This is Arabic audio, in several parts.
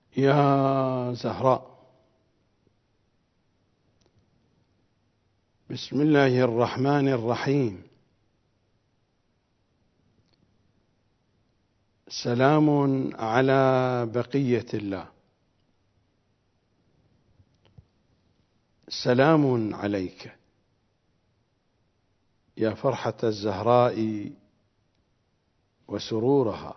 يا زهراء، بسم الله الرحمن الرحيم. سلام على بقية الله، سلام عليك يا فرحة الزهراء وسرورها،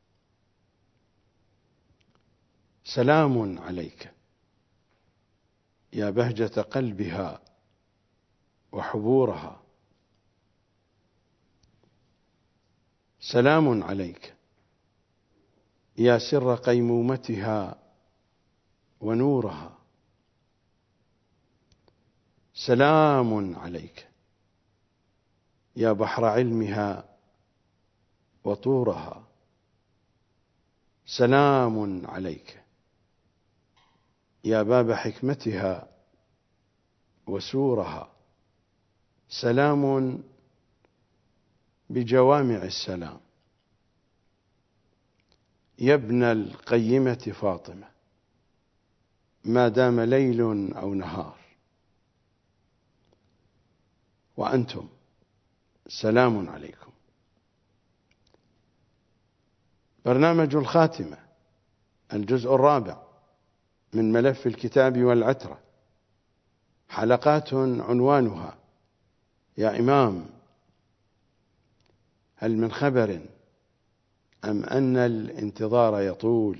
سلام عليك يا بهجة قلبها وحبورها، سلام عليك يا سر قيمومتها ونورها، سلام عليك يا بحر علمها وطورها، سلام عليك يا باب حكمتها وسورها، سلام بجوامع السلام يا ابن القيمة فاطمة، ما دام ليل أو نهار، وأنتم سلام عليكم. برنامج الخاتمة، الجزء الرابع من ملف الكتاب والعترة، حلقات عنوانها: يا إمام، هل من خبر أم أن الانتظار يطول؟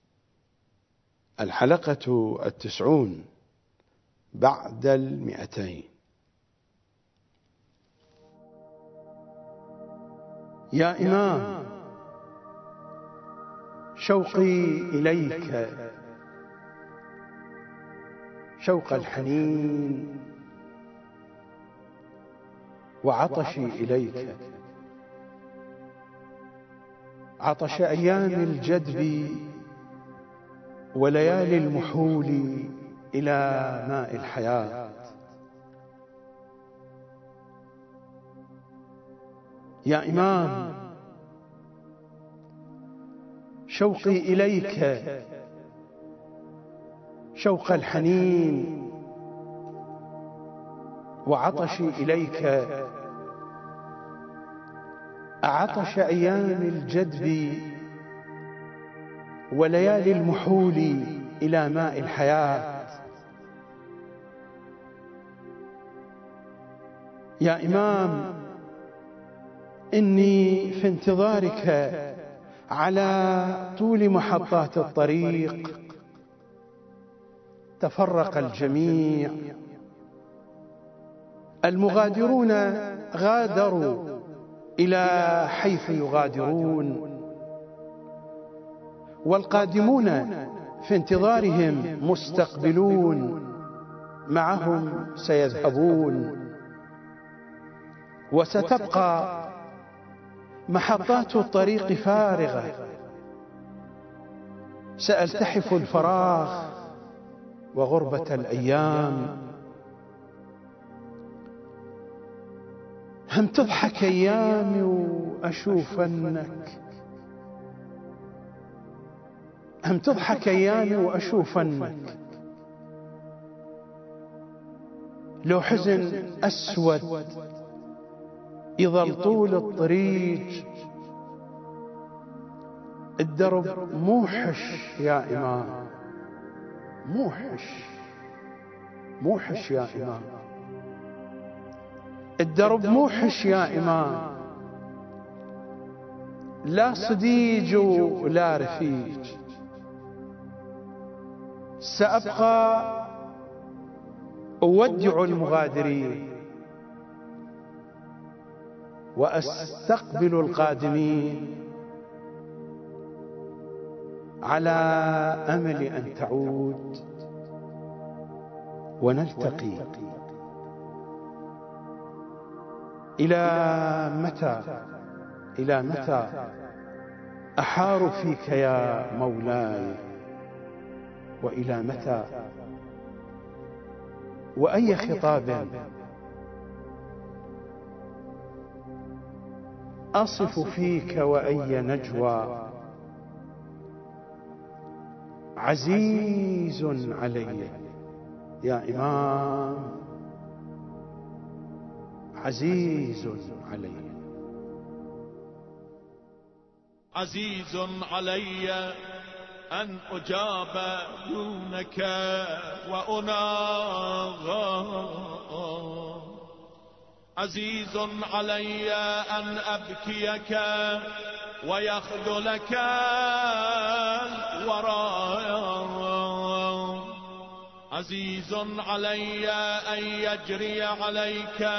الحلقة 90 بعد 200. يا إمام، شوقي إليك شوق الحنين، وعطشي إليك عطش أيام الجدب وليالي المحول إلى ماء الحياة. يا إمام، شوقي إليك شوق الحنين، وعطشي إليك عطش أيام الجدب وليالي المحول إلى ماء الحياة. يا إمام، إني في انتظارك على طول محطات الطريق، تفرق الجميع، المغادرون غادروا إلى حيث يغادرون، والقادمون في انتظارهم مستقبلون، معهم سيذهبون، وستبقى محطات الطريق فارغة. سألتحف الفراغ وغربة الأيام. هم تضحك أيامي وأشوفنك، هم تضحك أيامي وأشوفنك، لو حزن أسود يظل طول الطريق، الدرب موحش يا إمام، موحش يا إمام، الدرب موحش يا إمام، لا صديج ولا رفيج. سأبقى أودع المغادرين وأستقبل القادمين، على أمل أن تعود ونلتقي. إلى متى أحار فيك يا مولاي؟ وإلى متى؟ وأي خطاب أصف فيك؟ وأي نجوى عزيز علي يا إمام، عزيز علي. عزيز علي أن أجاب دونك وأناغى، عزيز علي أن أبكيك ويخذلك الورايا، عزيز علي أن يجري عليك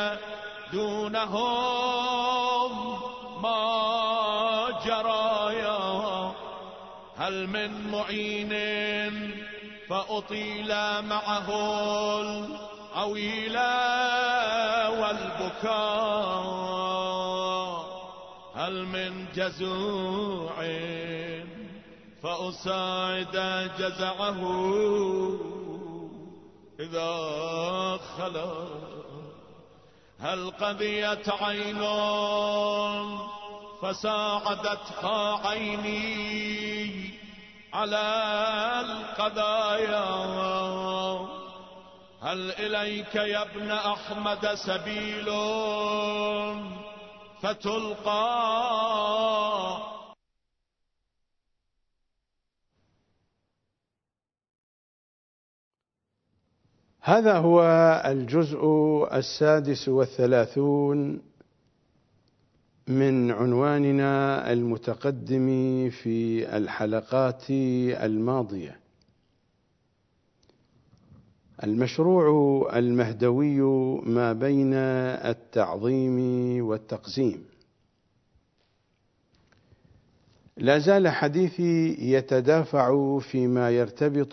دونهم ما جرايا. هل من معين فأطيل معه العويل والبكاء، هل من جزوع فأساعد جزعه إذا خلا، هل قضيت عين فساعدتها عيني على القضايا، هل إليك يا ابن أحمد سبيل فتلقى. هذا هو الجزء 36 من عنواننا المتقدم في الحلقات الماضية، المشروع المهدوي ما بين التعظيم والتقزيم. لا زال حديثي يتدافع فيما يرتبط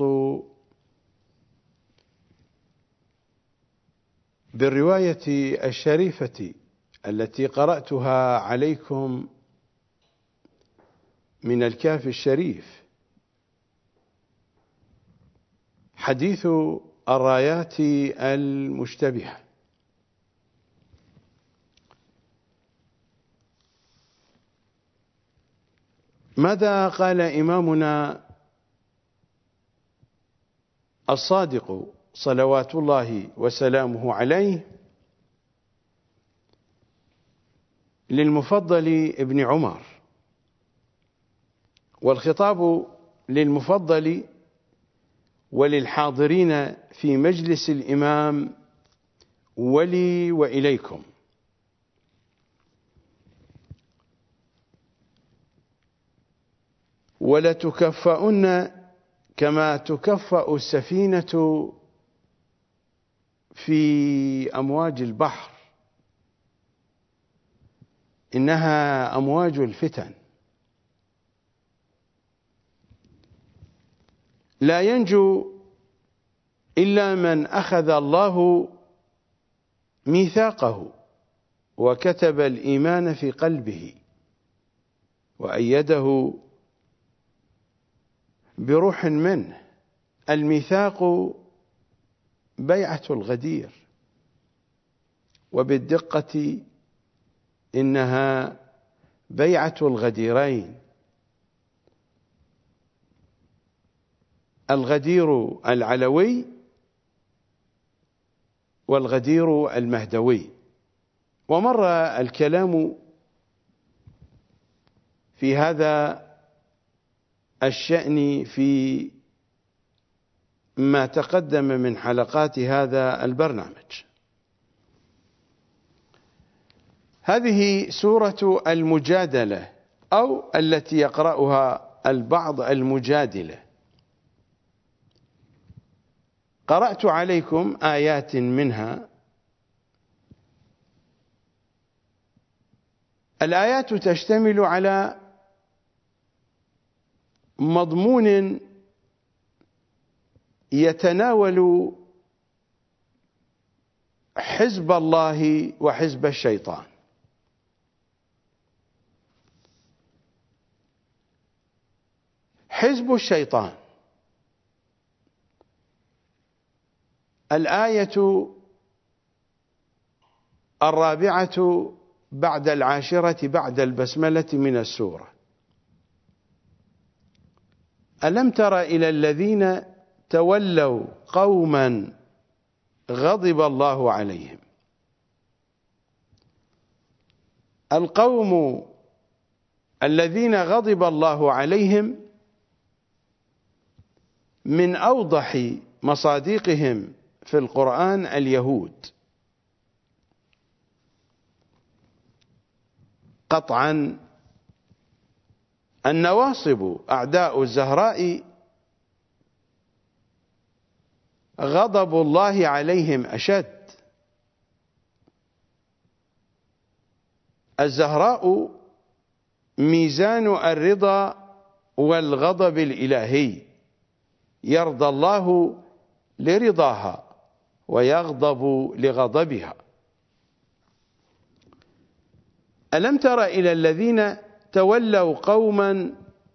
بالرواية الشريفة التي قرأتها عليكم من الكافي الشريف، حديث الرايات المشتبهة. ماذا قال إمامنا الصادق صلوات الله وسلامه عليه للمفضل ابن عمر؟ والخطاب للمفضل وللحاضرين في مجلس الإمام ولي وإليكم. ولتكفؤن كما تكفأ السفينة في أمواج البحر، إنها أمواج الفتن، لا ينجو إلا من أخذ الله ميثاقه وكتب الإيمان في قلبه وأيده بروح منه. الميثاق بيعة الغدير، وبالدقة إنها بيعة الغديرين، الغدير العلوي والغدير المهدوي. ومر الكلام في هذا الشأن في ما تقدم من حلقات هذا البرنامج. هذه سورة المجادلة، أو التي يقرأها البعض المجادلة. قرأت عليكم آيات منها. الآيات تشتمل على مضمون يتناول حزب الله وحزب الشيطان. حزب الشيطان، الآية 4 بعد 10 بعد البسملة من السورة. ألم تر إلى الذين تولوا قوما غضب الله عليهم. القوم الذين غضب الله عليهم من أوضح مصادقهم في القرآن اليهود قطعا. النواصب أعداء الزهراء غضب الله عليهم أشد. الزهراء ميزان الرضا والغضب الإلهي، يرضى الله لرضاها ويغضب لغضبها. ألم تر إلى الذين تولوا قوما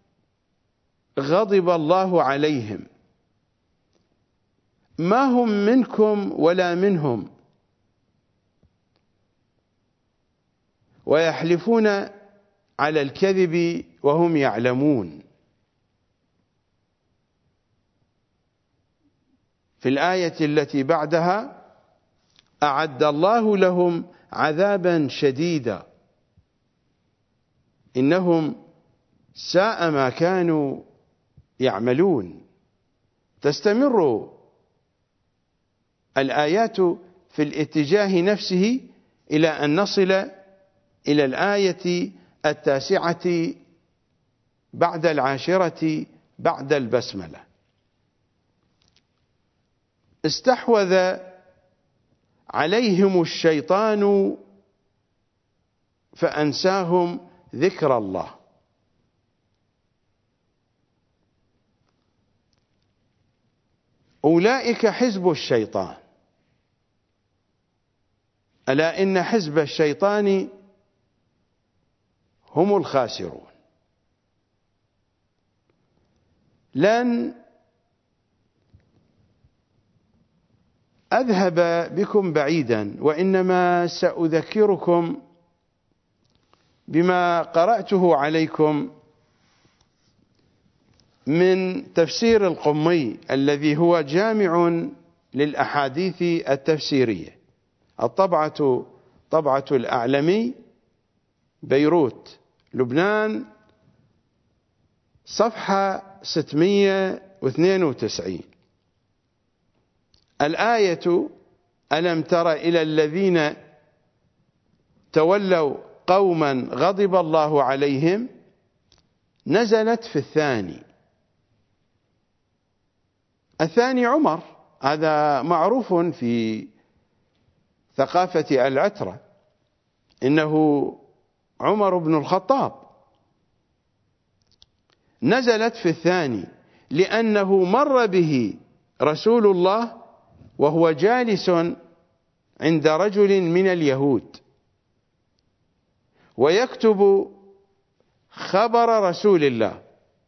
غضب الله عليهم ما هم منكم ولا منهم ويحلفون على الكذب وهم يعلمون. في الآية التي بعدها أعد الله لهم عذابا شديدا إنهم ساء ما كانوا يعملون. تستمر الآيات في الاتجاه نفسه إلى أن نصل إلى الآية 9 بعد 10 بعد البسملة. استحوذ عليهم الشيطان فأنساهم ذكر الله. أولئك حزب الشيطان، ألا إن حزب الشيطان هم الخاسرون. لن أذهب بكم بعيدا، وإنما سأذكركم بما قرأته عليكم من تفسير القمي الذي هو جامع للأحاديث التفسيرية. الطبعة طبعة الأعلمي، بيروت، لبنان، صفحة 692. الآية ألم تر إلى الذين تولوا قوما غضب الله عليهم نزلت في الثاني عمر. هذا معروف في ثقافة العترة، إنه عمر بن الخطاب. نزلت في الثاني لأنه مر به رسول الله وهو جالس عند رجل من اليهود ويكتب خبر رسول الله،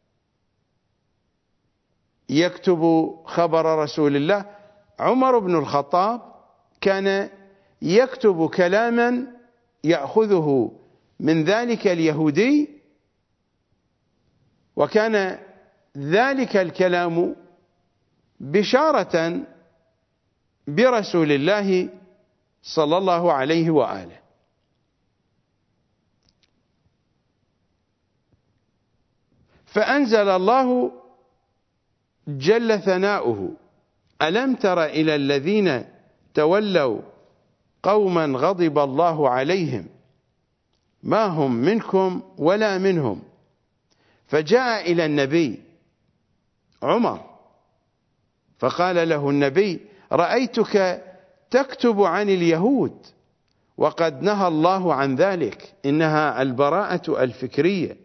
يكتب خبر رسول الله. عمر بن الخطاب كان يكتب كلاما يأخذه من ذلك اليهودي، وكان ذلك الكلام بشارة برسول الله صلى الله عليه وآله. فأنزل الله جل ثناؤه ألم تر إلى الذين تولوا قوما غضب الله عليهم ما هم منكم ولا منهم. فجاء إلى النبي عمر فقال له النبي رأيتك تكتب عن اليهود وقد نهى الله عن ذلك، إنها البراءة الفكرية.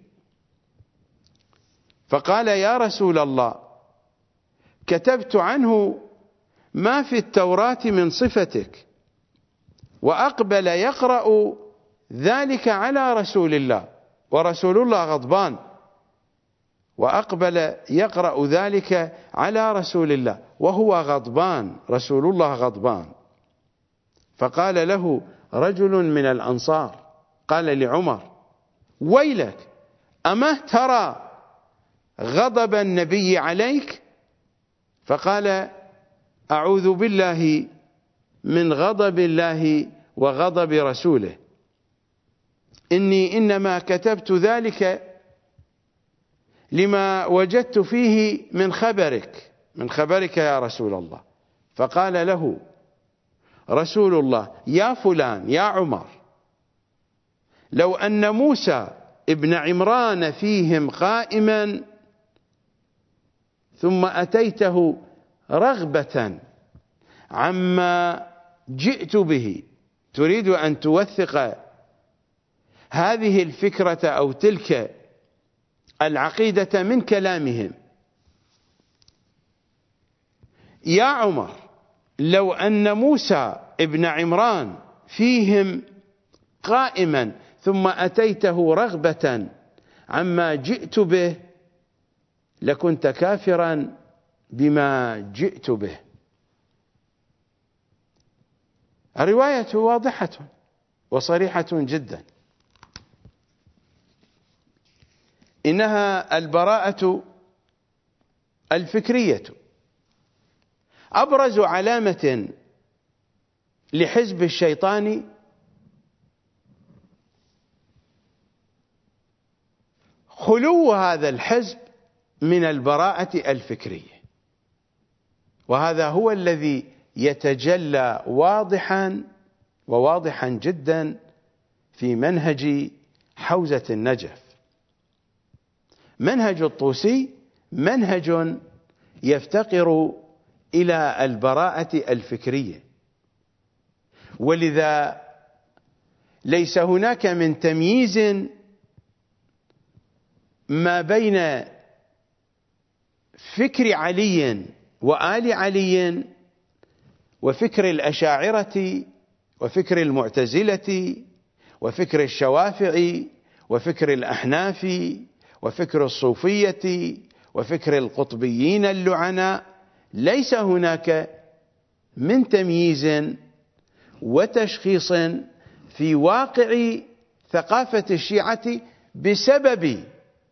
فقال يا رسول الله كتبت عنه ما في التوراة من صفتك. وأقبل يقرأ ذلك على رسول الله ورسول الله غضبان، وأقبل يقرأ ذلك على رسول الله وهو غضبان، رسول الله غضبان. فقال له رجل من الأنصار قال لعمر ويلك أما ترى غضب النبي عليك؟ فقال: أعوذ بالله من غضب الله وغضب رسوله، إني إنما كتبت ذلك لما وجدت فيه من خبرك يا رسول الله. فقال له رسول الله: يا فلان، يا عمر، لو أن موسى ابن عمران فيهم قائما ثم أتيته رغبة عما جئت به، تريد أن توثق هذه الفكرة أو تلك العقيدة من كلامهم. يا عمر، لو أن موسى ابن عمران فيهم قائما ثم أتيته رغبة عما جئت به لكنت كافرا بما جئت به. الرواية واضحة وصريحة جدا، إنها البراءة الفكرية. أبرز علامة لحزب الشيطان خلو هذا الحزب من البراءة الفكرية، وهذا هو الذي يتجلى واضحا جدا في منهج حوزة النجف. منهج الطوسي منهج يفتقر إلى البراءة الفكرية، ولذا ليس هناك من تمييز ما بين فكر علي وآل علي وفكر الأشاعرة وفكر المعتزلة وفكر الشوافعي وفكر الأحناف وفكر الصوفية وفكر القطبيين اللعناء. ليس هناك من تمييز وتشخيص في واقع ثقافة الشيعة، بسبب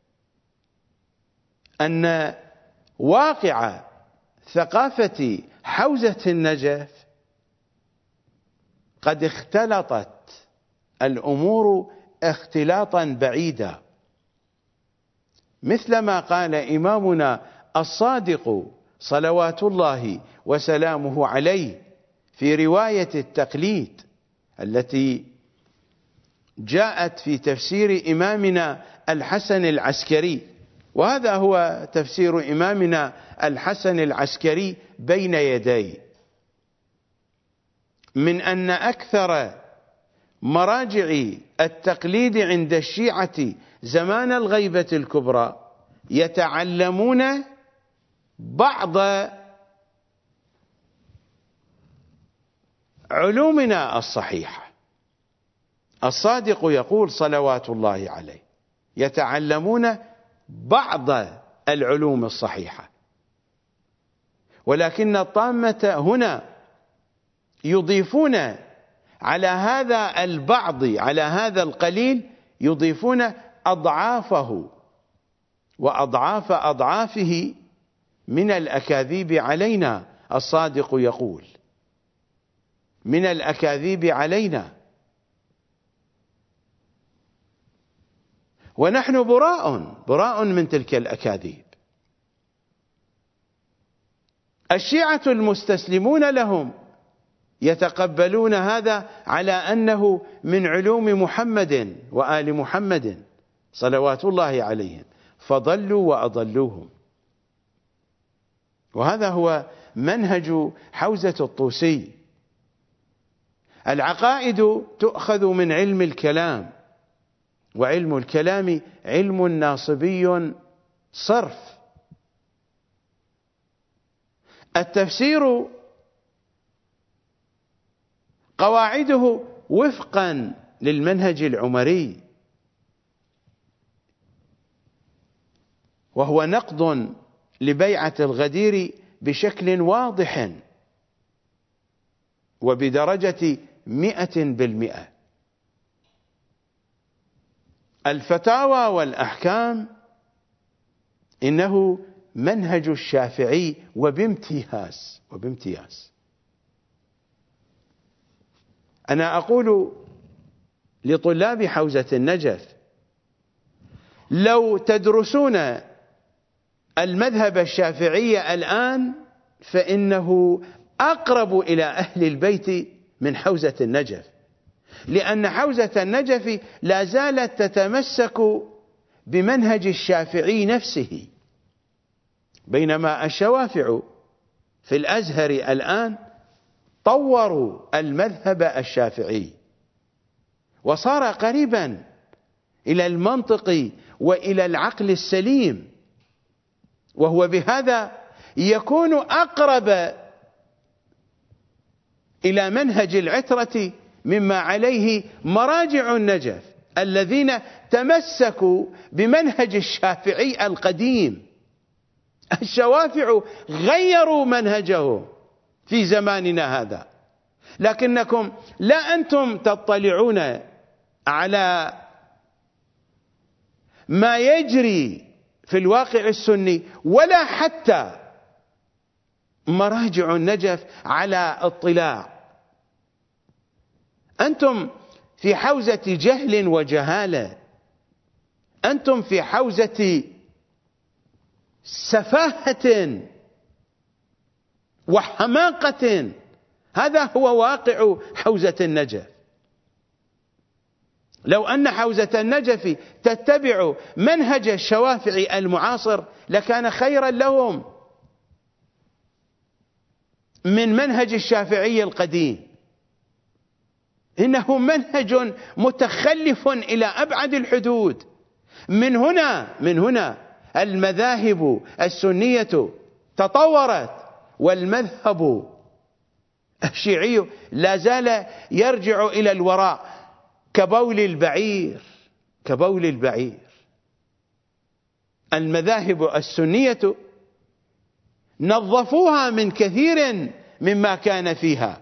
أن واقع ثقافة حوزة النجف قد اختلطت الأمور اختلاطا بعيدا، مثلما قال إمامنا الصادق صلوات الله وسلامه عليه في رواية التقليد التي جاءت في تفسير إمامنا الحسن العسكري، وهذا هو تفسير إمامنا الحسن العسكري بين يدي، من أن أكثر مراجع التقليد عند الشيعة زمان الغيبة الكبرى يتعلمون بعض علومنا الصحيحة. الصادق يقول صلوات الله عليه: يتعلمون بعض العلوم الصحيحة، ولكن الطامة هنا يضيفون على هذا البعض، على هذا القليل، يضيفون أضعافه وأضعاف أضعافه من الأكاذيب علينا. الصادق يقول: من الأكاذيب علينا، ونحن براء من تلك الأكاذيب. الشيعة المستسلمون لهم يتقبلون هذا على أنه من علوم محمد وآل محمد صلوات الله عليهم، فضلوا وأضلوهم. وهذا هو منهج حوزة الطوسي. العقائد تؤخذ من علم الكلام، وعلم الكلام علم ناصبي صرف. التفسير قواعده وفقا للمنهج العمري، وهو نقض لبيعة الغدير بشكل واضح وبدرجة 100%. الفتاوى والأحكام إنه منهج الشافعي وبامتياز. أنا أقول لطلاب حوزة النجف: لو تدرسون المذهب الشافعي الآن فإنه أقرب إلى أهل البيت من حوزة النجف، لأن حوزة النجف لا زالت تتمسك بمنهج الشافعي نفسه، بينما الشوافع في الأزهر الآن طوروا المذهب الشافعي وصار قريبا إلى المنطق وإلى العقل السليم، وهو بهذا يكون أقرب إلى منهج العترة مما عليه مراجع النجف الذين تمسكوا بمنهج الشافعي القديم. الشوافع غيروا منهجه في زماننا هذا، لكنكم لا أنتم تطلعون على ما يجري في الواقع السني، ولا حتى مراجع النجف على اطلاع. أنتم في حوزة جهل وجهالة، أنتم في حوزة سفاهة وحماقة. هذا هو واقع حوزة النجف. لو أن حوزة النجف تتبع منهج الشوافع المعاصر لكان خيرا لهم من منهج الشافعي القديم. إنه منهج متخلف إلى أبعد الحدود. من هنا المذاهب السنية تطورت، والمذهب الشيعي لا زال يرجع إلى الوراء كبول البعير. المذاهب السنية نظفوها من كثير مما كان فيها،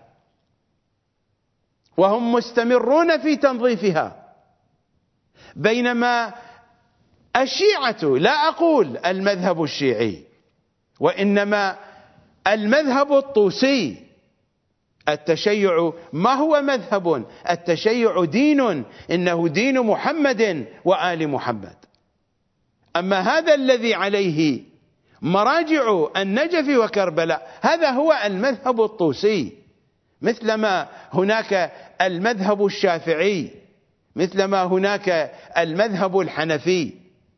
وهم مستمرون في تنظيفها، بينما الشيعة، لا أقول المذهب الشيعي، وإنما المذهب الطوسي. التشيع ما هو مذهب؟ التشيع دين، إنه دين محمد وآل محمد. أما هذا الذي عليه مراجع النجف وكربلاء هذا هو المذهب الطوسي، مثلما هناك المذهب الشافعي، مثلما هناك المذهب الحنفي.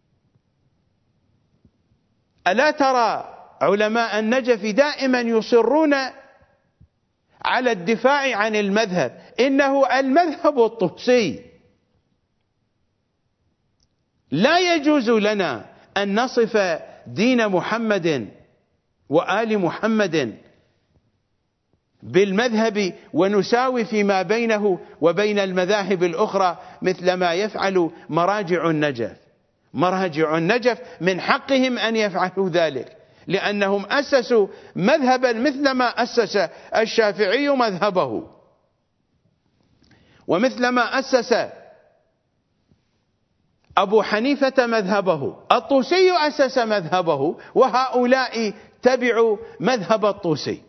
ألا ترى علماء النجف دائما يصرون على الدفاع عن المذهب، إنه المذهب الطوسي. لا يجوز لنا أن نصف دين محمد وآل محمد بالمذهب ونساوي فيما بينه وبين المذاهب الأخرى مثل ما يفعل مراجع النجف. مراجع النجف من حقهم أن يفعلوا ذلك، لأنهم أسسوا مذهبا مثلما أسس الشافعي مذهبه، ومثلما أسس أبو حنيفة مذهبه، الطوسي أسس مذهبه، وهؤلاء تبعوا مذهب الطوسي.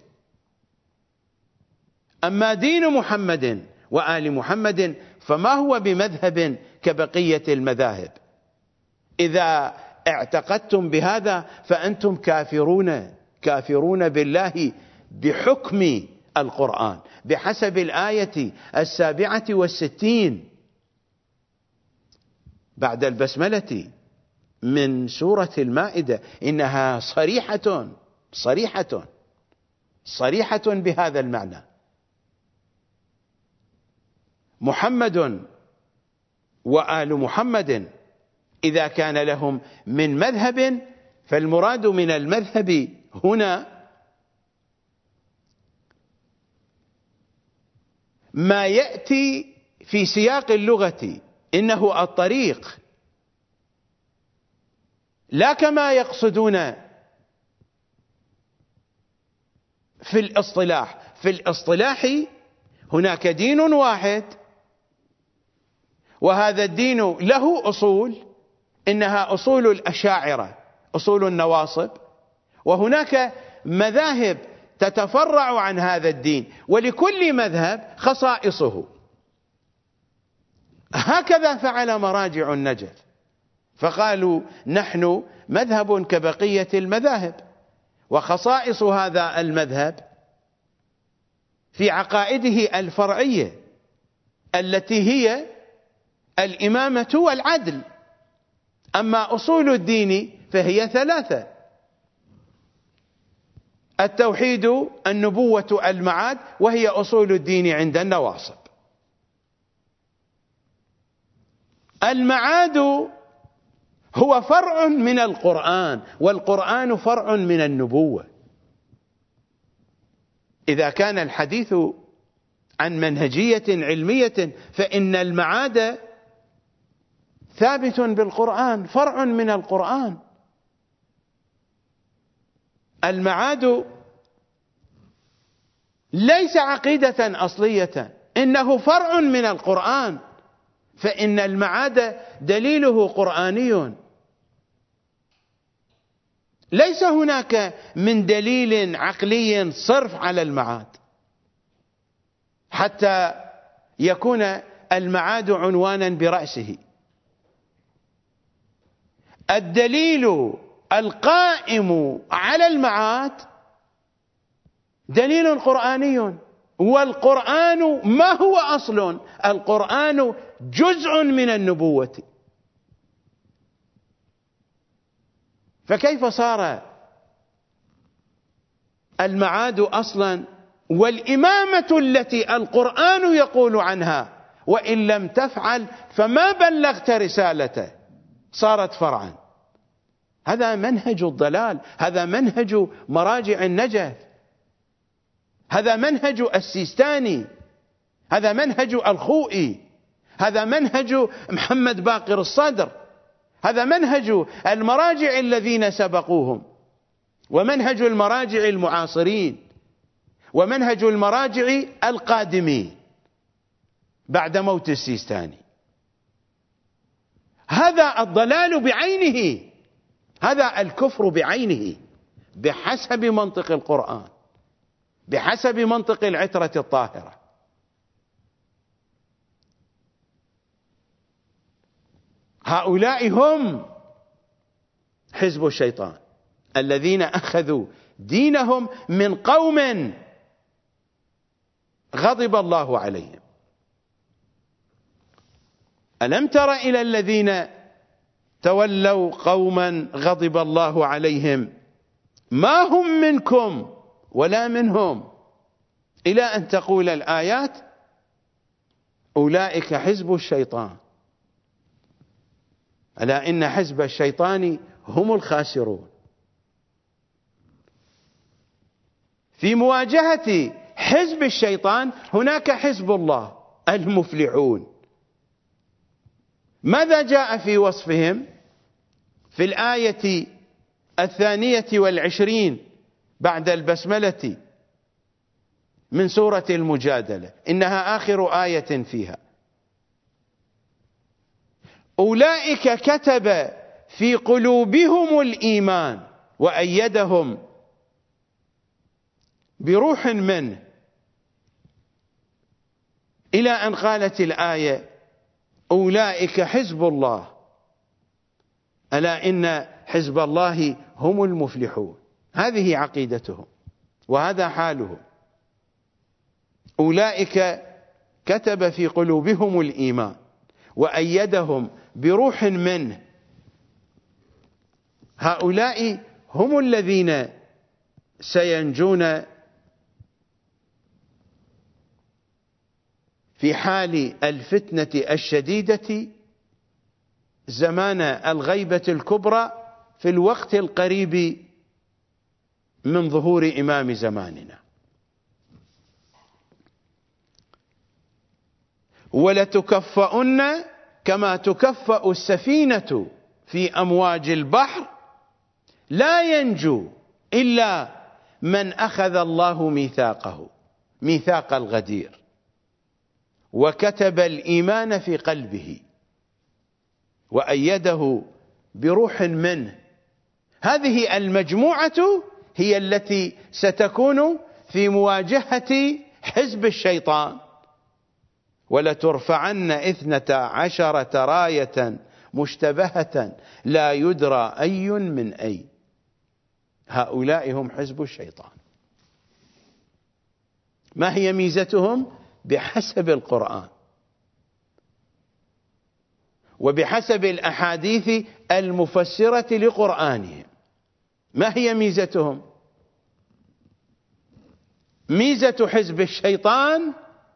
أما دين محمد وآل محمد فما هو بمذهب كبقية المذاهب. إذا اعتقدتم بهذا فأنتم كافرون بالله بحكم القرآن بحسب الآية 67 بعد البسملة من سورة المائدة. إنها صريحة بهذا المعنى. محمد وآل محمد إذا كان لهم من مذهب، فالمراد من المذهب هنا ما يأتي في سياق اللغة، إنه الطريق، لا كما يقصدون في الاصطلاح. في الاصطلاح هناك دين واحد، وهذا الدين له أصول، إنها أصول الأشاعرة أصول النواصب، وهناك مذاهب تتفرع عن هذا الدين، ولكل مذهب خصائصه. هكذا فعل مراجع النجف، فقالوا نحن مذهب كبقية المذاهب، وخصائص هذا المذهب في عقائده الفرعية التي هي الإمامة والعدل، أما أصول الدين فهي ثلاثة: التوحيد، النبوة، المعاد، وهي أصول الدين عند النواصب. المعاد هو فرع من القرآن، والقرآن فرع من النبوة. إذا كان الحديث عن منهجية علمية فإن المعاد ثابت بالقرآن، فرع من القرآن. المعاد ليس عقيدة أصلية، إنه فرع من القرآن، فإن المعاد دليله قرآني، ليس هناك من دليل عقلي صرف على المعاد حتى يكون المعاد عنوانا برأسه. الدليل القائم على المعاد دليل قرآني، والقرآن ما هو أصل؟ القرآن جزء من النبوة. فكيف صار المعاد أصلا والإمامة التي القرآن يقول عنها وإن لم تفعل فما بلغت رسالته صارت فرعا؟ هذا منهج الضلال، هذا منهج مراجع النجف، هذا منهج السيستاني، هذا منهج الخوئي، هذا منهج محمد باقر الصدر، هذا منهج المراجع الذين سبقوهم، ومنهج المراجع المعاصرين، ومنهج المراجع القادمين بعد موت السيستاني. هذا الضلال بعينه، هذا الكفر بعينه بحسب منطق القرآن، بحسب منطق العترة الطاهرة. هؤلاء هم حزب الشيطان الذين أخذوا دينهم من قوم غضب الله عليهم. ألم تر إلى الذين تولوا قوما غضب الله عليهم ما هم منكم ولا منهم إلى أن تقول الآيات أولئك حزب الشيطان ألا إن حزب الشيطان هم الخاسرون. في مواجهة حزب الشيطان هناك حزب الله المفلحون. ماذا جاء في وصفهم في الآية 22 بعد البسملة من سورة المجادلة؟ إنها آخر آية فيها. أولئك كتب في قلوبهم الإيمان وأيدهم بروح منه، إلى أن قالت الآية أولئك حزب الله ألا إن حزب الله هم المفلحون. هذه عقيدتهم وهذا حالهم. أولئك كتب في قلوبهم الإيمان وأيدهم بروح منه. هؤلاء هم الذين سينجون في حال الفتنة الشديدة زمان الغيبة الكبرى في الوقت القريب من ظهور إمام زماننا. ولتكفؤن كما تكفأ السفينة في أمواج البحر لا ينجو إلا من أخذ الله ميثاقه، ميثاق الغدير، وكتب الإيمان في قلبه وأيده بروح منه. هذه المجموعة هي التي ستكون في مواجهة حزب الشيطان. ولترفعن 12 راية مشتبهة لا يدرى أي من أي. هؤلاء هم حزب الشيطان. ما هي ميزتهم؟ بحسب القرآن وبحسب الأحاديث المفسرة لقرآنهم. ما هي ميزتهم؟ ميزة حزب الشيطان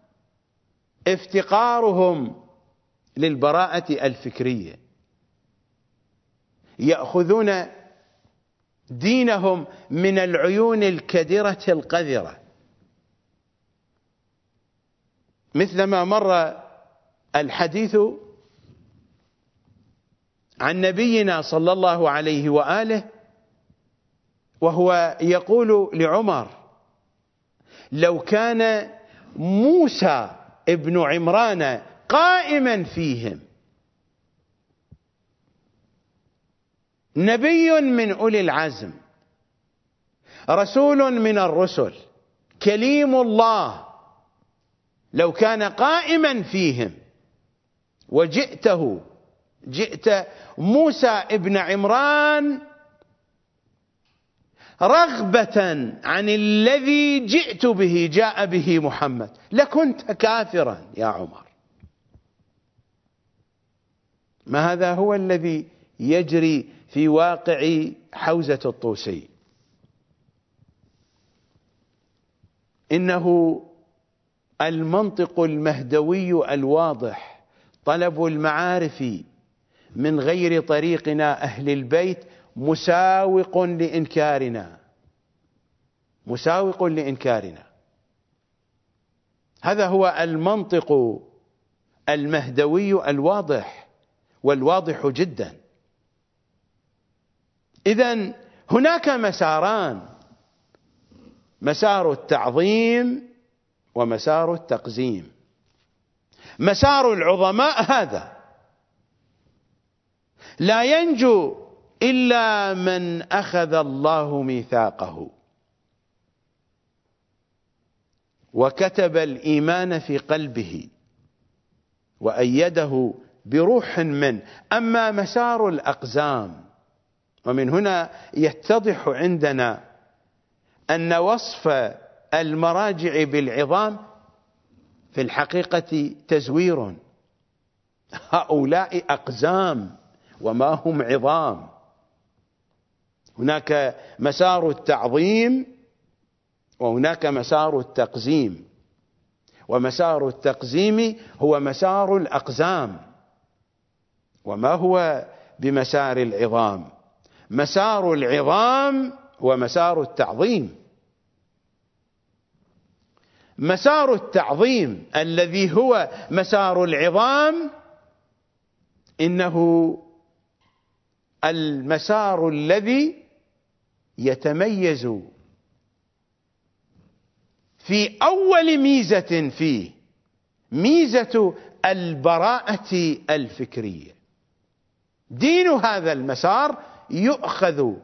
افتقارهم للبراءة الفكرية. يأخذون دينهم من العيون الكدرة القذرة، مثلما مر الحديث عن نبينا صلى الله عليه وآله وهو يقول لعمر: لو كان موسى ابن عمران قائما فيهم، نبي من أولي العزم، رسول من الرسل، كليم الله، لو كان قائما فيهم وجئت موسى ابن عمران رغبة عن الذي جئت به جاء به محمد، لكنت كافرا يا عمر. ما هذا هو الذي يجري في واقع حوزة الطوسي. إنه المنطق المهدوي الواضح، طلب المعارف من غير طريقنا أهل البيت مساوق لإنكارنا، مساوق لإنكارنا. هذا هو المنطق المهدوي الواضح والواضح جدا. إذن هناك مساران: مسار التعظيم ومسار التقزيم. مسار العظماء هذا لا ينجو إلا من أخذ الله ميثاقه وكتب الإيمان في قلبه وأيده بروح منه. أما مسار الأقزام، ومن هنا يتضح عندنا أن وصف المراجع بالعظام في الحقيقة تزوير. هؤلاء أقزام وما هم عظام. هناك مسار التعظيم وهناك مسار التقزيم، ومسار التقزيم هو مسار الأقزام. وما هو بمسار العظام؟ مسار العظام ومسار التعظيم. مسار التعظيم الذي هو مسار العظام إنه المسار الذي يتميز في أول ميزة فيه، ميزة البراءة الفكرية. دين هذا المسار يؤخذ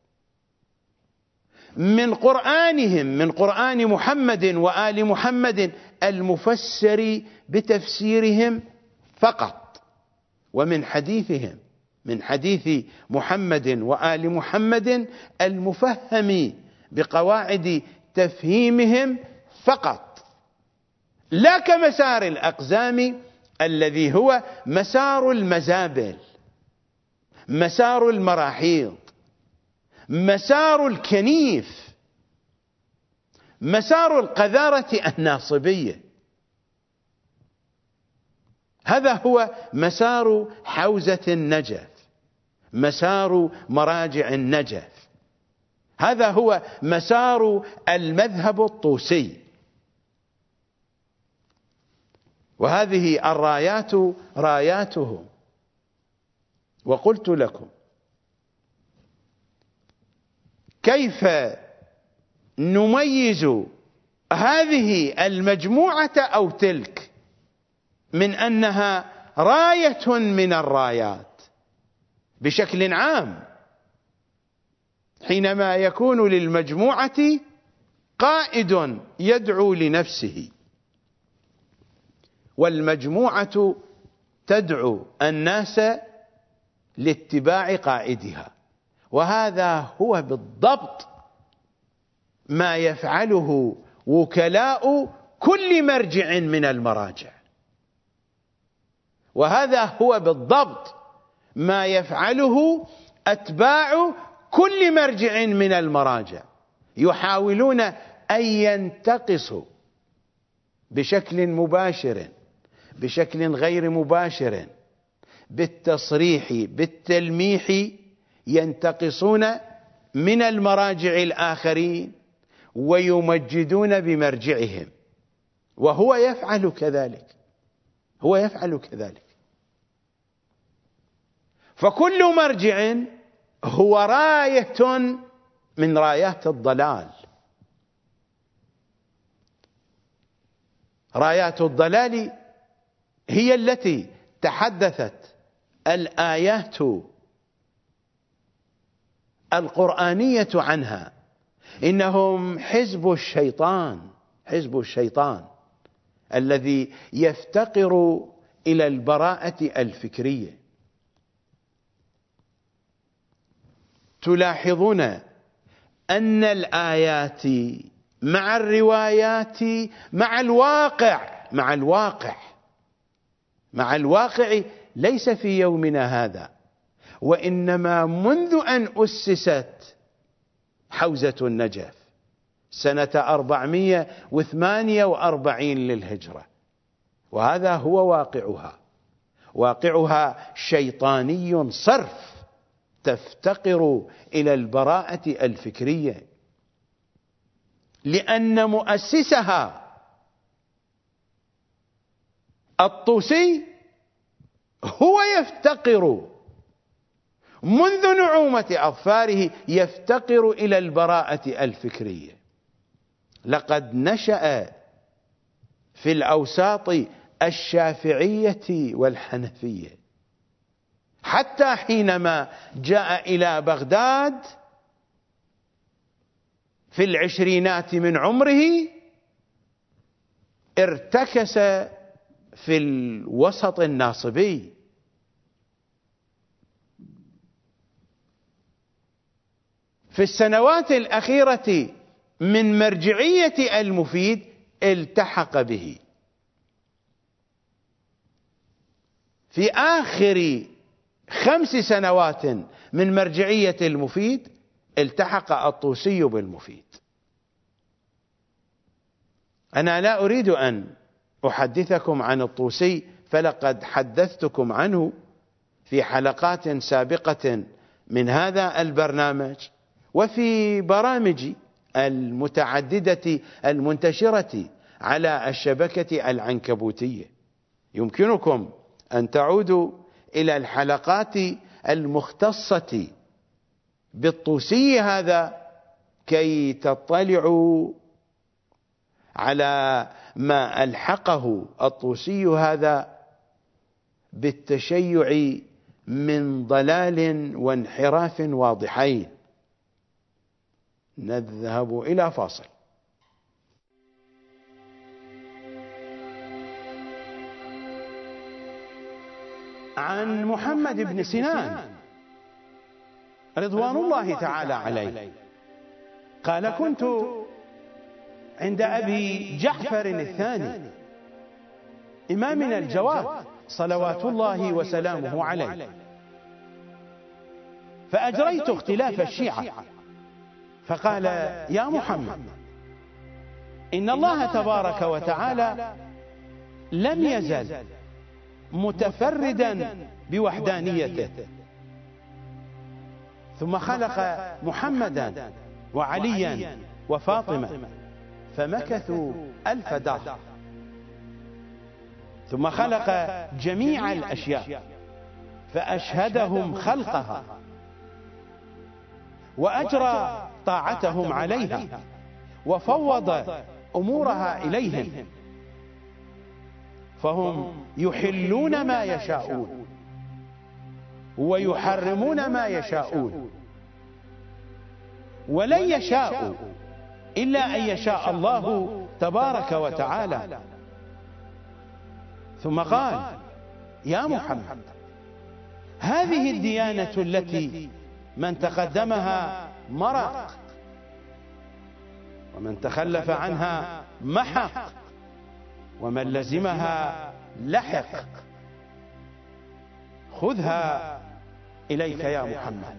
من قرآنهم، من قرآن محمد وآل محمد المفسر بتفسيرهم فقط، ومن حديثهم، من حديث محمد وآل محمد المفهم بقواعد تفهيمهم فقط، لا كمسار الأقزام الذي هو مسار المزابل، مسار المراحيض، مسار الكنيف، مسار القذارة الناصبية. هذا هو مسار حوزة النجف، مسار مراجع النجف. هذا هو مسار المذهب الطوسي. وهذه الرايات راياتهم. وقلت لكم كيف نميز هذه المجموعة أو تلك من أنها راية من الرايات بشكل عام. حينما يكون للمجموعة قائد يدعو لنفسه، والمجموعة تدعو الناس لاتباع قائدها. وهذا هو بالضبط ما يفعله وكلاء كل مرجع من المراجع، وهذا هو بالضبط ما يفعله أتباع كل مرجع من المراجع. يحاولون أن ينتقصوا بشكل مباشر، بشكل غير مباشر، بالتصريح، بالتلميح، ينتقصون من المراجع الآخرين ويمجدون بمرجعهم، وهو يفعل كذلك، هو يفعل كذلك. فكل مرجع هو راية من رايات الضلال. رايات الضلال هي التي تحدثت الآيات القرآنية عنها. إنهم حزب الشيطان، حزب الشيطان الذي يفتقر إلى البراءة الفكرية. تلاحظون أن الآيات مع الروايات مع الواقع ليس في يومنا هذا، وإنما منذ أن أسست حوزة النجف سنة 448 للهجرة، وهذا هو واقعها شيطاني صرف، تفتقر إلى البراءة الفكرية، لأن مؤسسها الطوسي هو يفتقر منذ نعومة أظفاره، يفتقر إلى البراءة الفكرية. لقد نشأ في الأوساط الشافعية والحنفية، حتى حينما جاء إلى بغداد في العشرينات من عمره ارتكس في الوسط الناصبي. في السنوات الأخيرة من مرجعية المفيد التحق به. في آخر 5 سنوات من مرجعية المفيد التحق الطوسي بالمفيد. أنا لا أريد أن أحدثكم عن الطوسي، فلقد حدثتكم عنه في حلقات سابقة من هذا البرنامج وفي برامج المتعددة المنتشرة على الشبكة العنكبوتية. يمكنكم أن تعودوا إلى الحلقات المختصة بالطوسي هذا كي تطلعوا على ما ألحقه الطوسي هذا بالتشيع من ضلال وانحراف واضحين. نذهب إلى فاصل. عن محمد بن سنان رضوان الله تعالى عليه قال: كنت عند أبي جعفر الثاني إمامنا الجواد صلوات الله وسلامه عليه، فأجريت اختلاف الشيعة، فقال: يا محمد، إن الله تبارك وتعالى لم يزل متفردا بوحدانيته، ثم خلق محمدا وعليا وفاطمة فمكثوا 1000 دهر، ثم خلق جميع الأشياء فأشهدهم خلقها وأجرى طاعتهم عليها وفوض أمورها إليهم، فهم يحلون ما ولن يشاءوا إلا أن يشاء الله تبارك وتعالى. ثم قال: يا محمد، هذه الديانة التي من تقدمها مرق ومن تخلف عنها محق ومن لزمها لحق، خذها إليك يا محمد.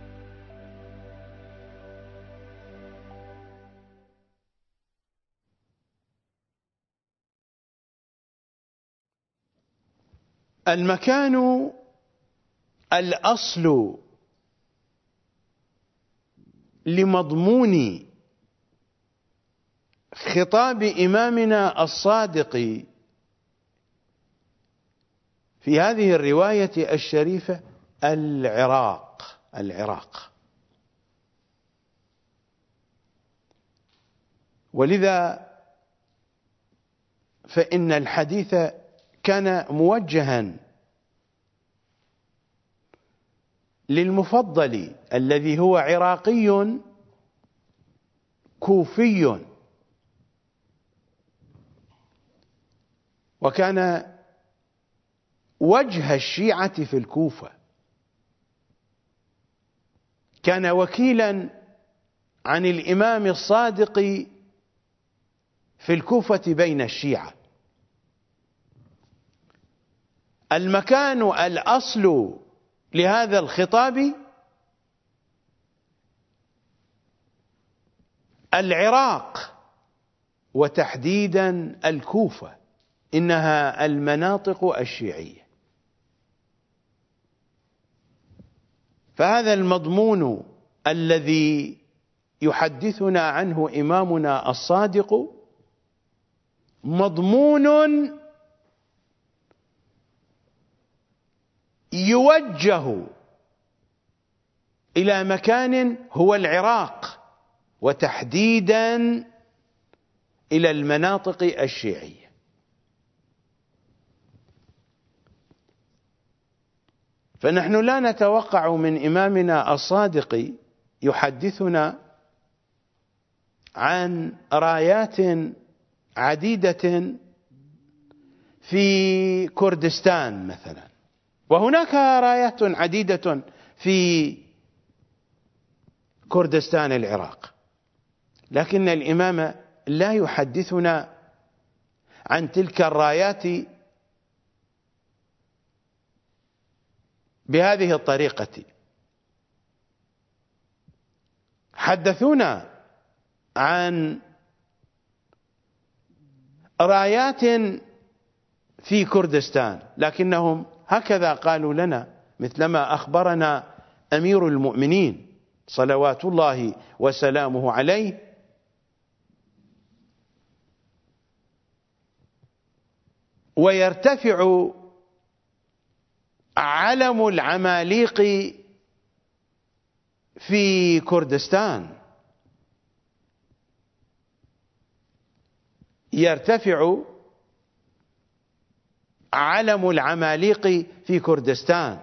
المكان الأصل لمضمون خطاب إمامنا الصادق في هذه الرواية الشريفة العراق. ولذا فإن الحديث كان موجها للمفضل الذي هو عراقي كوفي، وكان وجه الشيعة في الكوفة، كان وكيلا عن الإمام الصادق في الكوفة بين الشيعة. المكان الأصل لهذا الخطاب العراق، وتحديدا الكوفة، إنها المناطق الشيعية. فهذا المضمون الذي يحدثنا عنه إمامنا الصادق مضمون يوجه إلى مكان هو العراق، وتحديدا إلى المناطق الشيعية. فنحن لا نتوقع من إمامنا الصادق يحدثنا عن رايات عديدة في كردستان مثلا، وهناك رايات عديدة في كردستان العراق، لكن الإمام لا يحدثنا عن تلك الرايات بهذه الطريقة. حدثونا عن رايات في كردستان، لكنهم هكذا قالوا لنا، مثلما أخبرنا أمير المؤمنين صلوات الله وسلامه عليه: ويرتفع علم العماليق في كردستان، يرتفع علم العماليق في كردستان.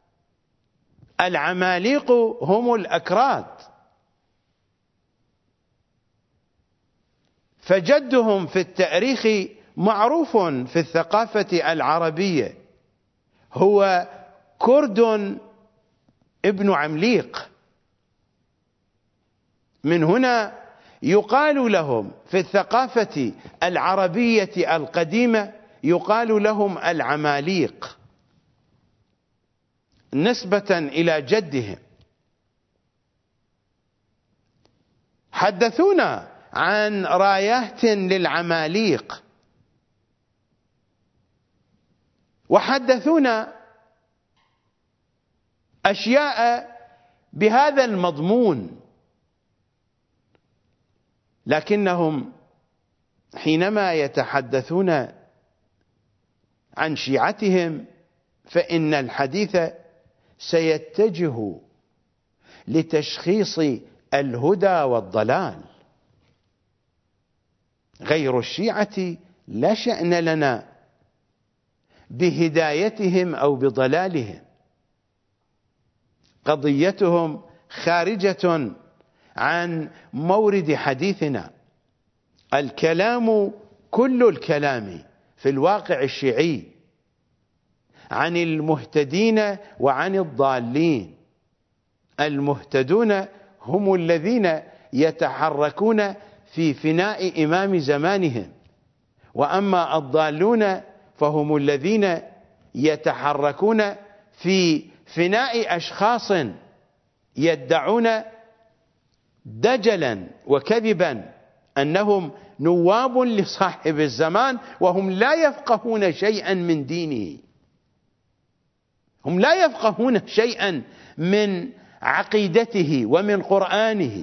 العماليق هم الأكراد، فجدهم في التاريخ معروف في الثقافة العربية، هو كرد ابن عمليق. من هنا يقال لهم في الثقافة العربية القديمة يقال لهم العماليق نسبة إلى جدهم. حدثونا عن رايات للعماليق، وحدثونا أشياء بهذا المضمون، لكنهم حينما يتحدثون عن شيعتهم فإن الحديث سيتجه لتشخيص الهدى والضلال. غير الشيعة لا شأن لنا بهدايتهم أو بضلالهم، قضيتهم خارجة عن مورد حديثنا. الكلام كل الكلام في الواقع الشيعي عن المهتدين وعن الضالين. المهتدون هم الذين يتحركون في فناء إمام زمانهم، وأما الضالون فهم الذين يتحركون في فناء أشخاص يدعون دجلا وكذبا أنهم نواب لصاحب الزمان، وهم لا يفقهون شيئا من دينه، هم لا يفقهون شيئا من عقيدته ومن قرآنه،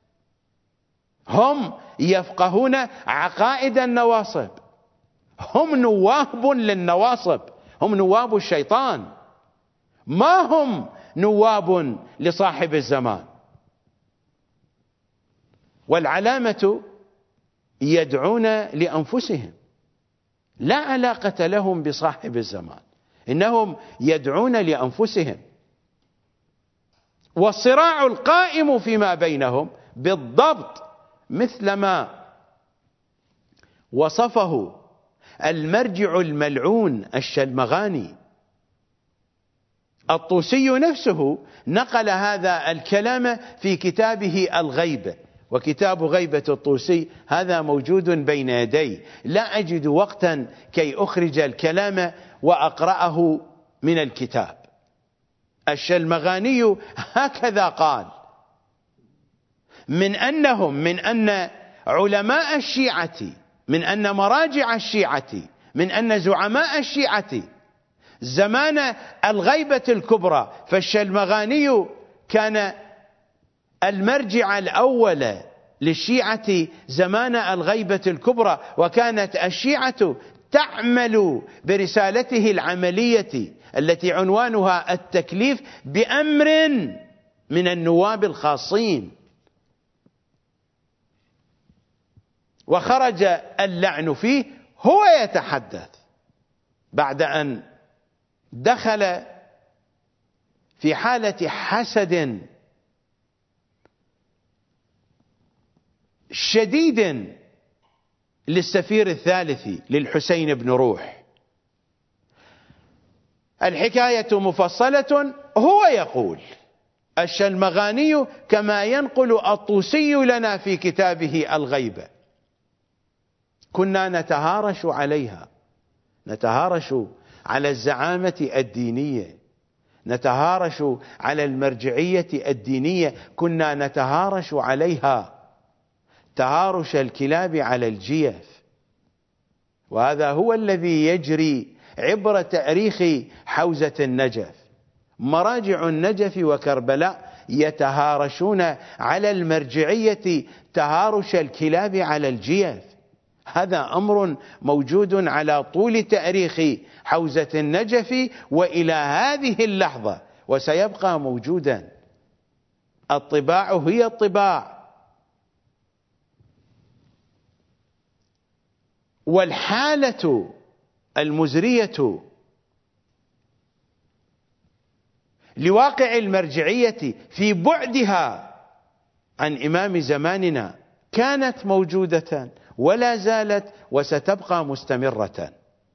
هم يفقهون عقائد النواصب، هم نواب للنواصب، هم نواب الشيطان، ما هم نواب لصاحب الزمان. والعلامة يدعون لأنفسهم، لا علاقة لهم بصاحب الزمان، إنهم يدعون لأنفسهم. والصراع القائم فيما بينهم بالضبط مثلما وصفه المرجع الملعون الشلمغاني. الطوسي نفسه نقل هذا الكلام في كتابه الغيبة، وكتاب غيبة الطوسي هذا موجود بين يدي، لا أجد وقتا كي أخرج الكلام وأقرأه من الكتاب. الشلمغاني هكذا قال: من أن علماء الشيعة، من أن مراجع الشيعة، من أن زعماء الشيعة زمان الغيبة الكبرى، فالشلمغاني كان المرجع الأول للشيعة زمان الغيبة الكبرى، وكانت الشيعة تعمل برسالته العملية التي عنوانها التكليف بأمر من النواب الخاصين. وخرج اللعن فيه، هو يتحدث بعد أن دخل في حالة حسد شديد للسفير الثالث للحسين بن روح. الحكاية مفصلة، هو يقول الشلمغاني كما ينقل الطوسي لنا في كتابه الغيبة: كنا نتهارش عليها، نتهارش على الزعامة الدينية، نتهارش على المرجعية الدينية، كنا نتهارش عليها تهارش الكلاب على الجيف. وهذا هو الذي يجري عبر تاريخ حوزة النجف. مراجع النجف وكربلاء يتهارشون على المرجعية تهارش الكلاب على الجيف. هذا أمر موجود على طول تاريخ حوزة النجف وإلى هذه اللحظة، وسيبقى موجودا. الطباع هي الطباع، والحالة المزرية لواقع المرجعية في بعدها عن إمام زماننا كانت موجودة ولا زالت وستبقى مستمرة.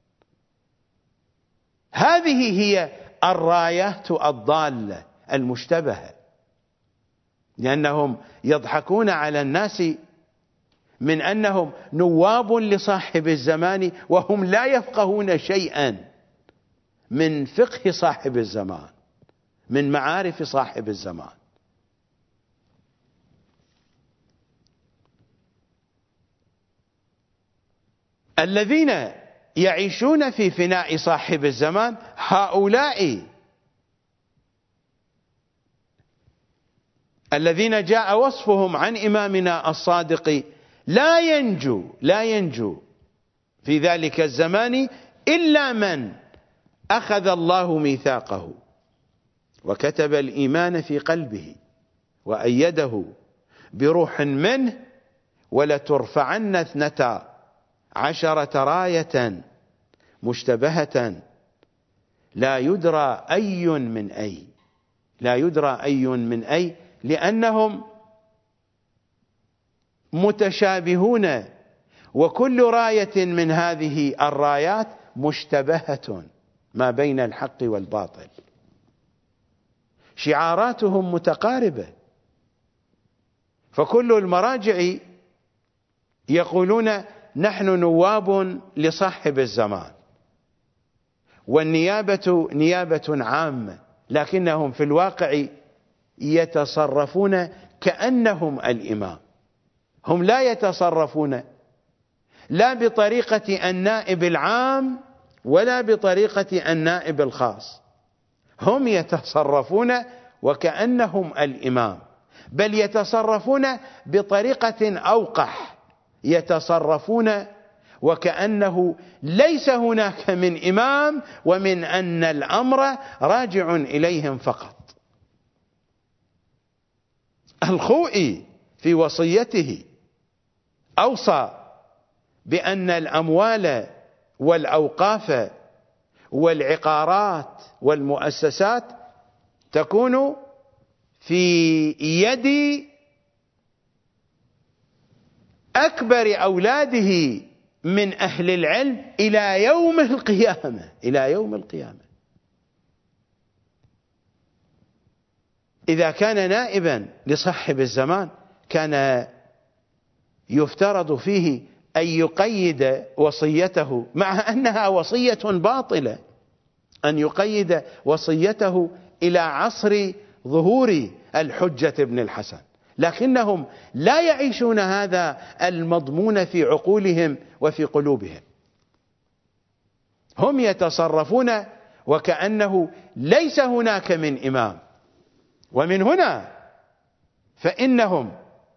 هذه هي الرايات الضالة المشتبهة، لأنهم يضحكون على الناس من أنهم نواب لصاحب الزمان، وهم لا يفقهون شيئا من فقه صاحب الزمان، من معارف صاحب الزمان. الذين يعيشون في فناء صاحب الزمان هؤلاء الذين جاء وصفهم عن إمامنا الصادق لا ينجو في ذلك الزمان إلا من أخذ الله ميثاقه وكتب الإيمان في قلبه وأيده بروح منه، ولترفعن 12 راية مشتبهة لا يدرى أي من أي، لأنهم متشابهون، وكل راية من هذه الرايات مشتبهة ما بين الحق والباطل، شعاراتهم متقاربة، فكل المراجع يقولون نحن نواب لصاحب الزمان، والنيابة نيابة عامة، لكنهم في الواقع يتصرفون كأنهم الإمام. هم لا يتصرفون لا بطريقة النائب العام ولا بطريقة النائب الخاص، هم يتصرفون وكأنهم الإمام، بل يتصرفون بطريقة أوقح، يتصرفون وكأنه ليس هناك من إمام، ومن أن الأمر راجع إليهم فقط. الخوئي في وصيته أوصى بأن الأموال والأوقاف والعقارات والمؤسسات تكون في يد أكبر أولاده من أهل العلم إلى يوم القيامة، إلى يوم القيامة. إذا كان نائبا لصاحب الزمان كان يفترض فيه أن يقيد وصيته، مع أنها وصية باطلة، أن يقيد وصيته إلى عصر ظهور الحجة بن الحسن، لكنهم لا يعيشون هذا المضمون في عقولهم وفي قلوبهم. هم يتصرفون وكأنه ليس هناك من إمام، ومن هنا فإنهم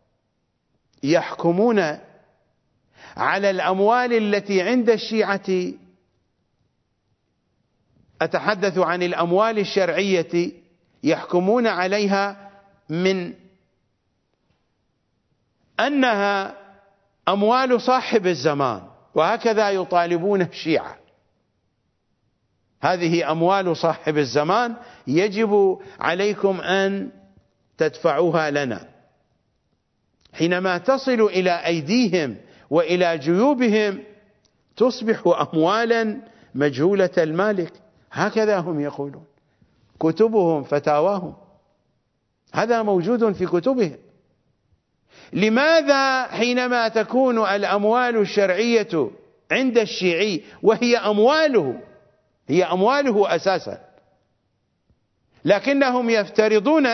يحكمون على الأموال التي عند الشيعة، أتحدث عن الأموال الشرعية، يحكمون عليها من أنها أموال صاحب الزمان، وهكذا يطالبون الشيعة: هذه أموال صاحب الزمان يجب عليكم أن تدفعوها لنا. حينما تصل إلى أيديهم وإلى جيوبهم تصبح أموالا مجهولة المالك، هكذا هم يقولون، كتبهم فتاواهم هذا موجود في كتبهم. لماذا حينما تكون الأموال الشرعية عند الشيعي وهي أمواله، هي أمواله أساسا، لكنهم يفترضون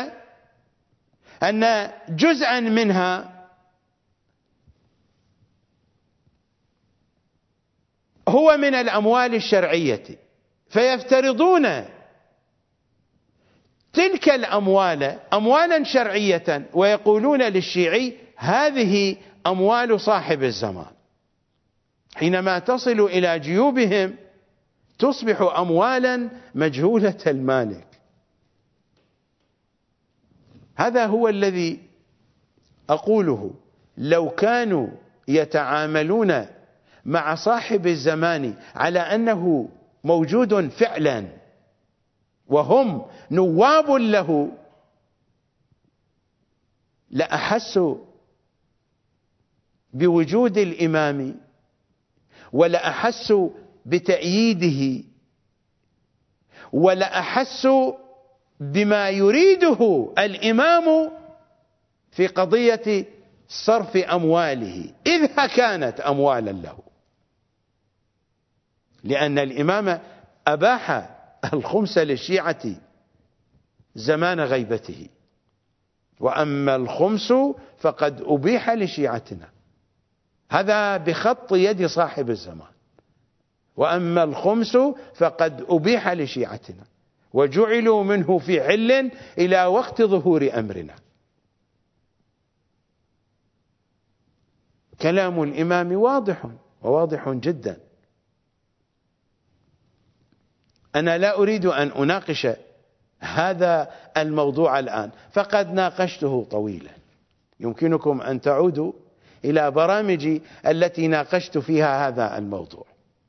أن جزءا منها هو من الأموال الشرعية، فيفترضون تلك الأموال أموالا شرعية، ويقولون للشيعي هذه أموال صاحب الزمان. حينما تصل إلى جيوبهم تصبح أموالا مجهولة المالك. هذا هو الذي أقوله: لو كانوا يتعاملون مع صاحب الزمان على أنه موجود فعلا وهم نواب له، لأحسوا بوجود الإمام، ولأحسوا بتأييده، ولأحسوا بما يريده الإمام في قضية صرف أمواله إذا كانت أموالا له، لأن الإمام أباح الخمس للشيعة زمان غيبته، وأما الخمس فقد أبيح لشيعتنا، هذا بخط يد صاحب الزمان، وأما الخمس فقد أبيح لشيعتنا وجعلوا منه في حل إلى وقت ظهور أمرنا. كلام الإمام واضح وواضح جدا. أنا لا أريد أن أناقش هذا الموضوع الآن، فقد ناقشته طويلا، يمكنكم أن تعودوا إلى برامجي التي ناقشت فيها هذا الموضوع.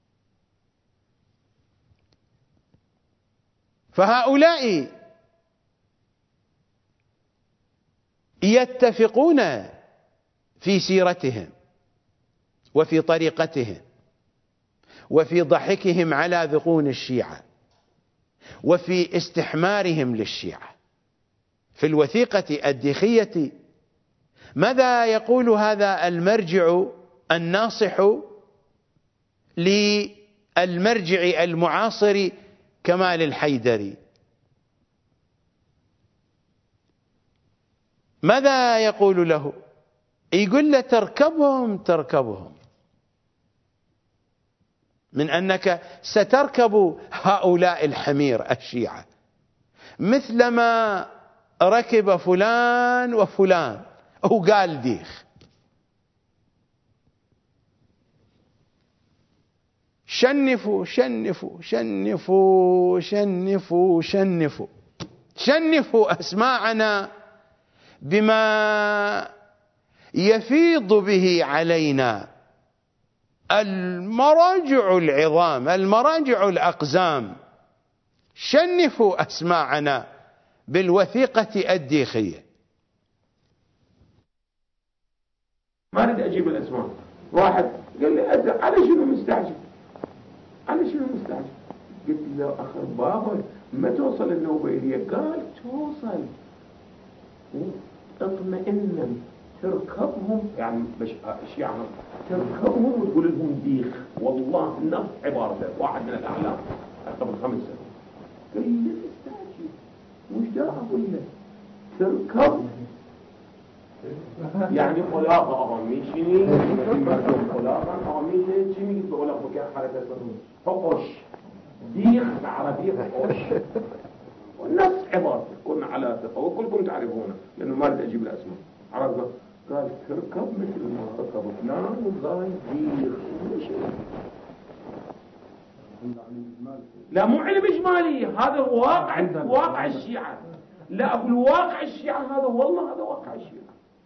فهؤلاء يتفقون في سيرتهم وفي طريقتهم وفي ضحكهم على ذقون الشيعة وفي استحمارهم للشيعة. في الوثيقة الديخية ماذا يقول هذا المرجع الناصح للمرجع المعاصر كمال الحيدري؟ ماذا يقول له؟ يقول له تركبهم من أنك ستركب هؤلاء الحمير الشيعة مثلما ركب فلان وفلان. وقال ديخ شنفوا شنفوا شنفوا شنفوا شنفوا شنفوا أسماعنا بما يفيض به علينا المراجع العظام المراجع الأقزام. شنفوا أسماعنا بالوثيقة الديخية. ما أريد أجيب الأسماء. واحد قال لي على شنو مستعجل؟ على شنو مستعجل؟ قلت له أخر بابا ما توصل النوبيلية؟ قال توصل. اطمئن تركبهم يعني الشيعة تركبهم وتقول لهم ديخ. والله نفس عبارته واحد من الأعلام قبل 5 سنين قال لي مستعجل مش دا أقول له تركب يعني خلاقة أغميشني مردم خلاقة أغميشني شمي بقول لك بكاء حركة فقش ديخ العربية فقش ونفس عبارته كنا على ثقة وكلكم تعرفونه لأنه ما أريد أجيب الأسماء. عرفت قال تركب مثل ما ركب فلان وقال ديخ. لا مو علم إجمالي هذا واقع الشيعة. لا أقول واقع الشيعة هذا والله هذا واقع الشيعة.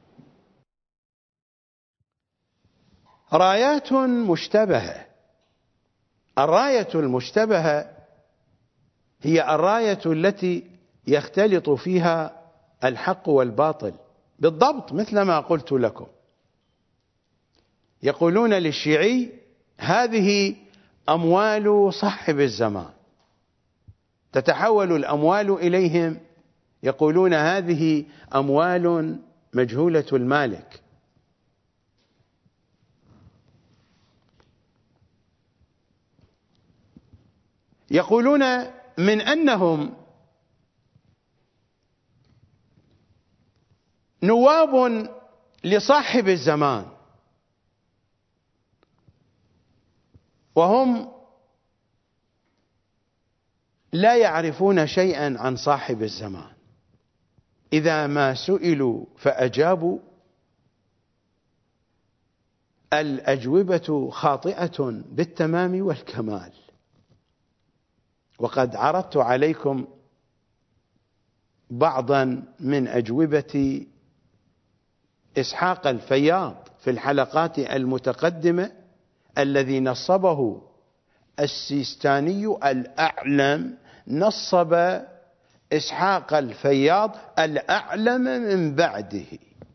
رايات مشتبهة. الراية المشتبهة هي الراية التي يختلط فيها الحق والباطل بالضبط مثل ما قلت لكم. يقولون للشيعي هذه أموال صاحب الزمان، تتحول الأموال إليهم يقولون هذه أموال مجهولة المالك. يقولون من أنهم نواب لصاحب الزمان وهم لا يعرفون شيئا عن صاحب الزمان. إذا ما سئلوا فأجابوا الأجوبة خاطئة بالتمام والكمال. وقد عرضت عليكم بعضا من أجوبة إسحاق الفياض في الحلقات المتقدمة الذي نصبه السيستاني الأعلم، نصب إسحاق الفياض الأعلم من بعده.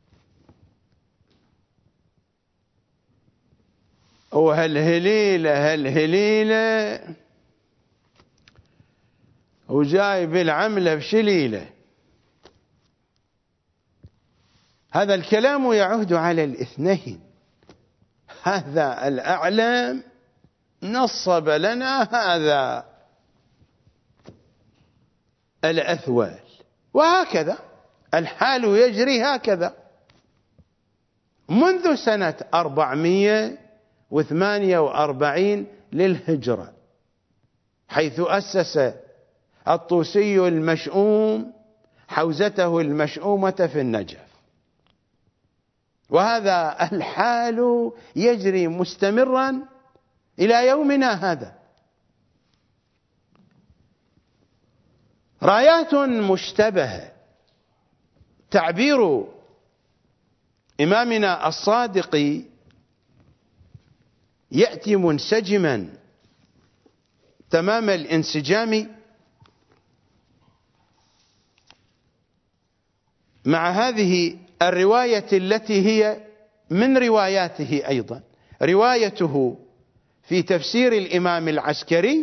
وهالهليلة وجايب العملة بشليلة. هذا الكلام يعود على الاثنين. هذا الأعلم نصب لنا هذا الأثول، وهكذا الحال يجري هكذا منذ سنة 448 للهجرة، حيث أسس الطوسي المشؤوم حوزته المشؤومة في النجف. وهذا الحال يجري مستمرا إلى يومنا هذا. رايات مشتبهة. تعبير إمامنا الصادق يأتي منسجما تمام الانسجام مع هذه الرواية التي هي من رواياته أيضا روايته في تفسير الإمام العسكري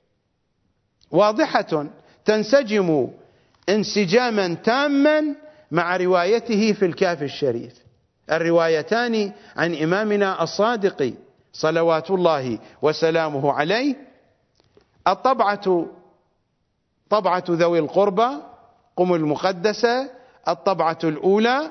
واضحة تنسجم انسجاما تاما مع روايته في الكافي الشريف. الروايتان عن إمامنا الصادق صلوات الله وسلامه عليه، الطبعة طبعة ذوي القربى قم المقدسة، الطبعة الأولى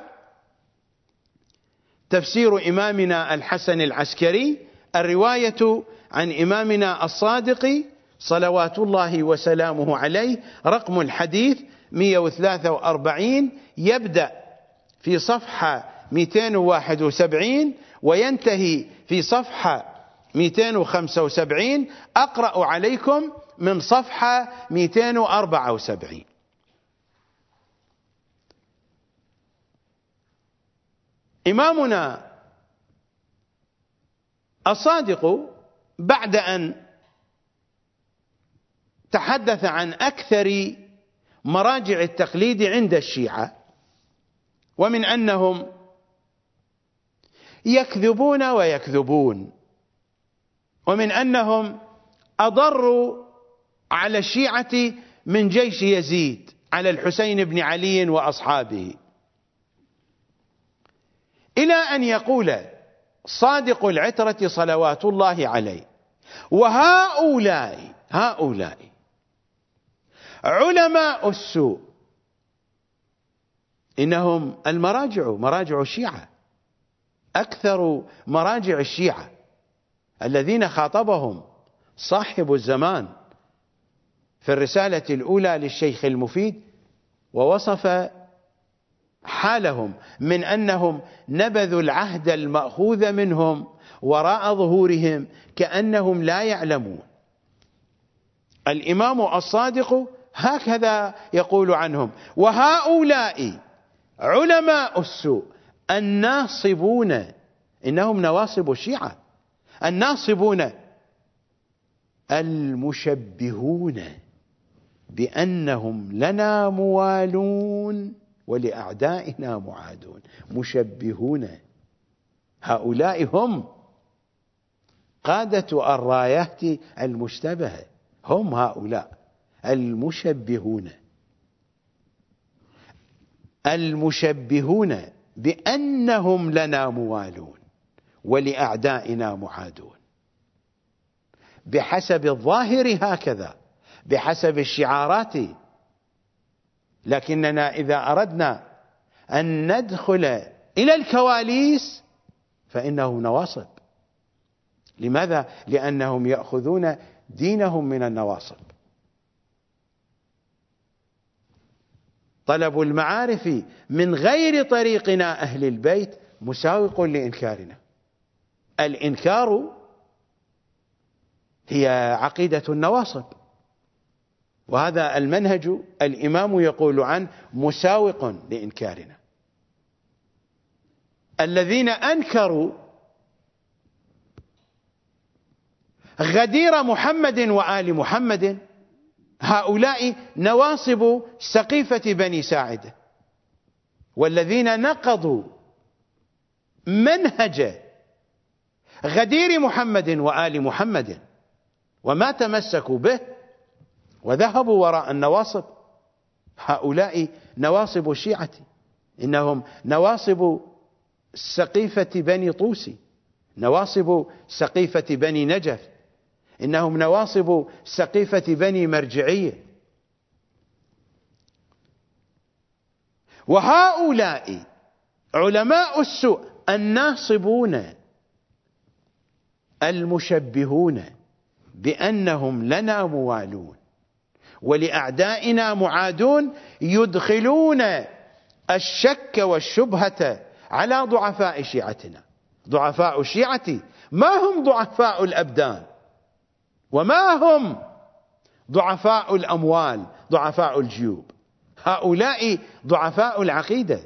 تفسير إمامنا الحسن العسكري، الرواية عن إمامنا الصادق صلوات الله وسلامه عليه، رقم الحديث 143، يبدأ في صفحة 271 وينتهي في صفحة 275. أقرأ عليكم من صفحة 274. إمامنا الصادق بعد أن تحدث عن أكثر مراجع التقليد عند الشيعة، ومن أنهم يكذبون ويكذبون، ومن أنهم أضروا على الشيعة من جيش يزيد على الحسين بن علي وأصحابه، إلى أن يقول صادق العترة صلوات الله عليه: وهؤلاء علماء السوء، إنهم مراجع الشيعة، أكثر مراجع الشيعة الذين خاطبهم صاحب الزمان في الرسالة الأولى للشيخ المفيد، ووصف حالهم من أنهم نبذوا العهد المأخوذ منهم وراء ظهورهم كأنهم لا يعلمون. الإمام الصادق هكذا يقول عنهم: وهؤلاء علماء السوء الناصبون، إنهم نواصب الشيعة، الناصبون المشبهون بأنهم لنا موالون ولأعدائنا معادون. مشبهون، هؤلاء هم قادة الرايات المشتبهة، هم هؤلاء المشبهون بأنهم لنا موالون ولأعدائنا معادون، بحسب الظاهر هكذا، بحسب الشعارات. لكننا إذا أردنا أن ندخل إلى الكواليس فإنهم نواصب. لماذا؟ لأنهم يأخذون دينهم من النواصب. طلب المعارف من غير طريقنا أهل البيت مساوق لإنكارنا. الإنكار هي عقيدة النواصب، وهذا المنهج الإمام يقول عنه مساوق لإنكارنا. الذين أنكروا غدير محمد وآل محمد هؤلاء نواصب سقيفة بني ساعدة، والذين نقضوا منهج غدير محمد وآل محمد وما تمسكوا به وذهبوا وراء النواصب، هؤلاء نواصب الشيعة، إنهم نواصب سقيفة بني طوسي، نواصب سقيفة بني نجف، إنهم نواصب سقيفة بني مرجعية. وهؤلاء علماء السوء الناصبون المشبهون بأنهم لنا موالون ولأعدائنا معادون، يدخلون الشك والشبهة على ضعفاء شيعتنا. ضعفاء الشيعة ما هم ضعفاء الأبدان، وما هم ضعفاء الأموال، ضعفاء الجيوب، هؤلاء ضعفاء العقيدة.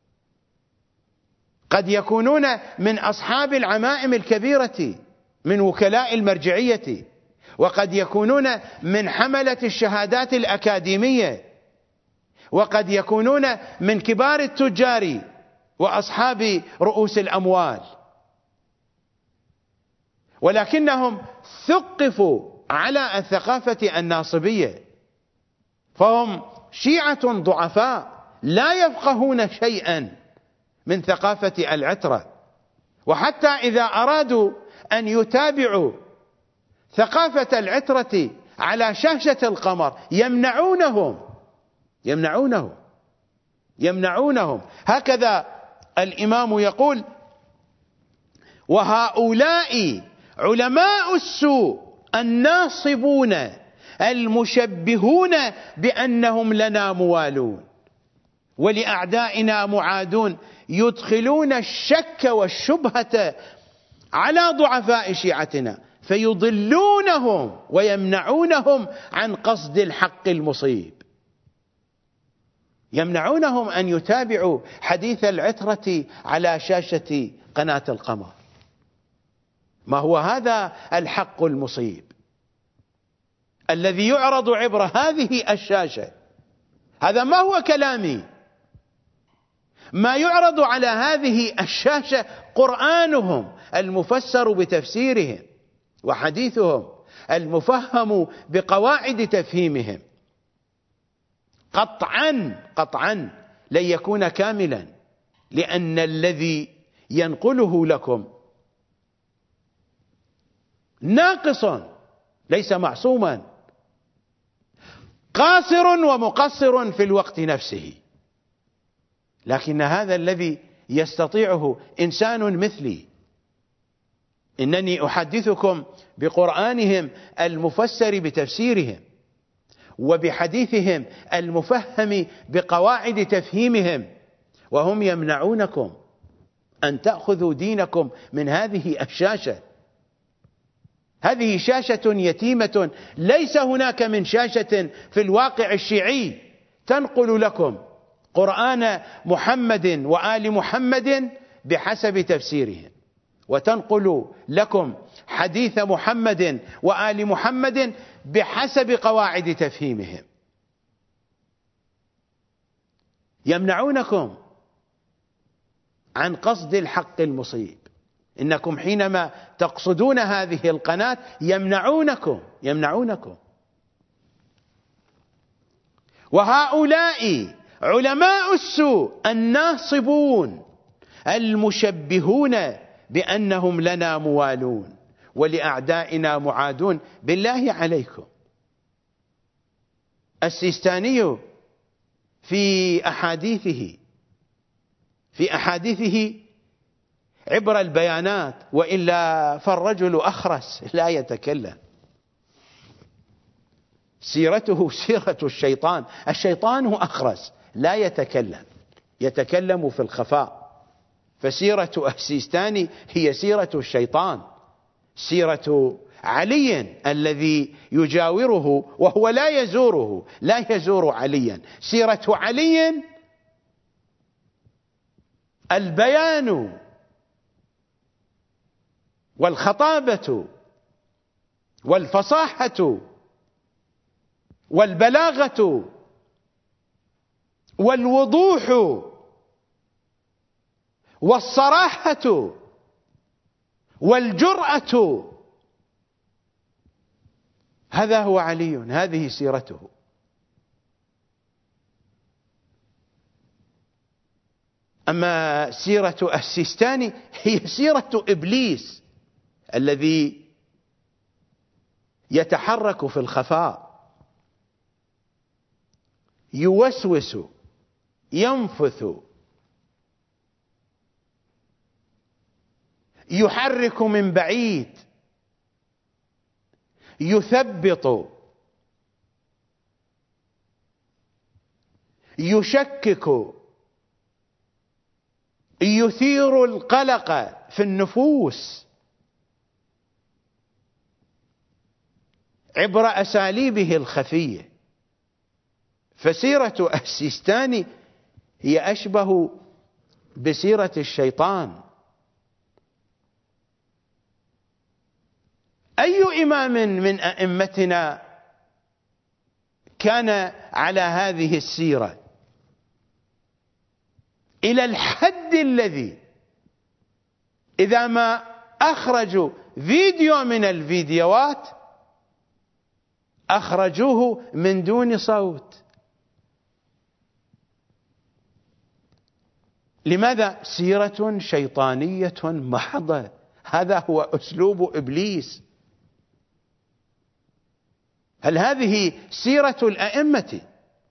قد يكونون من أصحاب العمائم الكبيرة من وكلاء المرجعية، وقد يكونون من حملة الشهادات الأكاديمية، وقد يكونون من كبار التجار وأصحاب رؤوس الأموال، ولكنهم ثقفوا على الثقافة الناصبية، فهم شيعة ضعفاء لا يفقهون شيئا من ثقافة العترة. وحتى إذا أرادوا أن يتابعوا ثقافة العترة على شاشة القمر يمنعونهم. هكذا الإمام يقول: وهؤلاء علماء السوء الناصبون المشبهون بأنهم لنا موالون ولأعدائنا معادون، يدخلون الشك والشبهة على ضعفاء شيعتنا فيضلونهم ويمنعونهم عن قصد الحق المصيب، يمنعونهم أن يتابعوا حديث العترة على شاشة قناة القمر. ما هو هذا الحق المصيب الذي يعرض عبر هذه الشاشة؟ هذا ما هو كلامي، ما يعرض على هذه الشاشة قرآنهم المفسر بتفسيرهم، وحديثهم المفهم بقواعد تفهيمهم. قطعا لن يكون كاملا، لأن الذي ينقله لكم ناقص ليس معصوما، قاصر ومقصر في الوقت نفسه. لكن هذا الذي يستطيعه إنسان مثلي. إنني أحدثكم بقرآنهم المفسر بتفسيرهم، وبحديثهم المفهم بقواعد تفهيمهم، وهم يمنعونكم أن تأخذوا دينكم من هذه الشاشة. هذه شاشة يتيمة، ليس هناك من شاشة في الواقع الشيعي تنقل لكم قرآن محمد وآل محمد بحسب تفسيرهم، وتنقل لكم حديث محمد وآل محمد بحسب قواعد تفهيمهم. يمنعونكم عن قصد الحق المصيب. إنكم حينما تقصدون هذه القناة يمنعونكم. وهؤلاء علماء السوء الناصبون المشبهون بأنهم لنا موالون ولأعدائنا معادون. بالله عليكم، السيستاني في أحاديثه عبر البيانات، وإلا فالرجل أخرس لا يتكلم. سيرته سيرة الشيطان، الشيطان هو أخرس لا يتكلم في الخفاء. فسيرة السيستاني هي سيرة الشيطان، سيرة علي الذي يجاوره وهو لا يزور عليا. سيرة علي البيان والخطابة والفصاحة والبلاغة والوضوح والصراحة والجرأة. هذا هو علي، هذه سيرته. أما سيرة السيستاني هي سيرة إبليس الذي يتحرك في الخفاء، يوسوس، ينفث، يحرك من بعيد، يثبط، يشكك، يثير القلق في النفوس عبر أساليبه الخفية. فسيرة السيستاني هي أشبه بسيرة الشيطان. أي إمام من أئمتنا كان على هذه السيرة؟ إلى الحد الذي إذا ما أخرجوا فيديو من الفيديوهات أخرجوه من دون صوت. لماذا؟ سيرة شيطانية محضة، هذا هو أسلوب إبليس. هل هذه سيرة الأئمة؟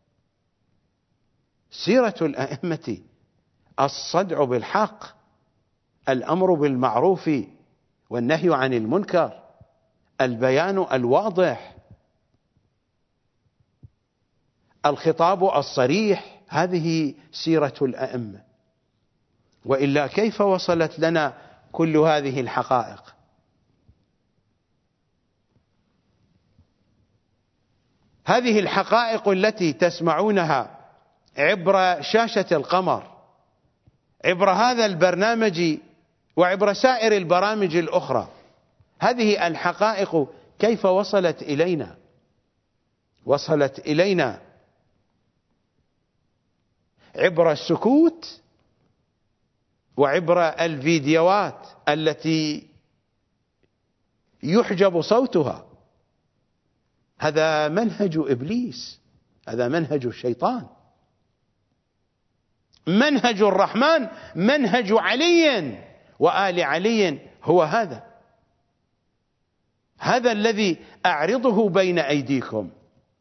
سيرة الأئمة الصدع بالحق، الأمر بالمعروف والنهي عن المنكر، البيان الواضح، الخطاب الصريح، هذه سيرة الأئمة. وإلا كيف وصلت لنا كل هذه الحقائق؟ هذه الحقائق التي تسمعونها عبر شاشة القمر، عبر هذا البرنامج وعبر سائر البرامج الأخرى، هذه الحقائق كيف وصلت إلينا؟ وصلت إلينا عبر السكوت وعبر الفيديوهات التي يحجب صوتها. هذا منهج إبليس، هذا منهج الشيطان. منهج الرحمن، منهج علي وآل علي هو هذا الذي أعرضه بين أيديكم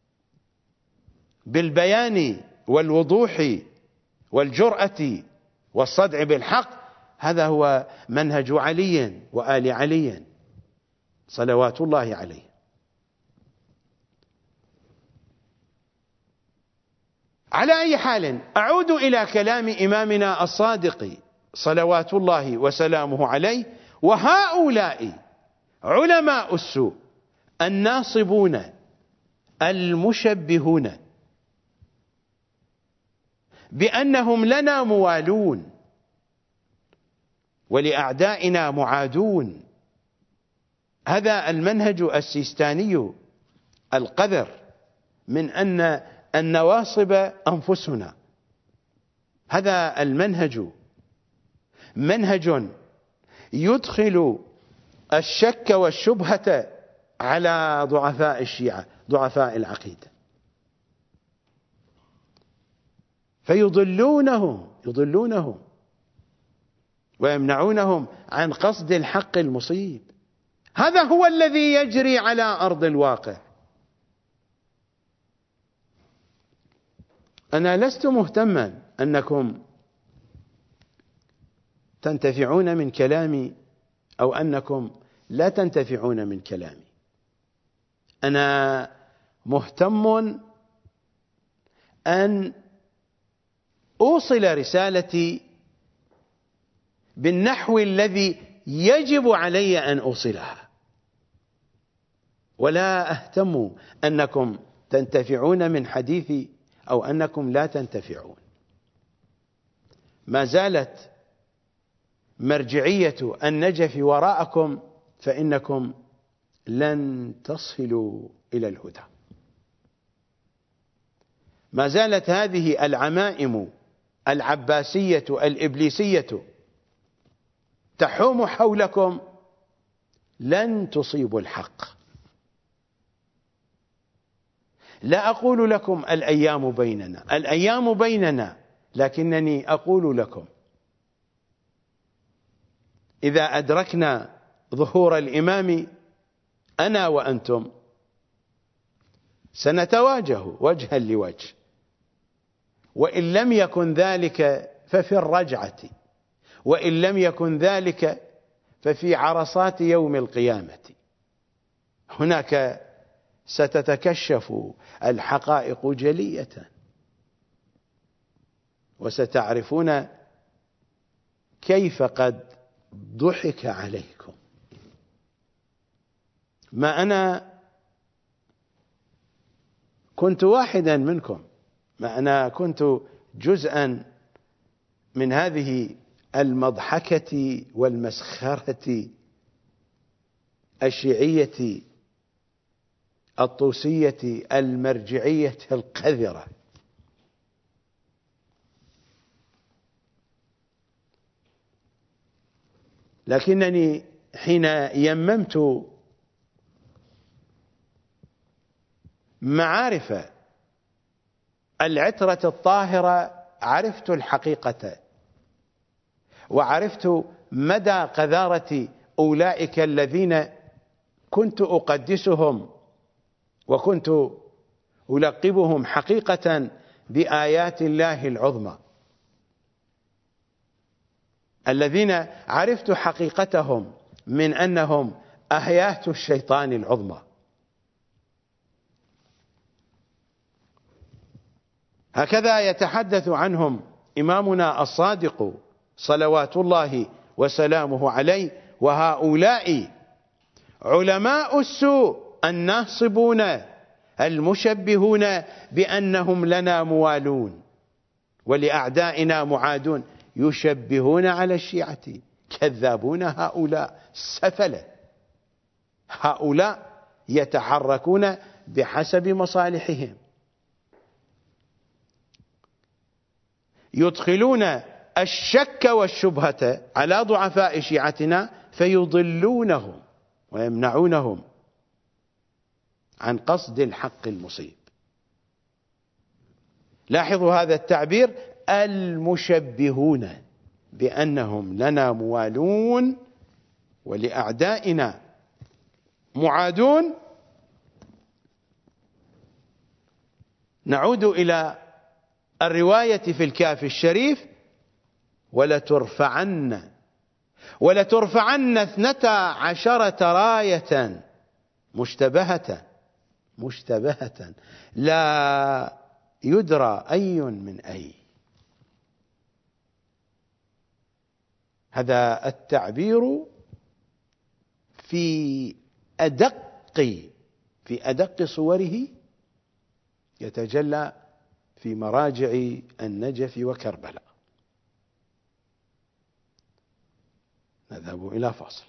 بالبيان والوضوح والجرأة والصدع بالحق. هذا هو منهج علي وآل علي صلوات الله عليه. على أي حال، أعود إلى كلام إمامنا الصادق صلوات الله وسلامه عليه: وهؤلاء علماء السوء الناصبون المشبهون بأنهم لنا موالون ولأعدائنا معادون. هذا المنهج السيستاني القذر من أن النواصب أنفسنا. هذا المنهج منهج يدخل الشك والشبهة على ضعفاء الشيعة، ضعفاء العقيدة، فيضلونهم ويمنعونهم عن قصد الحق المصيب. هذا هو الذي يجري على أرض الواقع. أنا لست مهتما أنكم تنتفعون من كلامي أو أنكم لا تنتفعون من كلامي. أنا مهتم أن أوصل رسالتي بالنحو الذي يجب علي أن أوصلها، ولا أهتم أنكم تنتفعون من حديثي أو أنكم لا تنتفعون. ما زالت مرجعية النجف وراءكم، فإنكم لن تصلوا إلى الهدى. ما زالت هذه العمائم العباسية الإبليسية تحوم حولكم، لن تصيبوا الحق. لا أقول لكم الأيام بيننا، الأيام بيننا، لكنني أقول لكم إذا أدركنا ظهور الإمام أنا وأنتم سنتواجه وجها لوجه، وإن لم يكن ذلك ففي الرجعة، وإن لم يكن ذلك ففي عرصات يوم القيامة. هناك ستتكشف الحقائق جلية، وستعرفون كيف قد ضحك عليكم. ما أنا كنت واحدا منكم، ما أنا كنت جزءا من هذه المضحكة والمسخرة الشيعية الطوسية المرجعية القذرة. لكنني حين يممت معارف العترة الطاهرة عرفت الحقيقة، وعرفت مدى قذارة أولئك الذين كنت أقدسهم وكنت ألقبهم حقيقة بآيات الله العظمى، الذين عرفت حقيقتهم من أنهم آيات الشيطان العظمى. هكذا يتحدث عنهم إمامنا الصادق صلوات الله وسلامه عليه: وهؤلاء علماء السوء الناصبون المشبهون بأنهم لنا موالون ولأعدائنا معادون، يشبهون على الشيعة، كذابون هؤلاء، سفلة، هؤلاء يتحركون بحسب مصالحهم، يدخلون الشك والشبهة على ضعفاء شيعتنا فيضلونهم ويمنعونهم عن قصد الحق المصيب. لاحظوا هذا التعبير: المشبهون بأنهم لنا موالون ولأعدائنا معادون. نعود إلى الرواية في الكافي الشريف: ولترفعن 12 راية مشتبهة لا يدرى أي من أي. هذا التعبير في أدق صوره يتجلى في مراجع النجف وكربلاء. نذهب إلى فاصل.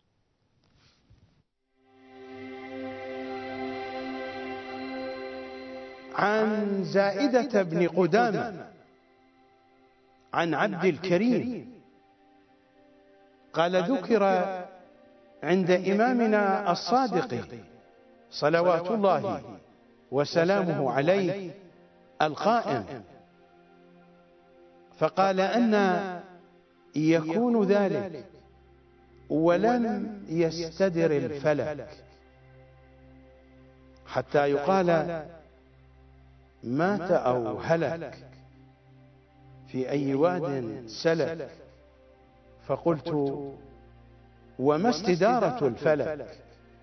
عن زائدة بن قدامة عن عبد الكريم قال: ذكر عند إمامنا الصادق صلوات الله وسلامه عليه القائم، فقال: أن يكون ذلك ولم يستدر الفلك حتى يقال مات أو هلك في أي واد سلك، فقلت: وما استدارة الفلك؟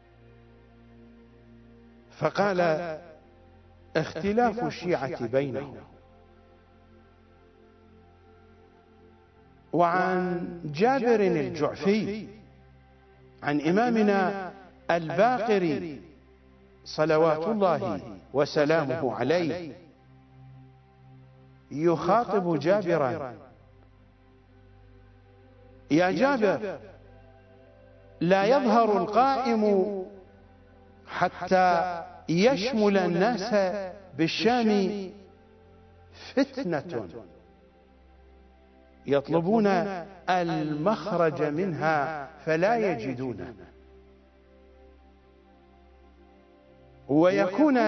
فقال: اختلاف الشيعة بينهم. وعن جابر الجعفي عن إمامنا الباقر صلوات الله وسلامه عليه يخاطب جابرا: يا جابر، لا يظهر القائم حتى يشمل الناس بالشام فتنة يطلبون المخرج منها فلا يجدونه، ويكون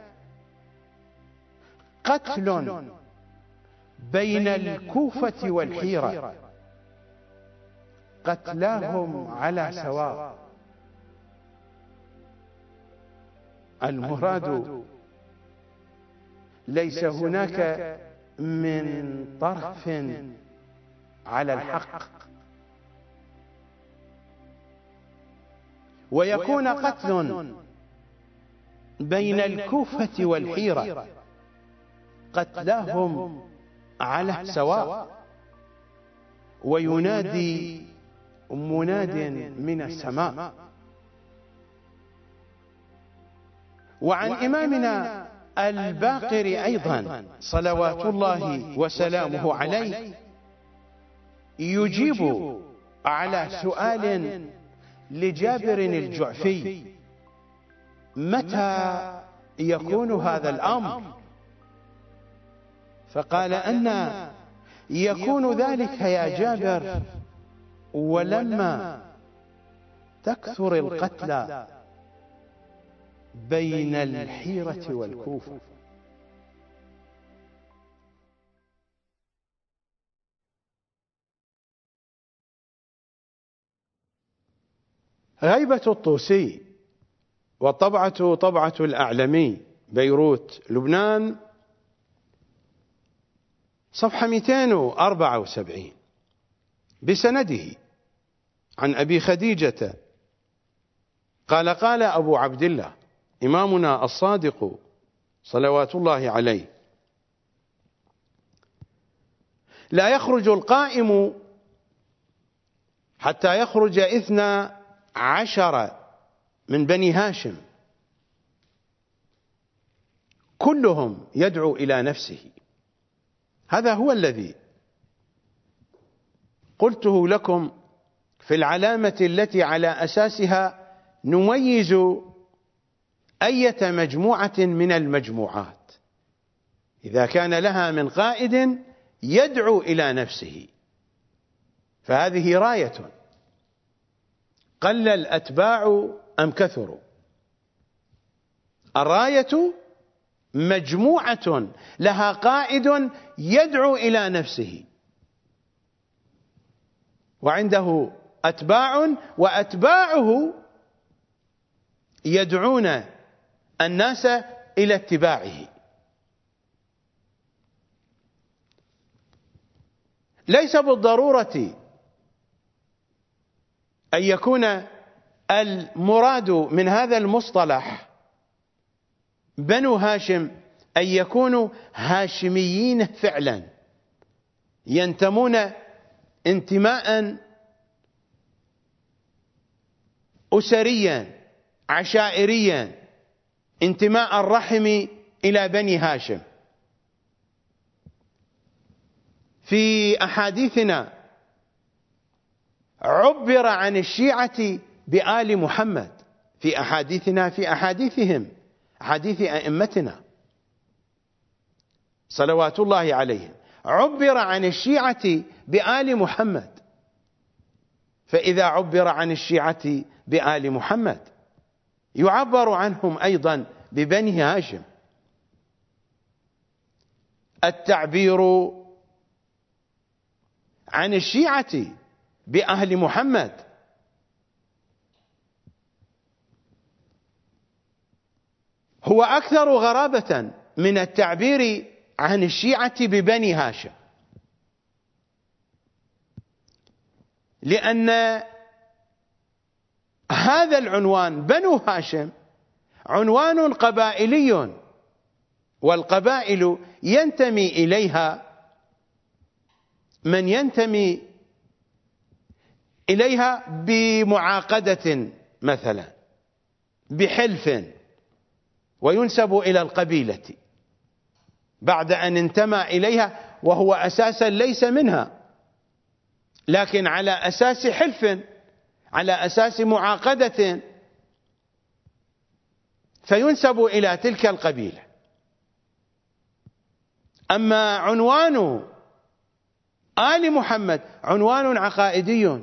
قتل بين الكوفة والحيرة، قتلاهم على سواء. المراد ليس هناك من طرف على الحق، ويكون قتل بين الكوفة والحيرة، قتلاهم على سواء. وينادي مناد من السماء. وعن إمامنا الباقر أيضا صلوات الله وسلامه عليه يجيب على سؤال لجابر الجعفي: متى يكون هذا الأمر؟ فقال: أن يكون ذلك يا جابر ولما تكثر القتلى بين الحيرة والكوفة، غيبة الطوسي والطبعة طبعة الأعلمي بيروت لبنان، صفحة 274 بسنده عن أبي خديجة قال: قال أبو عبد الله إمامنا الصادق صلوات الله عليه: لا يخرج القائم حتى يخرج 12 من بني هاشم كلهم يدعو إلى نفسه. هذا هو الذي قلته لكم في العلامة التي على أساسها نميز أية مجموعة من المجموعات، إذا كان لها من قائد يدعو إلى نفسه فهذه راية. قل الأتباع أم كثروا، الراية مجموعة لها قائد يدعو إلى نفسه وعنده أتباع، وأتباعه يدعون الناس إلى اتباعه. ليس بالضرورة أن يكون المراد من هذا المصطلح بنو هاشم أن يكونوا هاشميين فعلا، ينتمون انتماء أسريا عشائريا، انتماء الرحم إلى بني هاشم. في أحاديثنا عبر عن الشيعة بآل محمد، في أحاديثنا في أحاديثهم، أحاديث أئمتنا صلوات الله عليهم، عبر عن الشيعة بآل محمد. فإذا عبر عن الشيعة بآل محمد يعبر عنهم أيضا ببني هاشم. التعبير عن الشيعة بأهل محمد هو أكثر غرابة من التعبير عن الشيعة ببني هاشم، لأن هذا العنوان بنو هاشم عنوان قبائلي، والقبائل ينتمي إليها من ينتمي إليها بمعاقدة مثلا، بحلف، وينسب إلى القبيلة بعد أن انتمى إليها وهو أساسا ليس منها، لكن على أساس حلف، على أساس معاقدة، فينسب إلى تلك القبيلة. أما عنوان آل محمد عنوان عقائدي،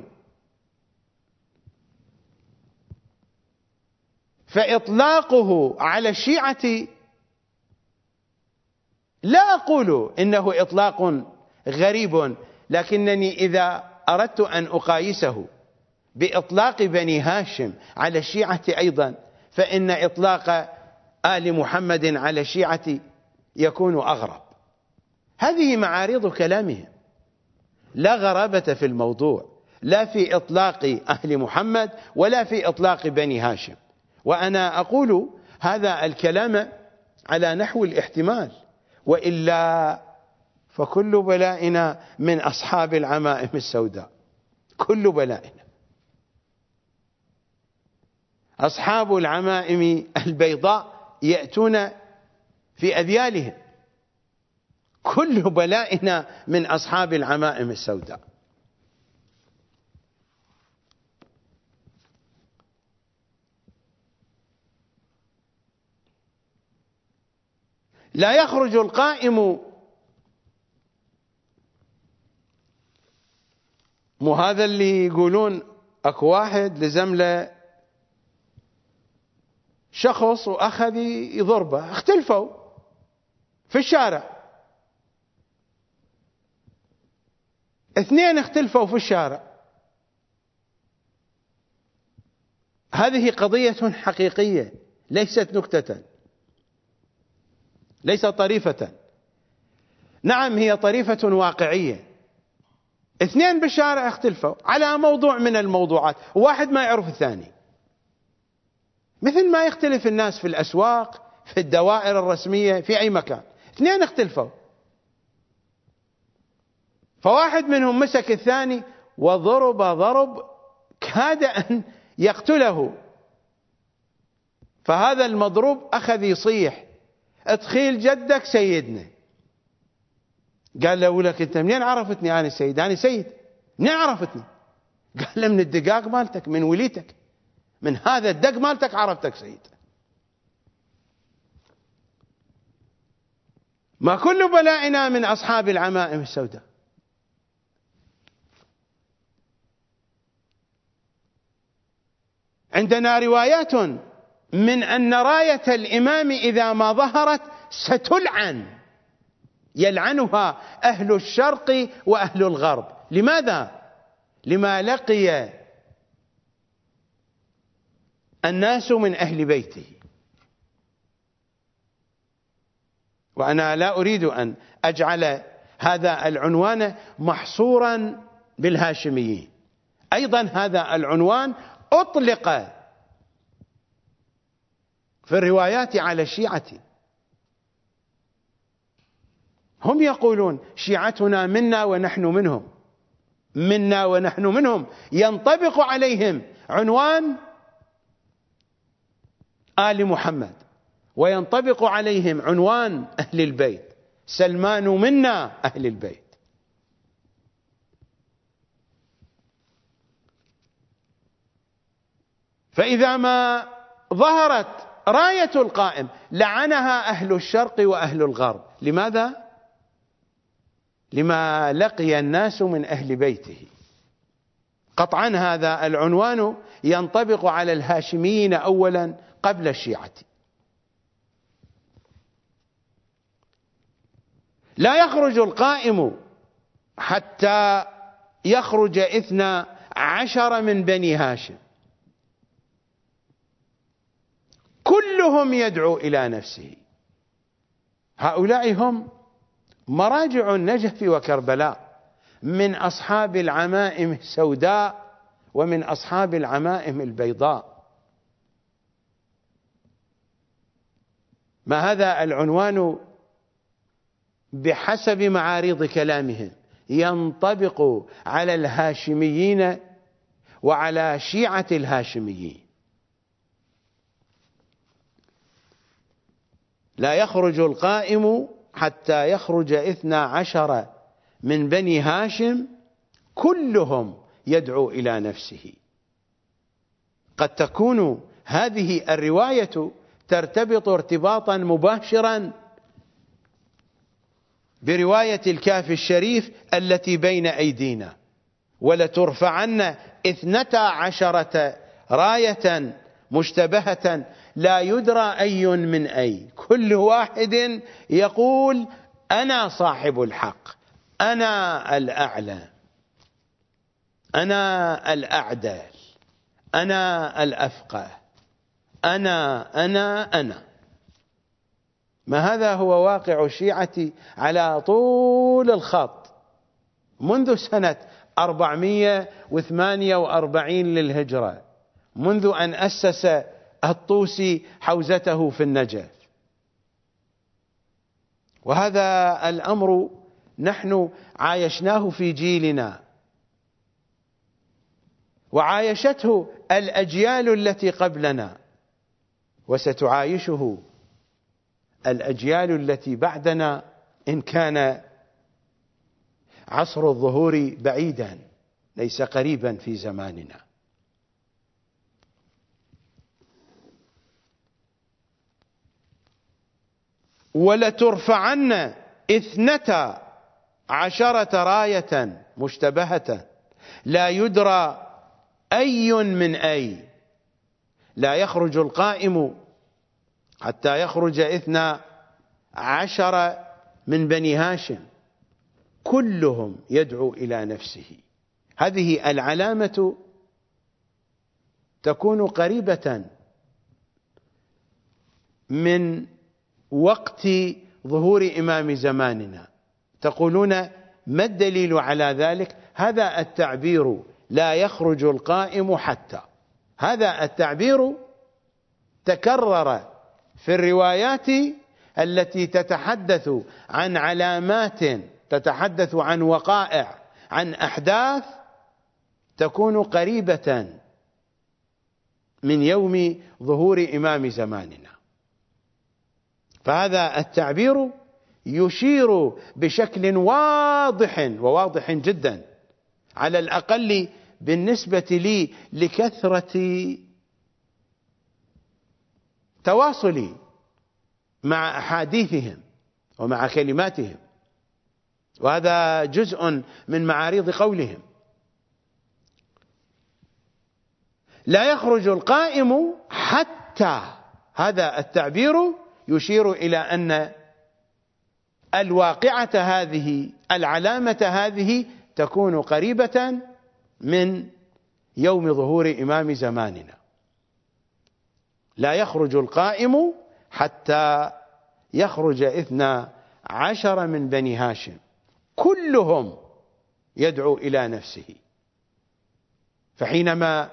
فإطلاقه على الشيعة لا أقول إنه إطلاق غريب، لكنني إذا أردت أن أقايسه بإطلاق بني هاشم على الشيعة أيضا، فإن إطلاق آل محمد على الشيعة يكون أغرب. هذه معارض كلامهم، لا غرابة في الموضوع، لا في إطلاق أهل محمد ولا في إطلاق بني هاشم. وأنا أقول هذا الكلام على نحو الاحتمال، وإلا فكل بلائنا من أصحاب العمائم السوداء، كل بلائنا. أصحاب العمائم البيضاء يأتون في أذيالهم، كل بلائنا من أصحاب العمائم السوداء. لا يخرج القائم مو هذا اللي يقولون اكو واحد لزم له شخص واخذ يضربه، اختلفوا في الشارع، اثنين اختلفوا في الشارع. هذه قضية حقيقية ليست نكتة، ليست طريفة. نعم هي طريفة واقعية. اثنين بالشارع اختلفوا على موضوع من الموضوعات، واحد ما يعرف الثاني، مثل ما يختلف الناس في الأسواق، في الدوائر الرسمية، في أي مكان. اثنين اختلفوا، فواحد منهم مسك الثاني وضرب ضرب كاد أن يقتله، فهذا المضروب أخذ يصيح: ادخيل جدك سيدنا. قال له: لك انت منين عرفتني انا سيد؟ انا سيد منين عرفتني؟ قال له: من الدقاق مالتك، من وليتك، من هذا الدق مالتك عرفتك سيد. ما كل بلائنا من اصحاب العمائم السوداء. عندنا روايات من ان راية الامام اذا ما ظهرت ستلعن، يلعنها أهل الشرق وأهل الغرب. لماذا؟ لما لقي الناس من أهل بيته. وأنا لا أريد أن أجعل هذا العنوان محصورا بالهاشميين، أيضا هذا العنوان أطلق في الروايات على الشيعة. هم يقولون شيعتنا منا ونحن منهم، منا ونحن منهم، ينطبق عليهم عنوان آل محمد، وينطبق عليهم عنوان أهل البيت، سلمان منا أهل البيت. فإذا ما ظهرت راية القائم لعنها أهل الشرق وأهل الغرب. لماذا؟ لما لقي الناس من أهل بيته. قطعا هذا العنوان ينطبق على الهاشميين أولا قبل الشيعة. لا يخرج القائم حتى يخرج 12 من بني هاشم، كلهم يدعو إلى نفسه. هؤلاء هم مراجع النجف وكربلاء، من أصحاب العمائم السوداء ومن أصحاب العمائم البيضاء. ما هذا العنوان بحسب معارض كلامهم ينطبق على الهاشميين وعلى شيعة الهاشميين. لا يخرج القائم حتى يخرج 12 من بني هاشم كلهم يدعو إلى نفسه. قد تكون هذه الرواية ترتبط ارتباطا مباشرا برواية الكافي الشريف التي بين أيدينا: ولترفعن 12 راية مشتبهة لا يدرى أي من أي، كل واحد يقول: أنا صاحب الحق، أنا الأعلى، أنا الأعدل، أنا الأفقه، أنا. ما هذا هو واقع الشيعة على طول الخط منذ سنة 448 للهجرة، منذ أن أسس الطوسي حوزته في النجف. وهذا الأمر نحن عايشناه في جيلنا، وعايشته الأجيال التي قبلنا، وستعايشه الأجيال التي بعدنا إن كان عصر الظهور بعيدا ليس قريبا في زماننا. ولترفعن 12 راية مشتبهة لا يدرى أي من أي. لا يخرج القائم حتى يخرج 12 من بني هاشم كلهم يدعو إلى نفسه. هذه العلامة تكون قريبة من وقت ظهور إمام زماننا. تقولون ما الدليل على ذلك؟ هذا التعبير لا يخرج القائم حتى، هذا التعبير تكرر في الروايات التي تتحدث عن علامات، تتحدث عن وقائع، عن أحداث تكون قريبة من يوم ظهور إمام زماننا. فهذا التعبير يشير بشكل واضح جدا، على الأقل بالنسبة لي، لكثرة تواصلي مع أحاديثهم ومع كلماتهم، وهذا جزء من معاريض قولهم. لا يخرج القائم حتى، هذا التعبير يشير إلى أن الواقعة هذه، العلامة هذه تكون قريبة من يوم ظهور إمام زماننا. لا يخرج القائم حتى يخرج 12 من بني هاشم كلهم يدعو إلى نفسه. فحينما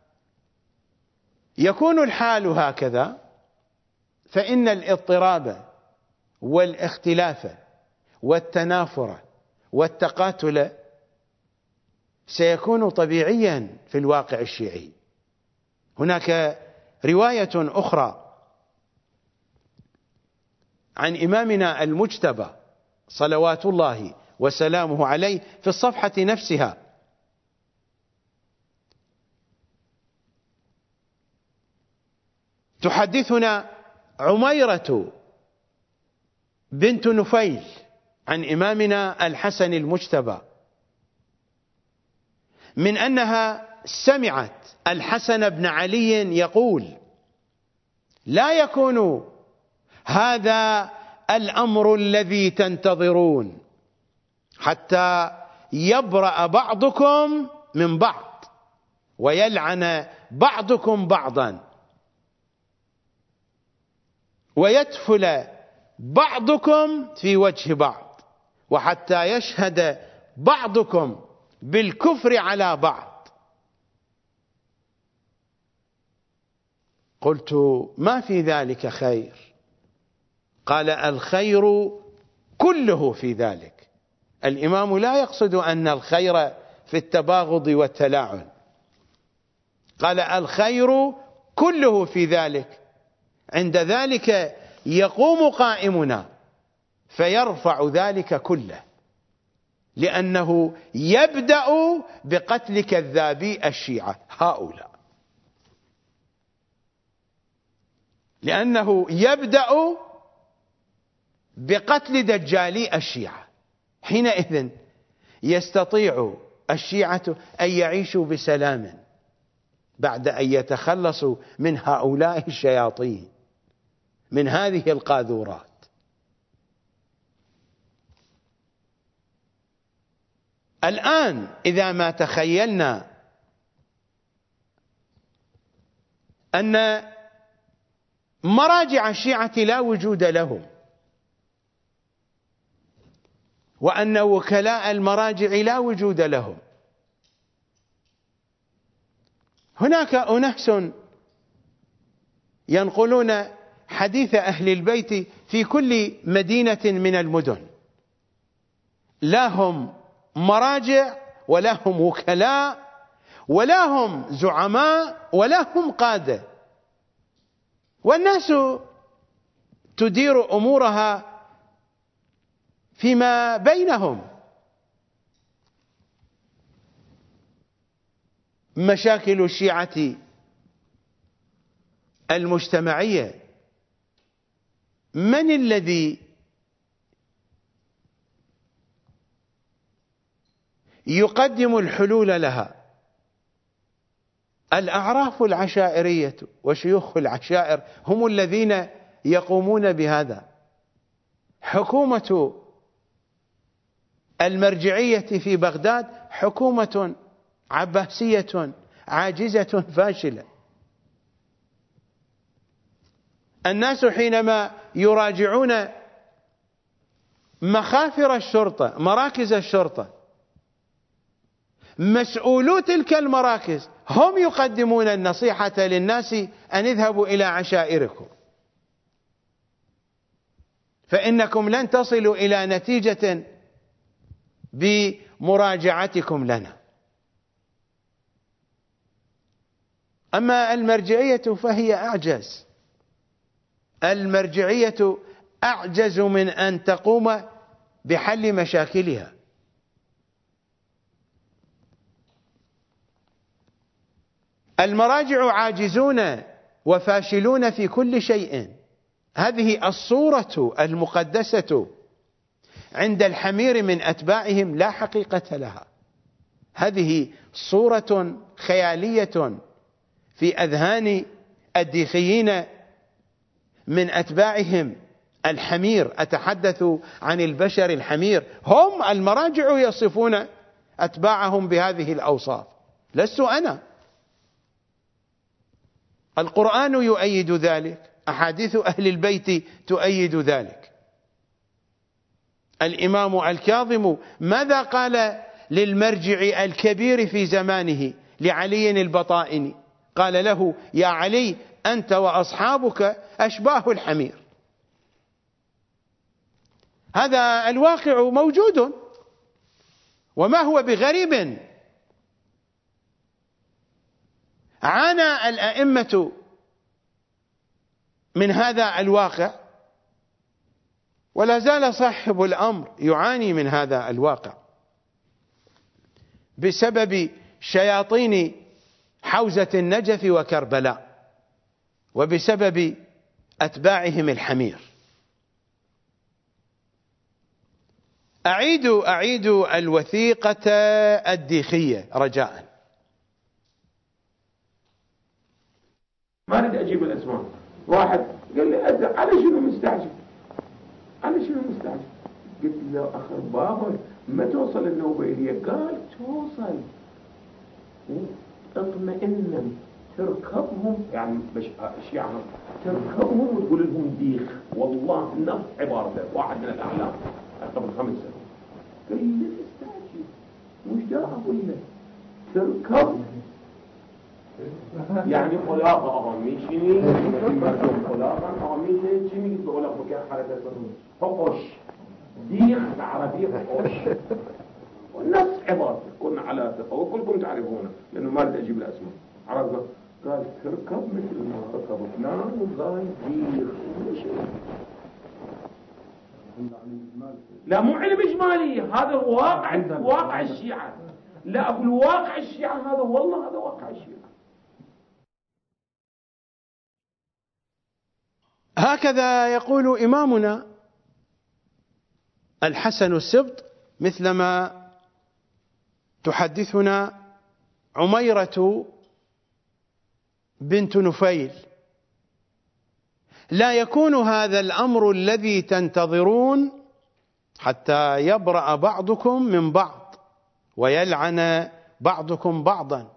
يكون الحال هكذا فإن الاضطراب والاختلاف والتنافر والتقاتل سيكون طبيعيا في الواقع الشيعي. هناك رواية أخرى عن إمامنا المجتبى صلوات الله وسلامه عليه في الصفحة نفسها، تحدثنا عميرة بنت نفيل عن إمامنا الحسن المجتبى من أنها سمعت الحسن بن علي يقول: لا يكون هذا الأمر الذي تنتظرون حتى يبرأ بعضكم من بعض ويلعن بعضكم بعضا ويتفل بعضكم في وجه بعض، وحتى يشهد بعضكم بالكفر على بعض. قلت: ما في ذلك خير؟ قال: الخير كله في ذلك. الإمام لا يقصد أن الخير في التباغض والتلاعن، قال: الخير كله في ذلك. عند ذلك يقوم قائمنا فيرفع ذلك كله، لأنه يبدأ بقتل كذابي الشيعة هؤلاء، لأنه يبدأ بقتل دجالي الشيعة. حينئذ يستطيع الشيعة أن يعيشوا بسلام بعد أن يتخلصوا من هؤلاء الشياطين، من هذه القاذورات. الآن إذا ما تخيلنا أن مراجع الشيعة لا وجود لهم، وأن وكلاء المراجع لا وجود لهم، هناك أناس ينقلون حديث أهل البيت في كل مدينة من المدن، لا هم مراجع ولا هم وكلاء ولا هم زعماء ولا هم قادة، والناس تدير أمورها فيما بينهم. مشاكل الشيعة المجتمعية من الذي يقدم الحلول لها الأعراف العشائرية وشيوخ العشائر هم الذين يقومون بهذا. حكومة المرجعية في بغداد حكومة عباسية عاجزة فاشلة. الناس حينما يراجعون مخافر الشرطة، مراكز الشرطة، مسؤولو تلك المراكز هم يقدمون النصيحة للناس أن اذهبوا إلى عشائركم، فإنكم لن تصلوا إلى نتيجة بمراجعتكم لنا. أما المرجعية فهي أعجز، المرجعية أعجز من أن تقوم بحل مشاكلها. المراجع عاجزون وفاشلون في كل شيء. هذه الصورة المقدسة عند الحمير من أتباعهم لا حقيقة لها. هذه صورة خيالية في أذهان الديخيين من أتباعهم الحمير. أتحدث عن البشر الحمير، هم المراجع يصفون أتباعهم بهذه الأوصاف، لست أنا. القرآن يؤيد ذلك، أحاديث أهل البيت تؤيد ذلك. الإمام الكاظم ماذا قال للمرجع الكبير في زمانه لعلي البطائني؟ قال له: يا علي، أنت وأصحابك أشباه الحمير. هذا الواقع موجود وما هو بغريب. عانى الأئمة من هذا الواقع، ولا زال صاحب الأمر يعاني من هذا الواقع بسبب شياطين حوزة النجف وكربلاء، وبسبب أتباعهم الحمير. أعيد الوثيقة الديخية رجاء. ما أريد أجيب الأسماء. واحد قال لي: على شنو مستعجل؟ على شنو مستعجل؟ قلت له: أخر بابا، ما توصل النوبيلية؟ قال: توصل. اطمئن، تركبهم، يعني الشيعة تركبهم وتقول لهم ديخ. والله نفس عبارته واحد من الأعلام قبل 5 سنين. قال لي: استعجل، مش دا أقول لك تركب، يعني خلاقة أغاميشني مردم خلاقة أغاميشني چی بقول لك بكير حركة حقش ديخ العربية حقش. والنفس عبارة كنا على ثقة وكلكم تعرفونه، لأنه ما أريد أجيب الأسماء. عرفت؟ قال: تركب مثل ما ركب فلان وقال ديخ. لا، مو علم إجمالي، هذا واقع الشيعة. لا أقول واقع الشيعة، هذا والله هذا واقع الشيعة. هكذا يقول إمامنا الحسن السبط، مثلما تحدثنا عميرة بنت نفيل: لا يكون هذا الأمر الذي تنتظرون حتى يبرأ بعضكم من بعض ويلعن بعضكم بعضا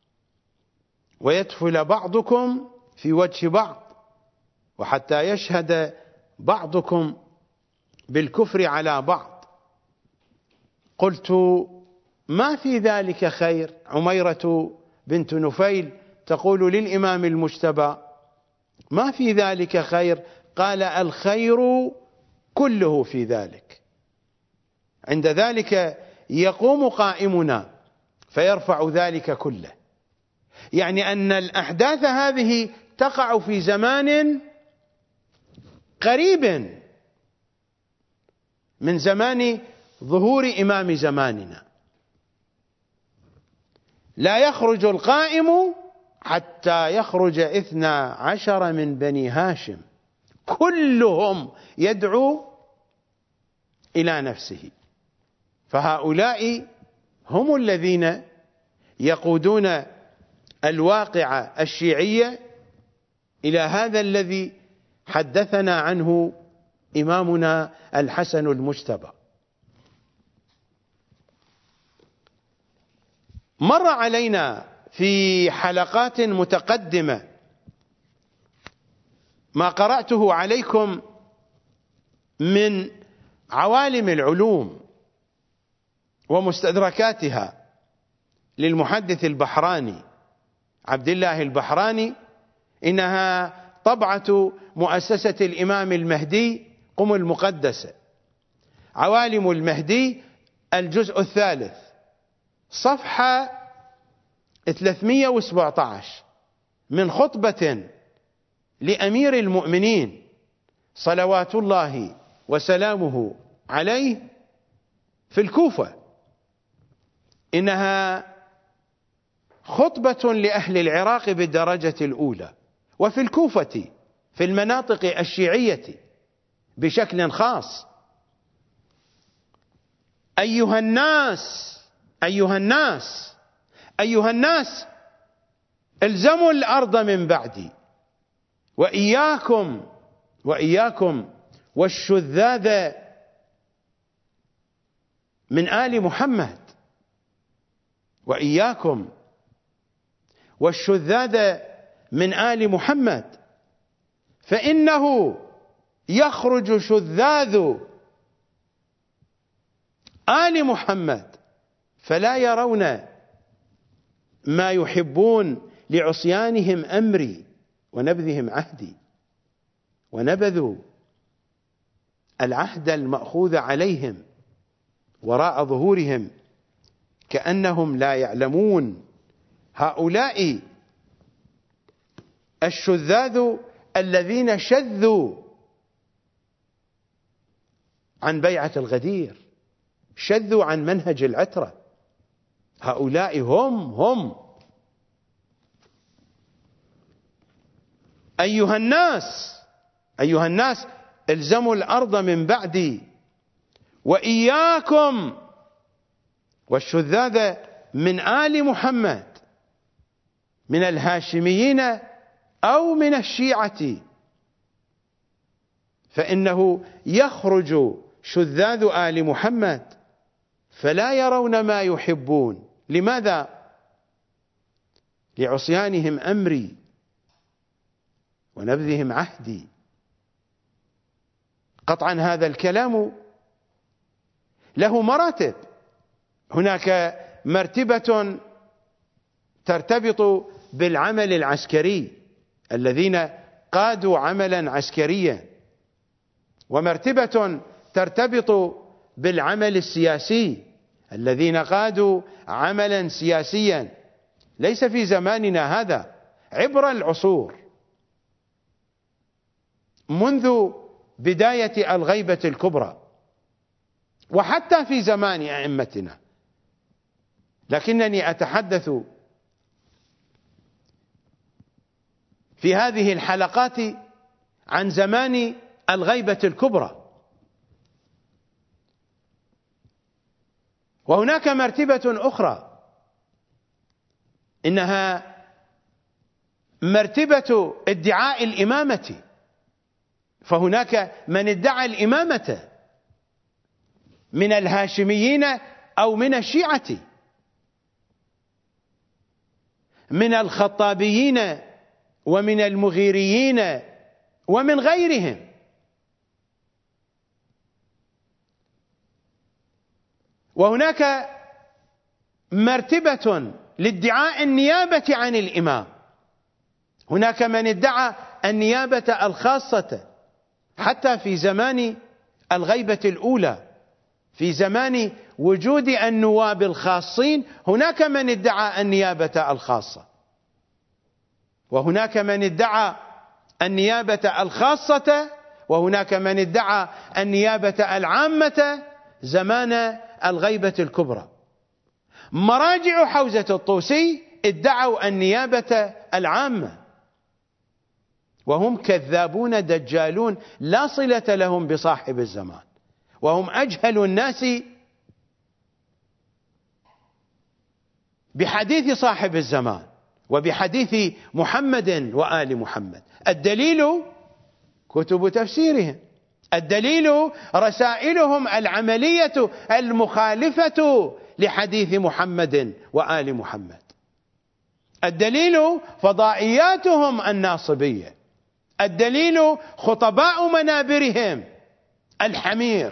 ويدخل بعضكم في وجه بعض، وحتى يشهد بعضكم بالكفر على بعض. قلت: ما في ذلك خير؟ عميرة بنت نفيل تقول للإمام المجتبى: ما في ذلك خير؟ قال: الخير كله في ذلك. عند ذلك يقوم قائمنا فيرفع ذلك كله. يعني أن الأحداث هذه تقع في زمان قريب من زمان ظهور إمام زماننا. لا يخرج القائم حتى يخرج 12 من بني هاشم، كلهم يدعو إلى نفسه. فهؤلاء هم الذين يقودون الواقع الشيعية إلى هذا الذي حدثنا عنه إمامنا الحسن المجتبى. مر علينا في حلقات متقدمة ما قرأته عليكم من عوالم العلوم ومستدركاتها للمحدث البحراني عبد الله البحراني، إنها طبعة مؤسسة الإمام المهدي قم المقدسة، عوالم المهدي الجزء الثالث، صفحة 317، من خطبة لأمير المؤمنين صلوات الله وسلامه عليه في الكوفة. إنها خطبة لأهل العراق بالدرجة الأولى، وفي الكوفة في المناطق الشيعية بشكل خاص. أيها الناس أيها الناس أيها الناس، الزموا الأرض من بعدي، وإياكم والشذاذ من آل محمد، وإياكم والشذاذ من آل محمد، فإنه يخرج شذاذ آل محمد فلا يرون ما يحبون لعصيانهم أمري ونبذهم عهدي، ونبذوا العهد المأخوذ عليهم وراء ظهورهم كأنهم لا يعلمون. هؤلاء الشذاذ الذين شذوا عن بيعة الغدير، شذوا عن منهج العترة، هؤلاء هم أيها الناس الزموا الأرض من بعدي، وإياكم والشذاذ من آل محمد، من الهاشميين أو من الشيعة، فإنه يخرج شذاذ آل محمد فلا يرون ما يحبون. لماذا؟ لعصيانهم أمري ونبذهم عهدي. قطعا هذا الكلام له مراتب. هناك مرتبة ترتبط بالعمل العسكري الذين قادوا عملا عسكريا، ومرتبة ترتبط بالعمل السياسي الذين قادوا عملا سياسيا، ليس في زماننا هذا، عبر العصور منذ بداية الغيبة الكبرى وحتى في زمان أئمتنا. لكنني أتحدث في هذه الحلقات عن زمان الغيبة الكبرى. وهناك مرتبة أخرى، إنها مرتبة ادعاء الإمامة، فهناك من ادعى الإمامة من الهاشميين أو من الشيعة، من الخطابيين ومن المغيريين ومن غيرهم. وهناك مرتبة لادعاء النيابة عن الإمام، هناك من ادعى النيابة الخاصة حتى في زمان الغيبة الأولى، في زمان وجود النواب الخاصين هناك من ادعى النيابة الخاصة، وهناك من ادعى النيابة الخاصة، وهناك من ادعى النيابة العامة زمان الغيبة الكبرى. مراجع حوزة الطوسي ادعوا النيابة العامة، وهم كذابون دجالون لا صلة لهم بصاحب الزمان، وهم أجهل الناس بحديث صاحب الزمان وبحديث محمد وآل محمد. الدليل كتب تفسيرهم، الدليل رسائلهم العملية المخالفة لحديث محمد وآل محمد، الدليل فضائياتهم الناصبية، الدليل خطباء منابرهم الحمير.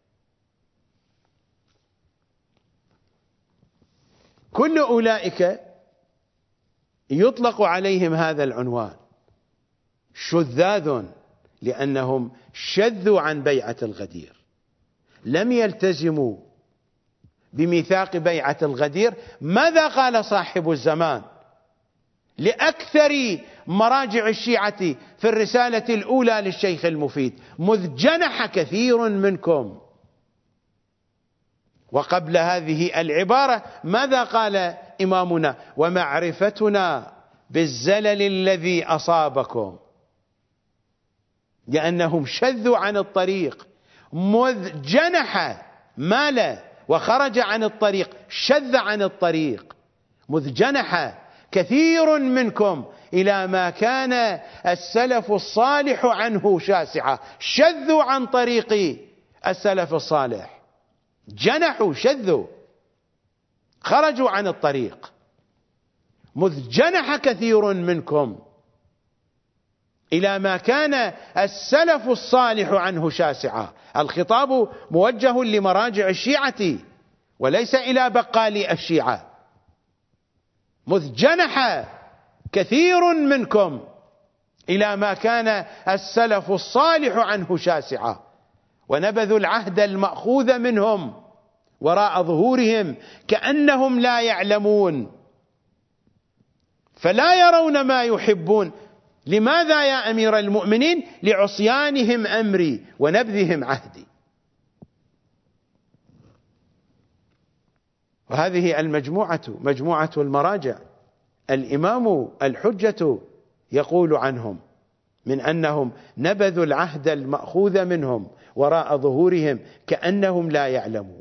كل أولئك يطلق عليهم هذا العنوان، شذاذ، لأنهم شذوا عن بيعة الغدير، لم يلتزموا بميثاق بيعة الغدير. ماذا قال صاحب الزمان لأكثر مراجع الشيعة في الرسالة الأولى للشيخ المفيد؟ مذ جنح كثير منكم. وقبل هذه العبارة ماذا قال إمامنا؟ ومعرفتنا بالزلل الذي أصابكم، لأنهم شذوا عن الطريق. مذ جنح، مال وخرج عن الطريق، شذ عن الطريق. مذ جنح كثير منكم إلى ما كان السلف الصالح عنه شاسعة، شذوا عن طريق السلف الصالح، جنحوا، شذوا، خرجوا عن الطريق. مذ جنح كثير منكم إلى ما كان السلف الصالح عنه شاسعا. الخطاب موجه لمراجع الشيعة وليس إلى بقالي الشيعة. مذ جنح كثير منكم إلى ما كان السلف الصالح عنه شاسعا، ونبذوا العهد المأخوذ منهم وراء ظهورهم كأنهم لا يعلمون، فلا يرون ما يحبون. لماذا يا أمير المؤمنين؟ لعصيانهم أمري ونبذهم عهدي. وهذه المجموعة مجموعة المراجع، الإمام الحجة يقول عنهم من أنهم نبذوا العهد المأخوذ منهم وراء ظهورهم كأنهم لا يعلمون.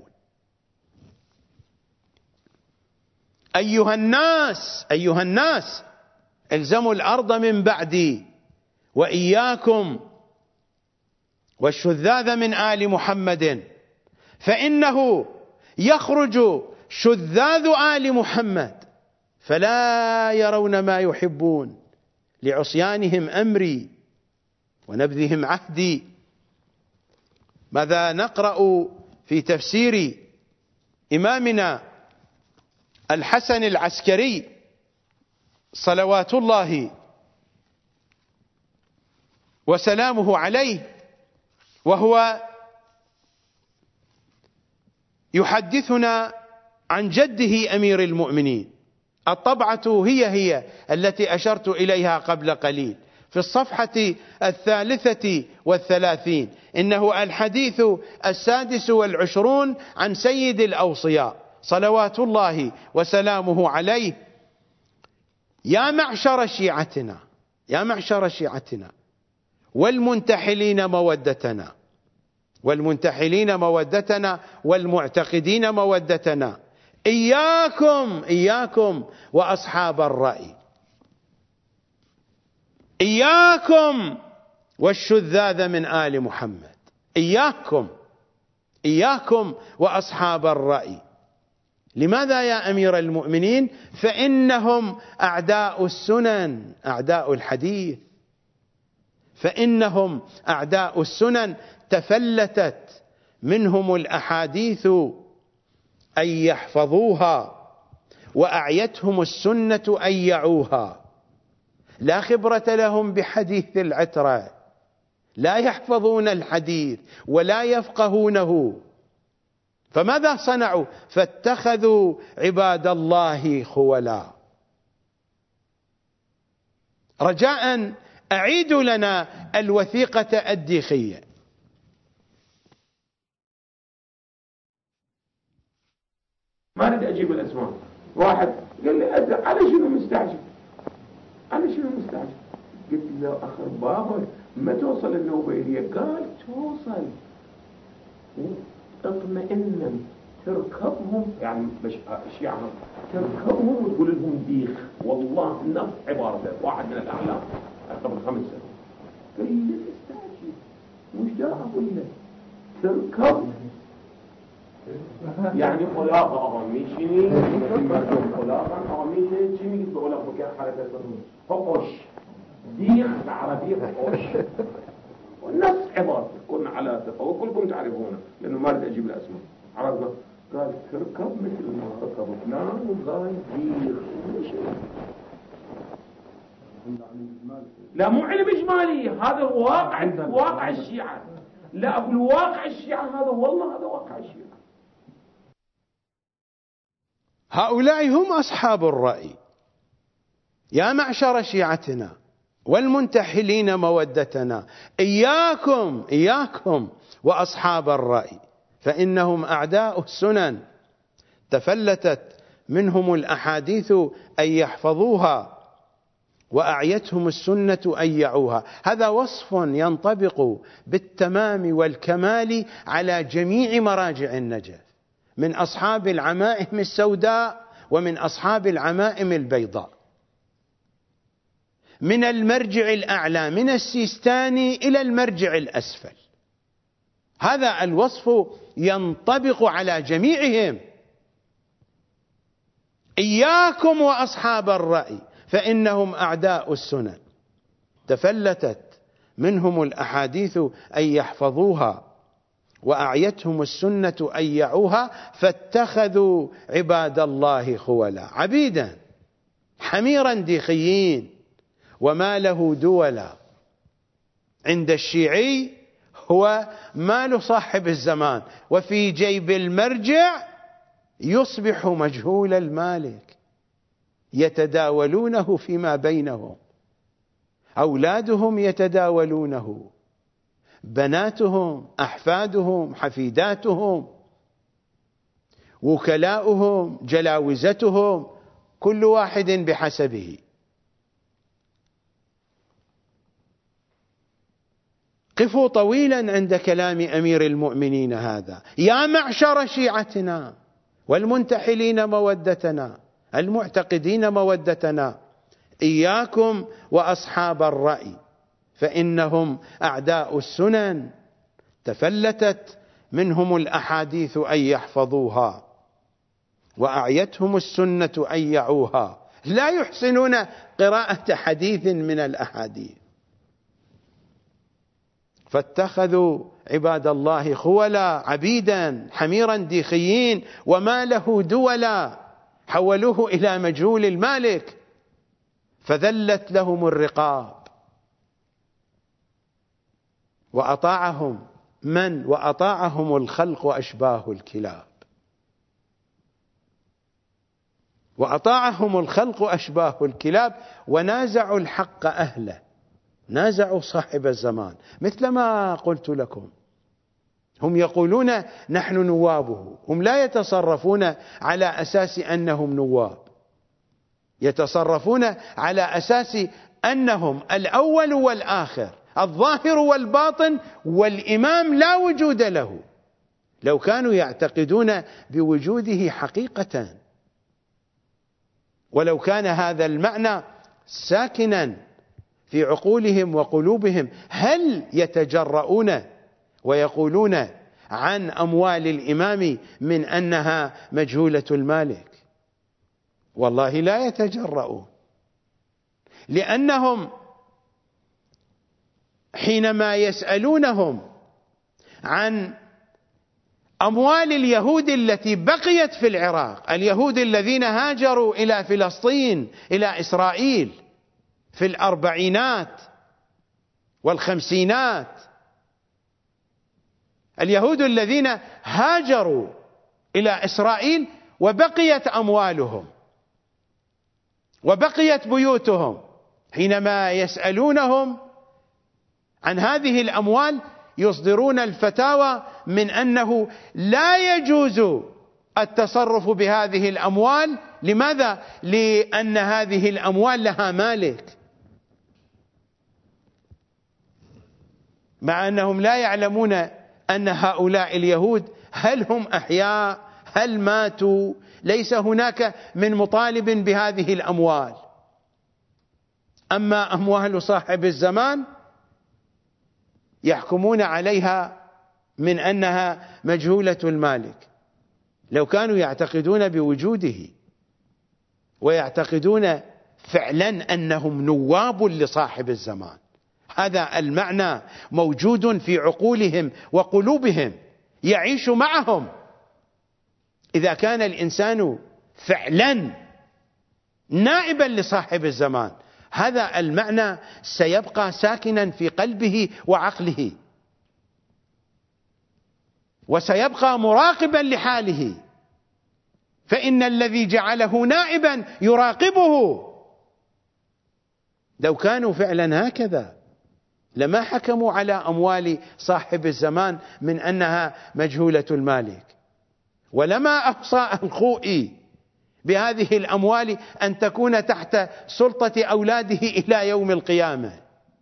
أيها الناس الزموا الأرض من بعدي وإياكم والشذاذ من آل محمد، فإنه يخرج شذاذ آل محمد فلا يرون ما يحبون لعصيانهم أمري ونبذهم عهدي. ماذا نقرأ في تفسير إمامنا الحسن العسكري صلوات الله وسلامه عليه، وهو يحدثنا عن جده أمير المؤمنين؟ الطبعة هي التي أشرت إليها قبل قليل في الصفحة 33. إنه الحديث 26 عن سيد الأوصياء صلوات الله وسلامه عليه: يا معشر شيعتنا والمنتحلين مودتنا والمعتقدين مودتنا، إياكم وأصحاب الرأي، إياكم والشذاذ من آل محمد، إياكم وأصحاب الرأي. لماذا يا أمير المؤمنين؟ فإنهم أعداء السنن، أعداء الحديث، فإنهم أعداء السنن، تفلتت منهم الأحاديث أن يحفظوها، وأعيتهم السنة أن يعوها. لا خبرة لهم بحديث العترة، لا يحفظون الحديث ولا يفقهونه. فماذا صنعوا؟ فاتخذوا عباد الله خولا. رجاء أعيدوا لنا الوثيقة الديخية. ما أريد أجيب الأسماء. واحد قال لي على شنو مستعجل؟ قلت له أخر بابا ما توصل النوبيلية؟ قال توصل. اطمئنا تركبهم يعني الشيعة تركبهم وتقول لهم ديخ. والله نفس عبارته واحد من الأعلام قبل 5 سنين قال لي استعجل مش دا أقول لك تركب يعني خلاقة أغميشني مردم خلاقا أغميشني چی میگید به اولا بکر حرکت کنون حقوش ديخ العربية حقوش والنفس عبارة كنا على تفاوت كلكم تعرفونه لأنه ما رد أجيب الأسماء عرفنا قال تركب مثل ما ركب فلان وقال ديخ لا مو علم إجمالي هذا واقع الشيعة لا أقول واقع الشيعة هذا والله هذا واقع الشيعة. هؤلاء هم أصحاب الرأي. يا معشر شيعتنا والمنتحلين مودتنا إياكم وأصحاب الرأي فإنهم أعداء السنن تفلتت منهم الأحاديث أن يحفظوها وأعيتهم السنة أن يعوها. هذا وصف ينطبق بالتمام والكمال على جميع مراجع النجف من أصحاب العمائم السوداء ومن أصحاب العمائم البيضاء، من المرجع الأعلى من السيستاني إلى المرجع الأسفل. هذا الوصف ينطبق على جميعهم. إياكم وأصحاب الرأي فإنهم أعداء السنن تفلتت منهم الأحاديث أن يحفظوها وأعيتهم السنة أن يعوها فاتخذوا عباد الله خولا عبيدا حميرا ديخيين وما له دولا. عند الشيعي هو مال صاحب الزمان وفي جيب المرجع يصبح مجهول المالك يتداولونه فيما بينهم، أولادهم يتداولونه، بناتهم، أحفادهم، حفيداتهم، وكلاؤهم، جلاوزتهم، كل واحد بحسبه. قفوا طويلا عند كلام أمير المؤمنين هذا. يا معشر شيعتنا والمنتحلين مودتنا المعتقدين مودتنا إياكم وأصحاب الرأي فإنهم أعداء السنن تفلتت منهم الأحاديث أن يحفظوها وأعيتهم السنة أن يعوها. لا يحسنون قراءة حديث من الأحاديث. فاتخذوا عباد الله خولا عبيدا حميرا ديخيين وما له دولا، حولوه إلى مجهول المالك فذلت لهم الرقاب. وأطاعهم من؟ وأطاعهم الخلق أشباه الكلاب. وأطاعهم الخلق أشباه الكلاب ونازعوا الحق أهله، نازعوا صاحب الزمان. مثل ما قلت لكم هم يقولون نحن نوابه، هم لا يتصرفون على أساس أنهم نواب، يتصرفون على أساس أنهم الأول والآخر، الظاهر والباطن، والإمام لا وجود له. لو كانوا يعتقدون بوجوده حقيقة ولو كان هذا المعنى ساكنا في عقولهم وقلوبهم هل يتجرؤون ويقولون عن أموال الإمام من أنها مجهولة المالك؟ والله لا يتجرؤون، لأنهم حينما يسألونهم عن أموال اليهود التي بقيت في العراق، اليهود الذين هاجروا إلى فلسطين إلى إسرائيل في الأربعينات والخمسينات، اليهود الذين هاجروا إلى إسرائيل وبقيت أموالهم وبقيت بيوتهم، حينما يسألونهم عن هذه الأموال يصدرون الفتاوى من أنه لا يجوز التصرف بهذه الأموال. لماذا؟ لأن هذه الأموال لها مالك، مع أنهم لا يعلمون أن هؤلاء اليهود هل هم أحياء هل ماتوا؟ ليس هناك من مطالب بهذه الأموال. أما أموال صاحب الزمان يحكمون عليها من أنها مجهولة المالك. لو كانوا يعتقدون بوجوده ويعتقدون فعلا أنهم نواب لصاحب الزمان، هذا المعنى موجود في عقولهم وقلوبهم، يعيش معهم. إذا كان الإنسان فعلا نائبا لصاحب الزمان، هذا المعنى سيبقى ساكنا في قلبه وعقله، وسيبقى مراقبا لحاله، فإن الذي جعله نائبا يراقبه. لو كانوا فعلا هكذا لما حكموا على أموال صاحب الزمان من أنها مجهولة المالك، ولما أوصى الخوئي بهذه الأموال أن تكون تحت سلطة أولاده إلى يوم القيامة.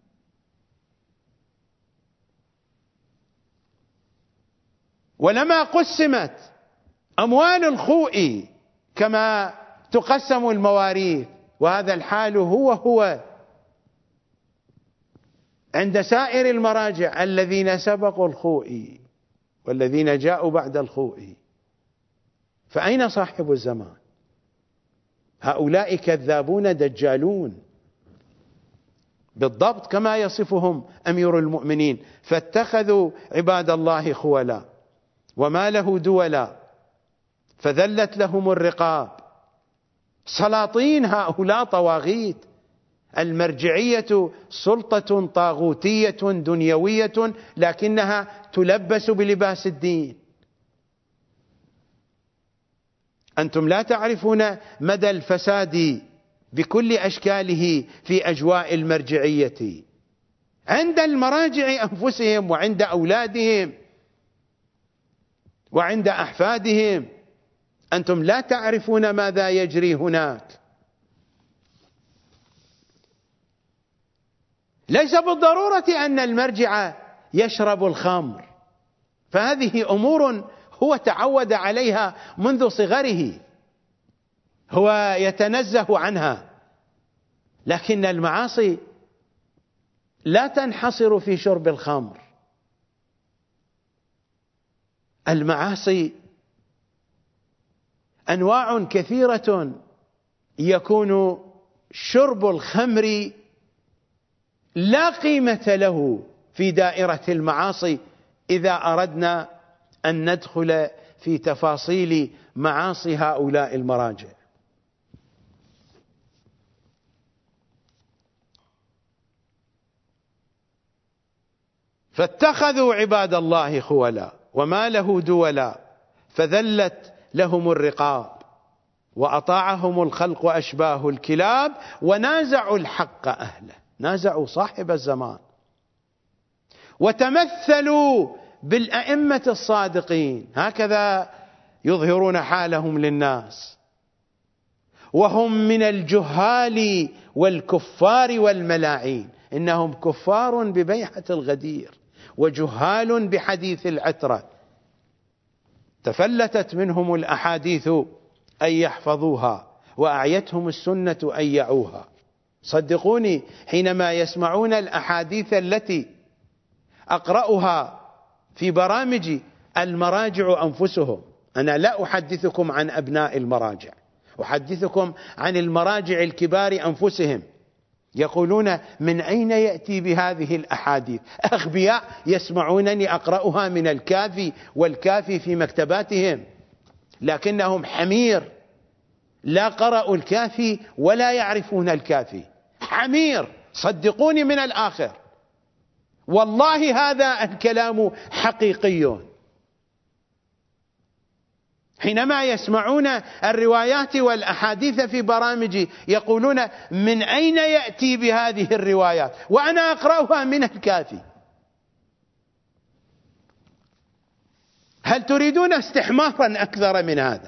ولما قسمت أموال الخوئي كما تقسم المواريث، وهذا الحال هو عند سائر المراجع الذين سبقوا الخوئي والذين جاءوا بعد الخوئي. فأين صاحب الزمان؟ هؤلاء كذابون دجالون بالضبط كما يصفهم أمير المؤمنين: فاتخذوا عباد الله خولا وما له دولا فذلت لهم الرقاب. سلاطين هؤلاء طواغيت. المرجعية سلطة طاغوتية دنيوية لكنها تلبس بلباس الدين. أنتم لا تعرفون مدى الفساد بكل أشكاله في أجواء المرجعية عند المراجع أنفسهم وعند أولادهم وعند أحفادهم. أنتم لا تعرفون ماذا يجري هناك. ليس بالضرورة أن المرجع يشرب الخمر، فهذه أمور هو تعود عليها منذ صغره، هو يتنزه عنها. لكن المعاصي لا تنحصر في شرب الخمر. المعاصي أنواع كثيرة، يكون شرب الخمر لا قيمة له في دائرة المعاصي إذا أردنا أن ندخل في تفاصيل معاصي هؤلاء المراجع. فاتخذوا عباد الله خولا وما له دولا فذلت لهم الرقاب وأطاعهم الخلق أشباه الكلاب ونازعوا الحق أهله، نازعوا صاحب الزمان وتمثلوا بالأئمة الصادقين، هكذا يظهرون حالهم للناس، وهم من الجهال والكفار والملاعين. إنهم كفار ببيعة الغدير وجهال بحديث العترة. تفلتت منهم الأحاديث أن يحفظوها وأعيتهم السنة أن يعوها. صدقوني حينما يسمعون الأحاديث التي أقرأها في برامج المراجع أنفسهم، أنا لا أحدثكم عن أبناء المراجع، أحدثكم عن المراجع الكبار أنفسهم، يقولون: من أين يأتي بهذه الأحاديث؟ أغبياء يسمعونني أقرأها من الكافي والكافي في مكتباتهم، لكنهم حمير، لا قرأوا الكافي ولا يعرفون الكافي، حمير. صدقوني من الآخر، والله هذا الكلام حقيقي. حينما يسمعون الروايات والأحاديث في برامج يقولون: من أين يأتي بهذه الروايات وأنا أقرأها من الكافي؟ هل تريدون استحمارا أكثر من هذا؟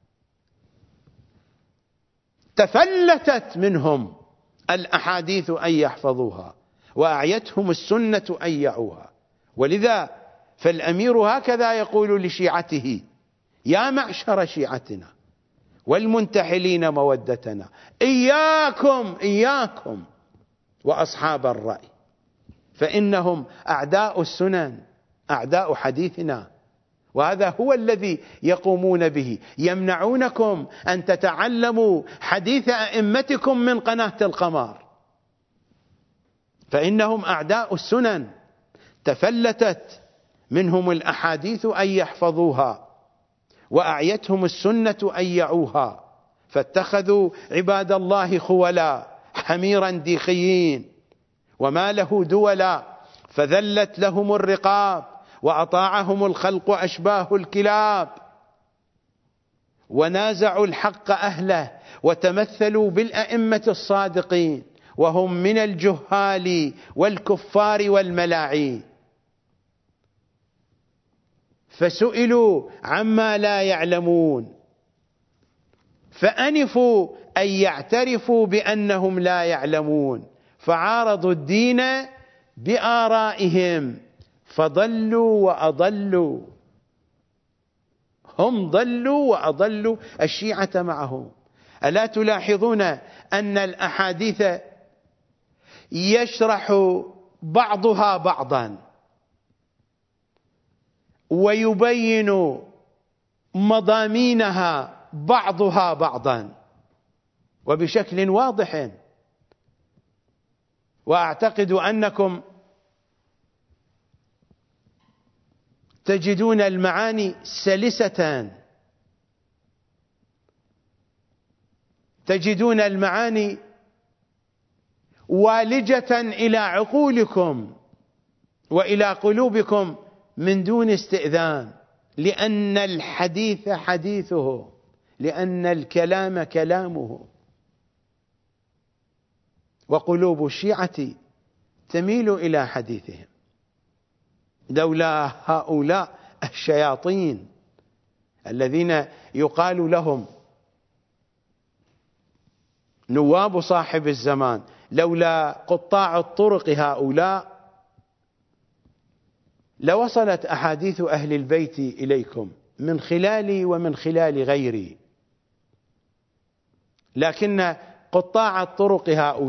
تفلتت منهم الأحاديث أن يحفظوها وأعيتهم السنة أن يعوها. ولذا فالأمير هكذا يقول لشيعته يا معشر شيعتنا والمنتحلين مودتنا، إياكم وأصحاب الرأي، فإنهم أعداء السنن، أعداء حديثنا، وهذا هو الذي يقومون به، يمنعونكم أن تتعلموا حديث أئمتكم من قناة القمر، فإنهم أعداء السنن، تفلتت منهم الأحاديث أن يحفظوها، وأعيتهم السنة أن يعوها، فاتخذوا عباد الله خولا حميرا ديخيين، وما له دولا، فذلت لهم الرقاب وأطاعهم الخلق أشباه الكلاب، ونازعوا الحق أهله وتمثلوا بالأئمة الصادقين، وهم من الجهال والكفار والملاعين، فسئلوا عما لا يعلمون فأنفوا أن يعترفوا بأنهم لا يعلمون، فعارضوا الدين بآرائهم فضلوا وأضلوا، هم ضلوا وأضلوا الشيعة معهم. ألا تلاحظون أن الأحاديث يشرح بعضها بعضا ويبين مضامينها بعضها بعضا وبشكل واضح، وأعتقد أنكم تجدون المعاني سلسة، تجدون المعاني والجة إلى عقولكم وإلى قلوبكم من دون استئذان، لأن الحديث حديثه، لأن الكلام كلامه، وقلوب الشيعة تميل إلى حديثهم. لولا هؤلاء الشياطين الذين يقال لهم نواب صاحب الزمان، لولا قطاع الطرق هؤلاء لوصلت أحاديث أهل البيت إليكم من خلالي ومن خلال غيري، لكن قطاع الطرق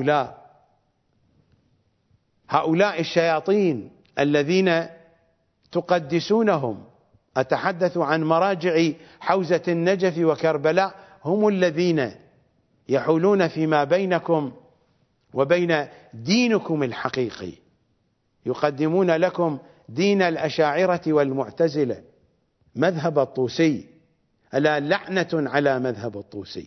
هؤلاء الشياطين الذين تقدسونهم، أتحدث عن مراجع حوزة النجف وكربلاء، هم الذين يحولون فيما بينكم وبين دينكم الحقيقي، يقدمون لكم دين الأشاعرة والمعتزلة، مذهب الطوسي، ألا لعنة على مذهب الطوسي.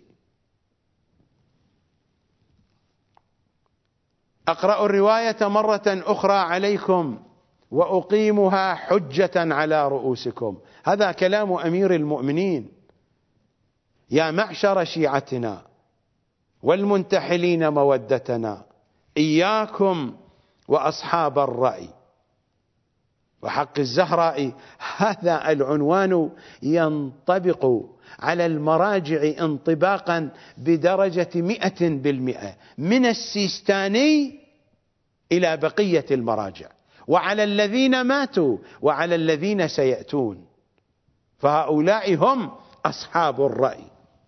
أقرأ الرواية مرة أخرى عليكم وأقيمها حجة على رؤوسكم، هذا كلام أمير المؤمنين: يا معشر شيعتنا والمنتحلين مودتنا، إياكم وأصحاب الرأي. وحق الزهراء هذا العنوان ينطبق على المراجع انطباقا بدرجة 100%، من السيستاني إلى بقية المراجع، وعلى الذين ماتوا وعلى الذين سيأتون، فهؤلاء هم أصحاب الرأي.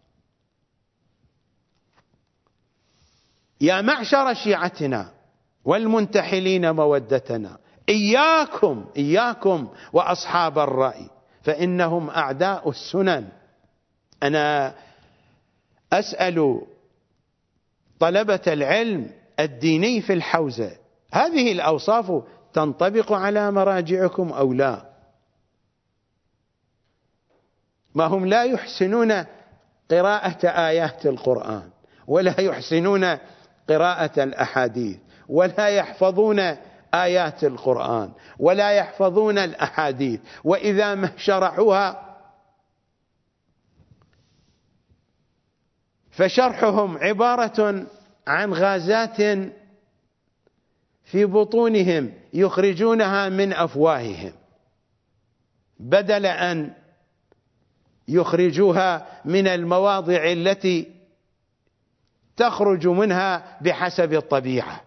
يا معشر شيعتنا والمنتحلين مودتنا، إياكم وأصحاب الرأي، فإنهم أعداء السنن. أنا أسأل طلبة العلم الديني في الحوزة، هذه الأوصاف تنطبق على مراجعكم أو لا؟ ما هم لا يحسنون قراءة آيات القرآن، ولا يحسنون قراءة الأحاديث، ولا يحفظون آيات القرآن، ولا يحفظون الأحاديث، وإذا ما شرحوها فشرحهم عبارة عن غازات في بطونهم يخرجونها من أفواههم، بدل أن يخرجوها من المواضع التي تخرج منها بحسب الطبيعة.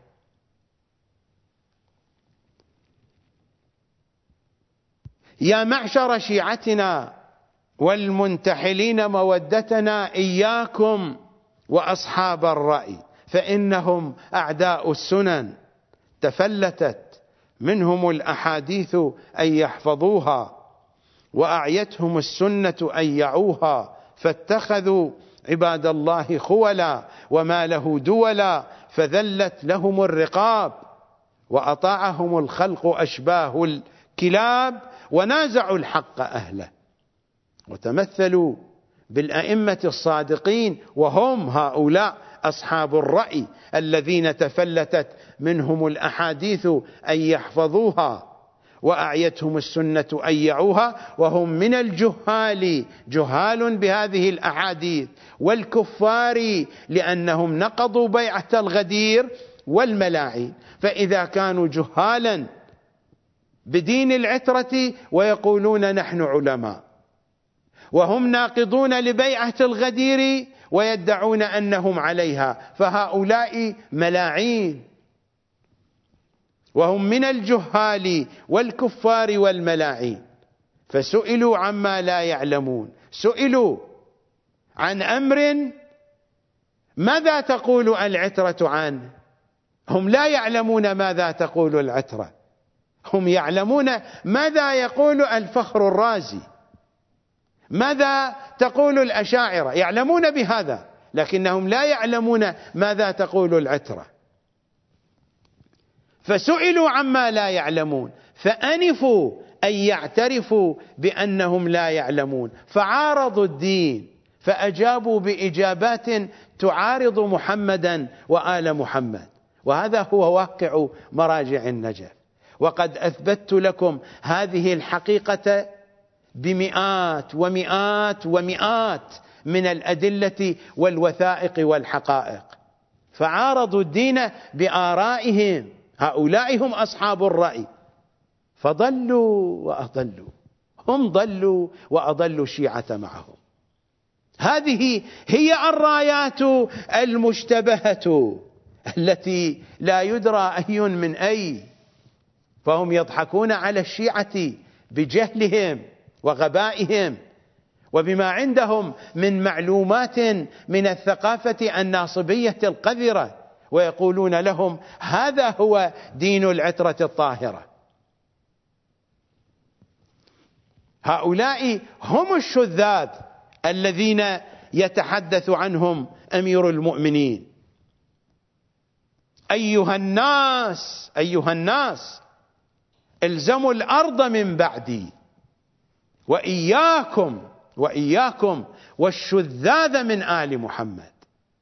يا معشر شيعتنا والمنتحلين مودتنا إياكم وأصحاب الرأي فإنهم أعداء السنن، تفلتت منهم الأحاديث أن يحفظوها، وأعيتهم السنة أن يعوها، فاتخذوا عباد الله خولا وما له دولا، فذلت لهم الرقاب، وأطاعهم الخلق أشباه الكلاب، ونازعوا الحق أهله، وتمثلوا بالأئمة الصادقين، وهم هؤلاء أصحاب الرأي الذين تفلتت منهم الأحاديث أن يحفظوها، وأعيتهم السنة أن يعوها، وهم من الجهال، جهال بهذه الأحاديث، والكفار لأنهم نقضوا بيعة الغدير والملاعين. فإذا كانوا جهالا بدين العترة ويقولون نحن علماء، وهم ناقضون لبيعة الغدير ويدعون أنهم عليها، فهؤلاء ملاعين، وهم من الجهال والكفار والملاعين. فسئلوا عما لا يعلمون، سئلوا عن أمر ماذا تقول العترة عنه؟ هم لا يعلمون ماذا تقول العترة، هم يعلمون ماذا يقول الفخر الرازي، ماذا تقول الأشاعرة، يعلمون بهذا، لكنهم لا يعلمون ماذا تقول العترة. فسئلوا عما لا يعلمون، فأنفوا أن يعترفوا بأنهم لا يعلمون، فعارضوا الدين، فأجابوا بإجابات تعارض محمدا وآل محمد. وهذا هو واقع مراجع النجف، وقد أثبتت لكم هذه الحقيقة بمئات ومئات ومئات من الأدلة والوثائق والحقائق. فعارضوا الدين بآرائهم، هؤلاء هم أصحاب الرأي، فضلوا وأضلوا، هم ضلوا وأضلوا الشيعة معهم. هذه هي الرايات المشتبهة التي لا يدرى أي من أي، فهم يضحكون على الشيعة بجهلهم وغبائهم وبما عندهم من معلومات من الثقافة الناصبية القذرة، ويقولون لهم هذا هو دين العترة الطاهرة. هؤلاء هم الشذاذ الذين يتحدث عنهم أمير المؤمنين. أيها الناس الزموا الأرض من بعدي، وإياكم والشذاذ من آل محمد.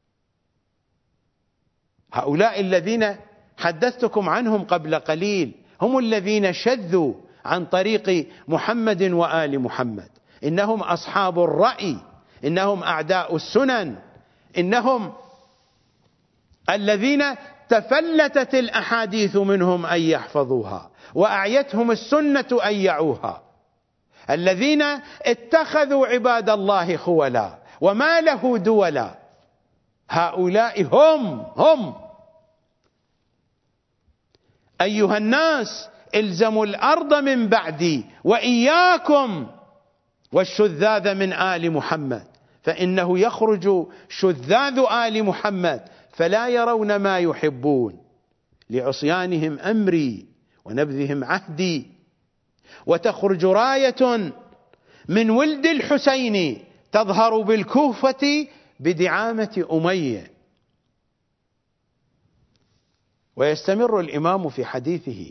هؤلاء الذين حدثتكم عنهم قبل قليل هم الذين شذوا عن طريق محمد وآل محمد. إنهم أصحاب الرأي، إنهم أعداء السنن، إنهم الذين تفلتت الأحاديث منهم أن يحفظوها، وأعيتهم السنة أن يعوها، الذين اتخذوا عباد الله خولا وما له دولا. هؤلاء هم أيها الناس الزموا الأرض من بعدي، وإياكم والشذاذ من آل محمد، فإنه يخرج شذاذ آل محمد فلا يرون ما يحبون لعصيانهم أمري ونبذهم عهدي، وتخرج راية من ولد الحسين تظهر بالكوفة بدعامة أمية. ويستمر الإمام في حديثه: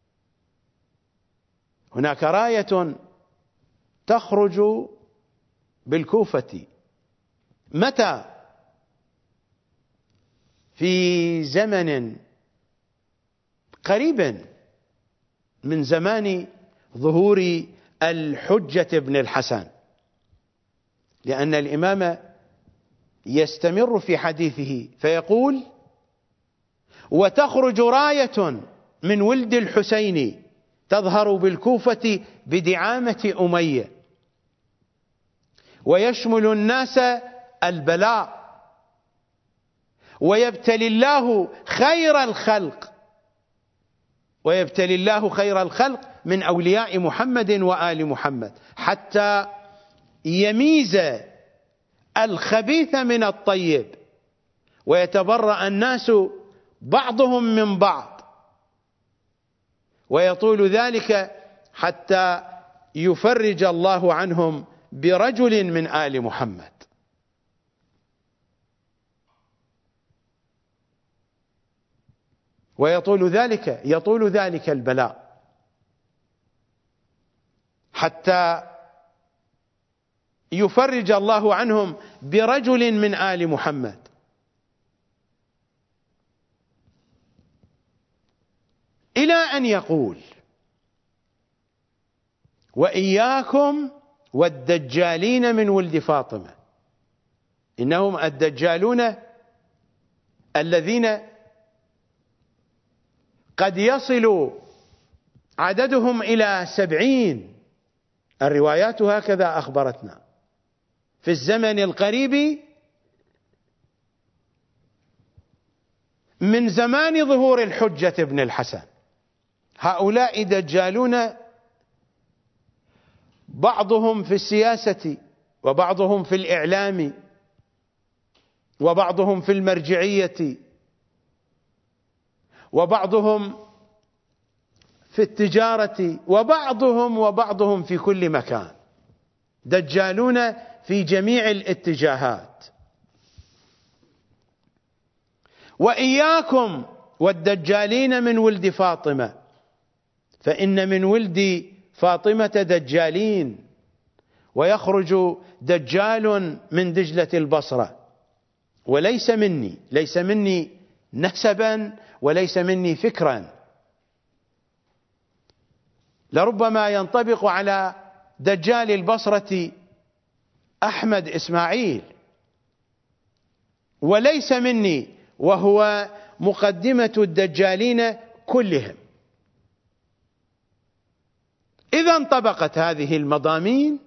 هناك راية تخرج بالكوفة متى؟ في زمن قريب من زمان ظهور الحجة بن الحسن، لأن الإمام يستمر في حديثه فيقول: وتخرج راية من ولد الحسين تظهر بالكوفة بدعامة أمية، ويشمل الناس البلاء، ويبتلي الله خير الخلق من أولياء محمد وآل محمد، حتى يميز الخبيث من الطيب، ويتبرأ الناس بعضهم من بعض، ويطول ذلك حتى يفرج الله عنهم برجل من آل محمد. يطول ذلك البلاء حتى يفرج الله عنهم برجل من آل محمد. إلى أن يقول: وإياكم والدجالين من ولد فاطمة. إنهم الدجالون الذين قد يصل عددهم إلى 70، الروايات هكذا أخبرتنا، في الزمن القريب من زمان ظهور الحجة بن الحسن. هؤلاء دجالون، بعضهم في السياسة، وبعضهم في الإعلام، وبعضهم في المرجعية، وبعضهم في التجارة، وبعضهم في كل مكان، دجالون في جميع الاتجاهات. وإياكم والدجالين من ولد فاطمة، فإن من ولد فاطمة دجالين، ويخرج دجال من دجلة البصرة، وليس مني نسبا، وليس مني فكرا. لربما ينطبق على دجال البصرة أحمد إسماعيل، وليس مني، وهو مقدمة الدجالين كلهم. إذا انطبقت هذه المضامين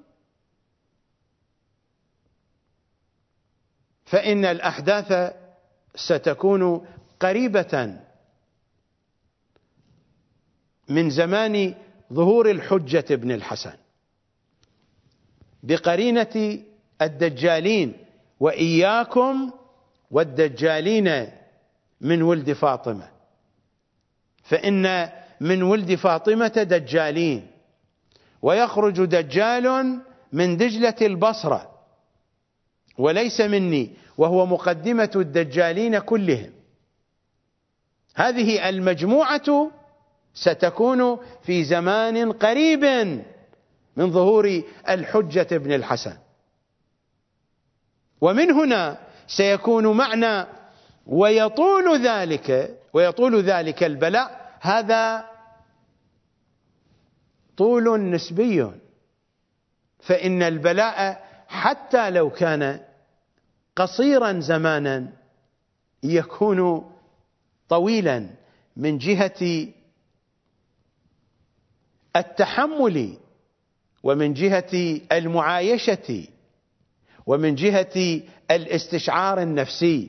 فإن الأحداث ستكون قريبة من زمان ظهور الحجة بن الحسن، بقرينة الدجالين: وإياكم والدجالين من ولد فاطمة، فإن من ولد فاطمة دجالين، ويخرج دجال من دجلة البصرة، وليس مني، وهو مقدمة الدجالين كلهم. هذه المجموعة ستكون في زمان قريب من ظهور الحجة بن الحسن، ومن هنا سيكون معنى ويطول ذلك البلاء. هذا طول نسبي، فإن البلاء حتى لو كان قصيرا زمانا يكون طويلا من جهة التحمل، ومن جهة المعايشة، ومن جهة الاستشعار النفسي.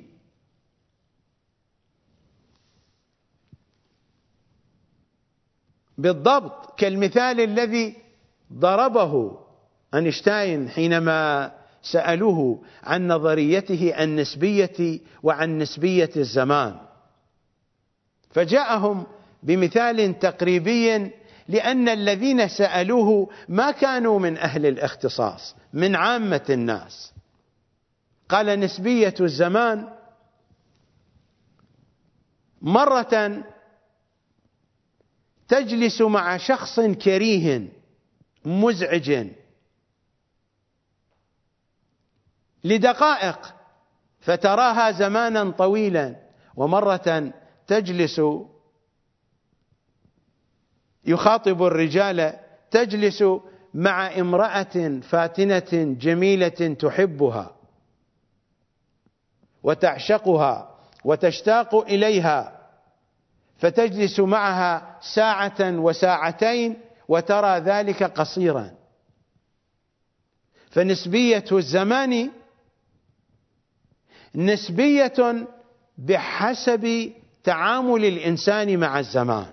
بالضبط كالمثال الذي ضربه أينشتاين حينما سألوه عن نظريته النسبية وعن نسبية الزمان، فجاءهم بمثال تقريبي، لأن الذين سألوه ما كانوا من أهل الاختصاص، من عامة الناس. قال: نسبية الزمان مرة تجلس مع شخص كريه مزعج لدقائق فتراها زمانا طويلا، ومرة تجلس يخاطب الرجال، تجلس مع امرأة فاتنة جميلة تحبها وتعشقها وتشتاق إليها، فتجلس معها ساعة وساعتين وترى ذلك قصيرا. فنسبية الزمان نسبية بحسب تعامل الإنسان مع الزمان.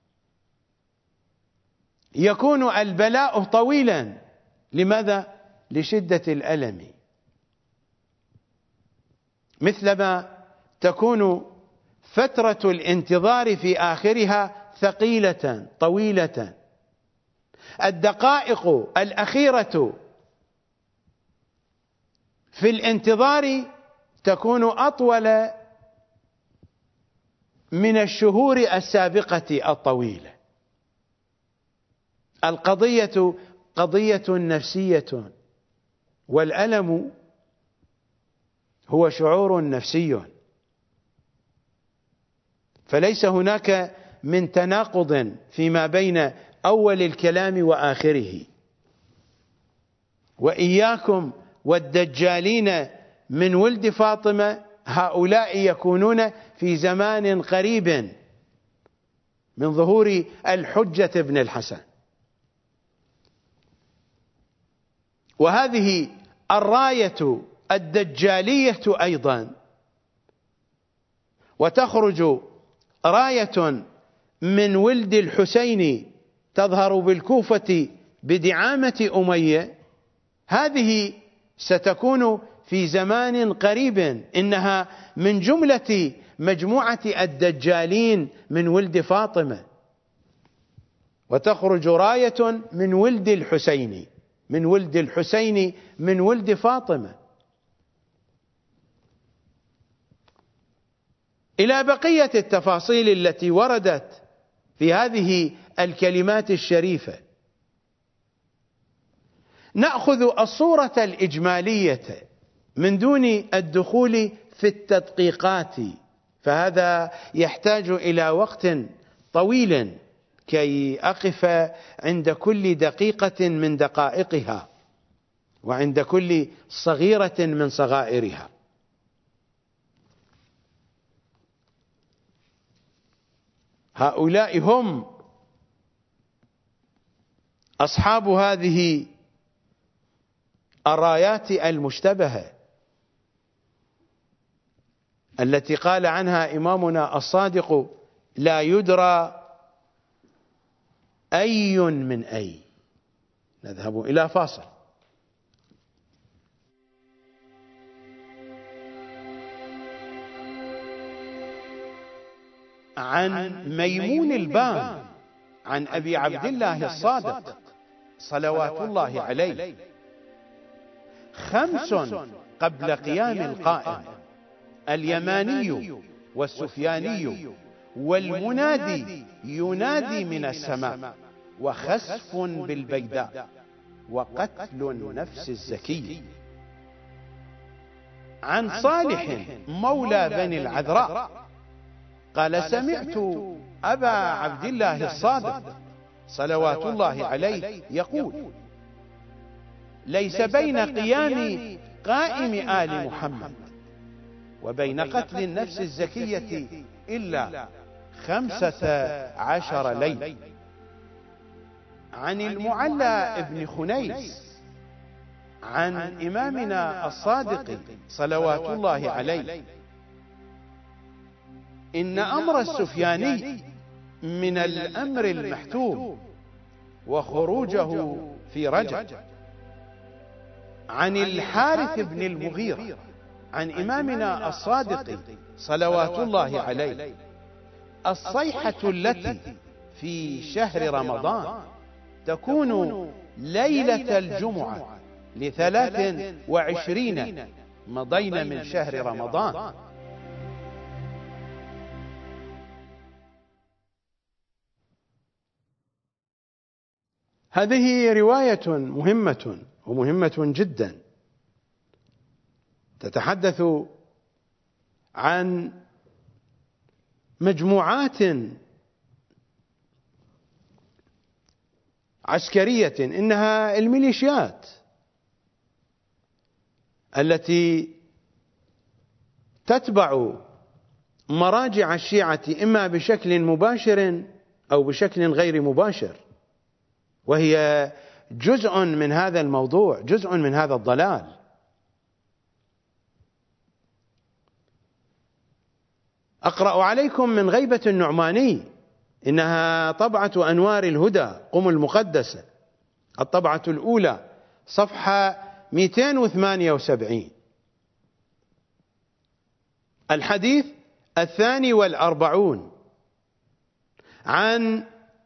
يكون البلاء طويلا، لماذا؟ لشدة الألم، مثلما تكون فترة الانتظار في آخرها ثقيلة طويلة. الدقائق الأخيرة في الانتظار تكون أطول من الشهور السابقة الطويلة. القضية قضية نفسية، والألم هو شعور نفسي، فليس هناك من تناقض فيما بين أول الكلام وآخره. وإياكم والدجالين من ولد فاطمة، هؤلاء يكونون في زمان قريب من ظهور الحجة بن الحسن. وهذه الراية الدجالية أيضا، وتخرج راية من ولد الحسين تظهر بالكوفة بدعامة أمية، هذه ستكون في زمان قريب، إنها من جملة مجموعة الدجالين من ولد فاطمة. وتخرج راية من ولد الحسين، من ولد الحسين من ولد فاطمة، إلى بقية التفاصيل التي وردت في هذه الكلمات الشريفة. نأخذ الصورة الإجمالية من دون الدخول في التدقيقات، فهذا يحتاج إلى وقت طويل كي أقف عند كل دقيقة من دقائقها وعند كل صغيرة من صغائرها. هؤلاء هم أصحاب هذه الرايات المشتبهة التي قال عنها إمامنا الصادق: لا يدرى أي من أي. نذهب إلى فاصل. عن ميمون البام عن أبي عبد الله الصادق صلوات الله عليه: 5 قبل قيام القائم: اليماني والسفياني والمنادي ينادي من السماء، وخسف بالبيداء، وقتل النفس الزكي. عن صالح مولى بني العذراء قال: سمعت أبا عبد الله الصادق صلوات الله عليه يقول: ليس بين قيام قائم آل محمد وبين قتل النفس الزكية إلا 15 ليلة. عن المعلى ابن خنيس عن إمامنا الصادق صلوات الله عليه: إن أمر السفياني من الأمر المحتوم، وخروجه في رجب. عن الحارث بن المغيرة عن إمامنا الصادق صلوات الله عليه: الصيحة التي في شهر رمضان تكون ليلة الجمعة ل23 مضين من شهر رمضان. هذه رواية مهمة ومهمة جدا، تتحدث عن مجموعات عسكرية، إنها الميليشيات التي تتبع مراجع الشيعة إما بشكل مباشر أو بشكل غير مباشر، وهي جزء من هذا الموضوع، جزء من هذا الضلال. أقرأ عليكم من غيبة النعماني، إنها طبعة أنوار الهدى قم المقدسة، الطبعة الأولى، صفحة 278. الحديث 42 عن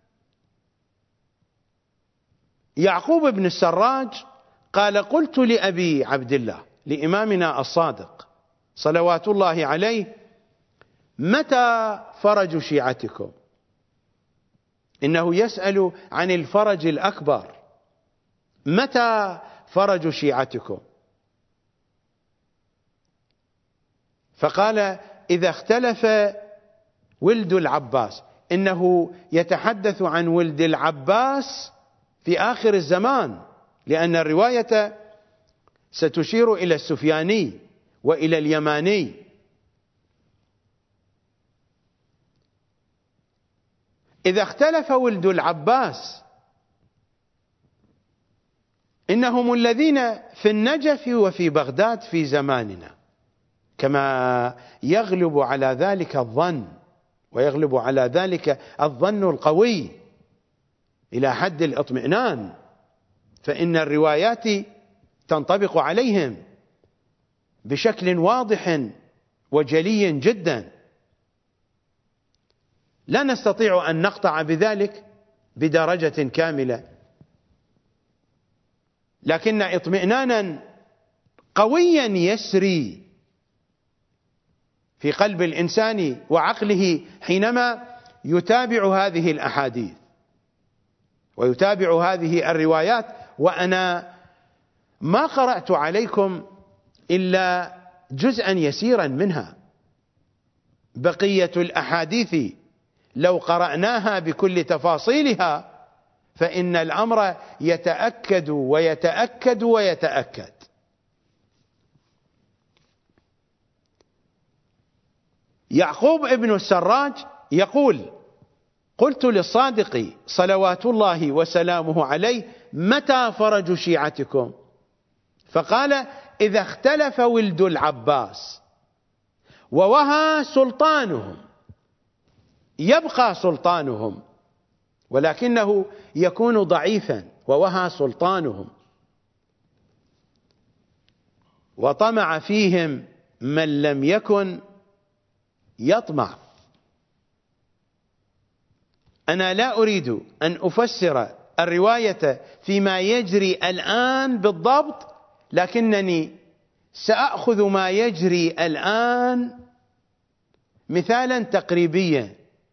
يعقوب بن السراج قال: قلت لأبي عبد الله، لإمامنا الصادق صلوات الله عليه: متى فرج شيعتكم؟ إنه يسأل عن الفرج الأكبر، متى فرج شيعتكم؟ فقال: إذا اختلف ولد العباس. إنه يتحدث عن ولد العباس في آخر الزمان، لأن الرواية ستشير إلى السفياني وإلى اليماني. إذا اختلف ولد العباس إنهم الذين في النجف وفي بغداد في زماننا، كما يغلب على ذلك الظن، ويغلب على ذلك الظن القوي إلى حد الاطمئنان، فإن الروايات تنطبق عليهم بشكل واضح وجلي جدا، لا نستطيع أن نقطع بذلك بدرجة كاملة، لكن اطمئنانا قويا يسري في قلب الإنسان وعقله حينما يتابع هذه الأحاديث ويتابع هذه الروايات. وأنا ما قرأت عليكم إلا جزءا يسيرا منها، بقية الأحاديث لو قرأناها بكل تفاصيلها فإن الأمر يتأكد ويتأكد ويتأكد. يعقوب ابن السراج يقول: قلت للصادق صلوات الله وسلامه عليه: متى فرج شيعتكم؟ فقال: إذا اختلف ولد العباس ووهى سلطانهم. يبقى سلطانهم ولكنه يكون ضعيفا، ووهى سلطانهم، وطمع فيهم من لم يكن يطمع. أنا لا أريد أن أفسر الرواية فيما يجري الآن بالضبط، لكنني سأخذ ما يجري الآن مثالا تقريبيا.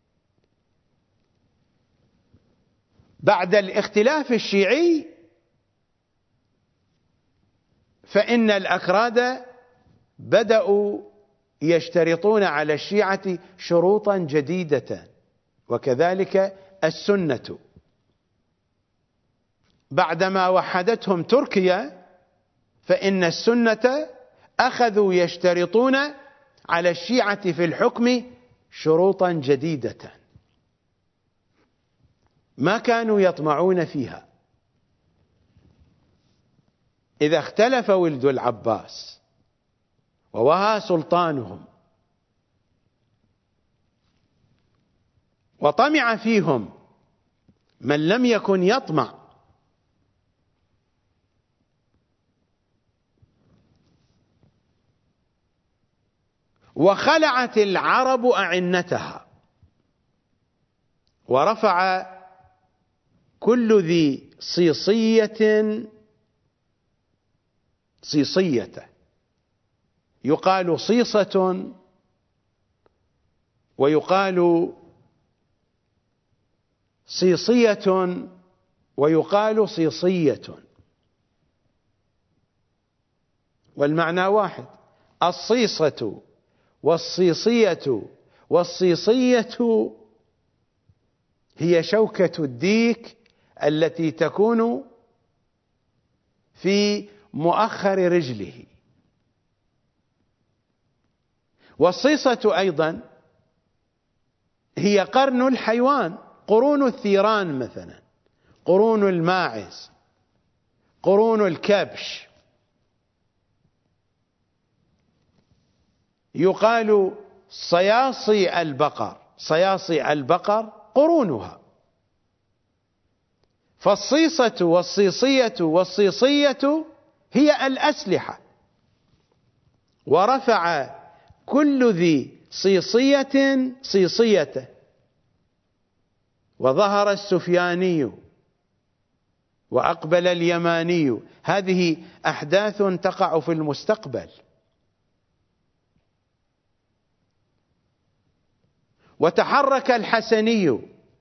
بعد الاختلاف الشيعي فإن الأكراد بدأوا يشترطون على الشيعة شروطا جديدة، وكذلك السنة. بعدما وحدتهم تركيا فإن السنة أخذوا يشترطون على الشيعة في الحكم شروطا جديدة ما كانوا يطمعون فيها. إذا اختلف ولد العباس ووهى سلطانهم وطمع فيهم من لم يكن يطمع، وخلعت العرب أعنتها، ورفع كل ذي صيصية صيصيته، يقال صيصة ويقال صيصية ويقال صيصية، والمعنى واحد. الصيصة والصيصية والصيصية هي شوكة الديك التي تكون في مؤخر رجله، والصيصة أيضا هي قرن الحيوان، قرون الثيران مثلا، قرون الماعز، قرون الكبش. يقال صياصي البقر، صياصي البقر قرونها. فالصيصة والصيصية والصيصية هي الأسلحة. ورفع كل ذي صيصية صيصيته، وظهر السفياني وأقبل اليماني. هذه أحداث تقع في المستقبل. وتحرك الحسني.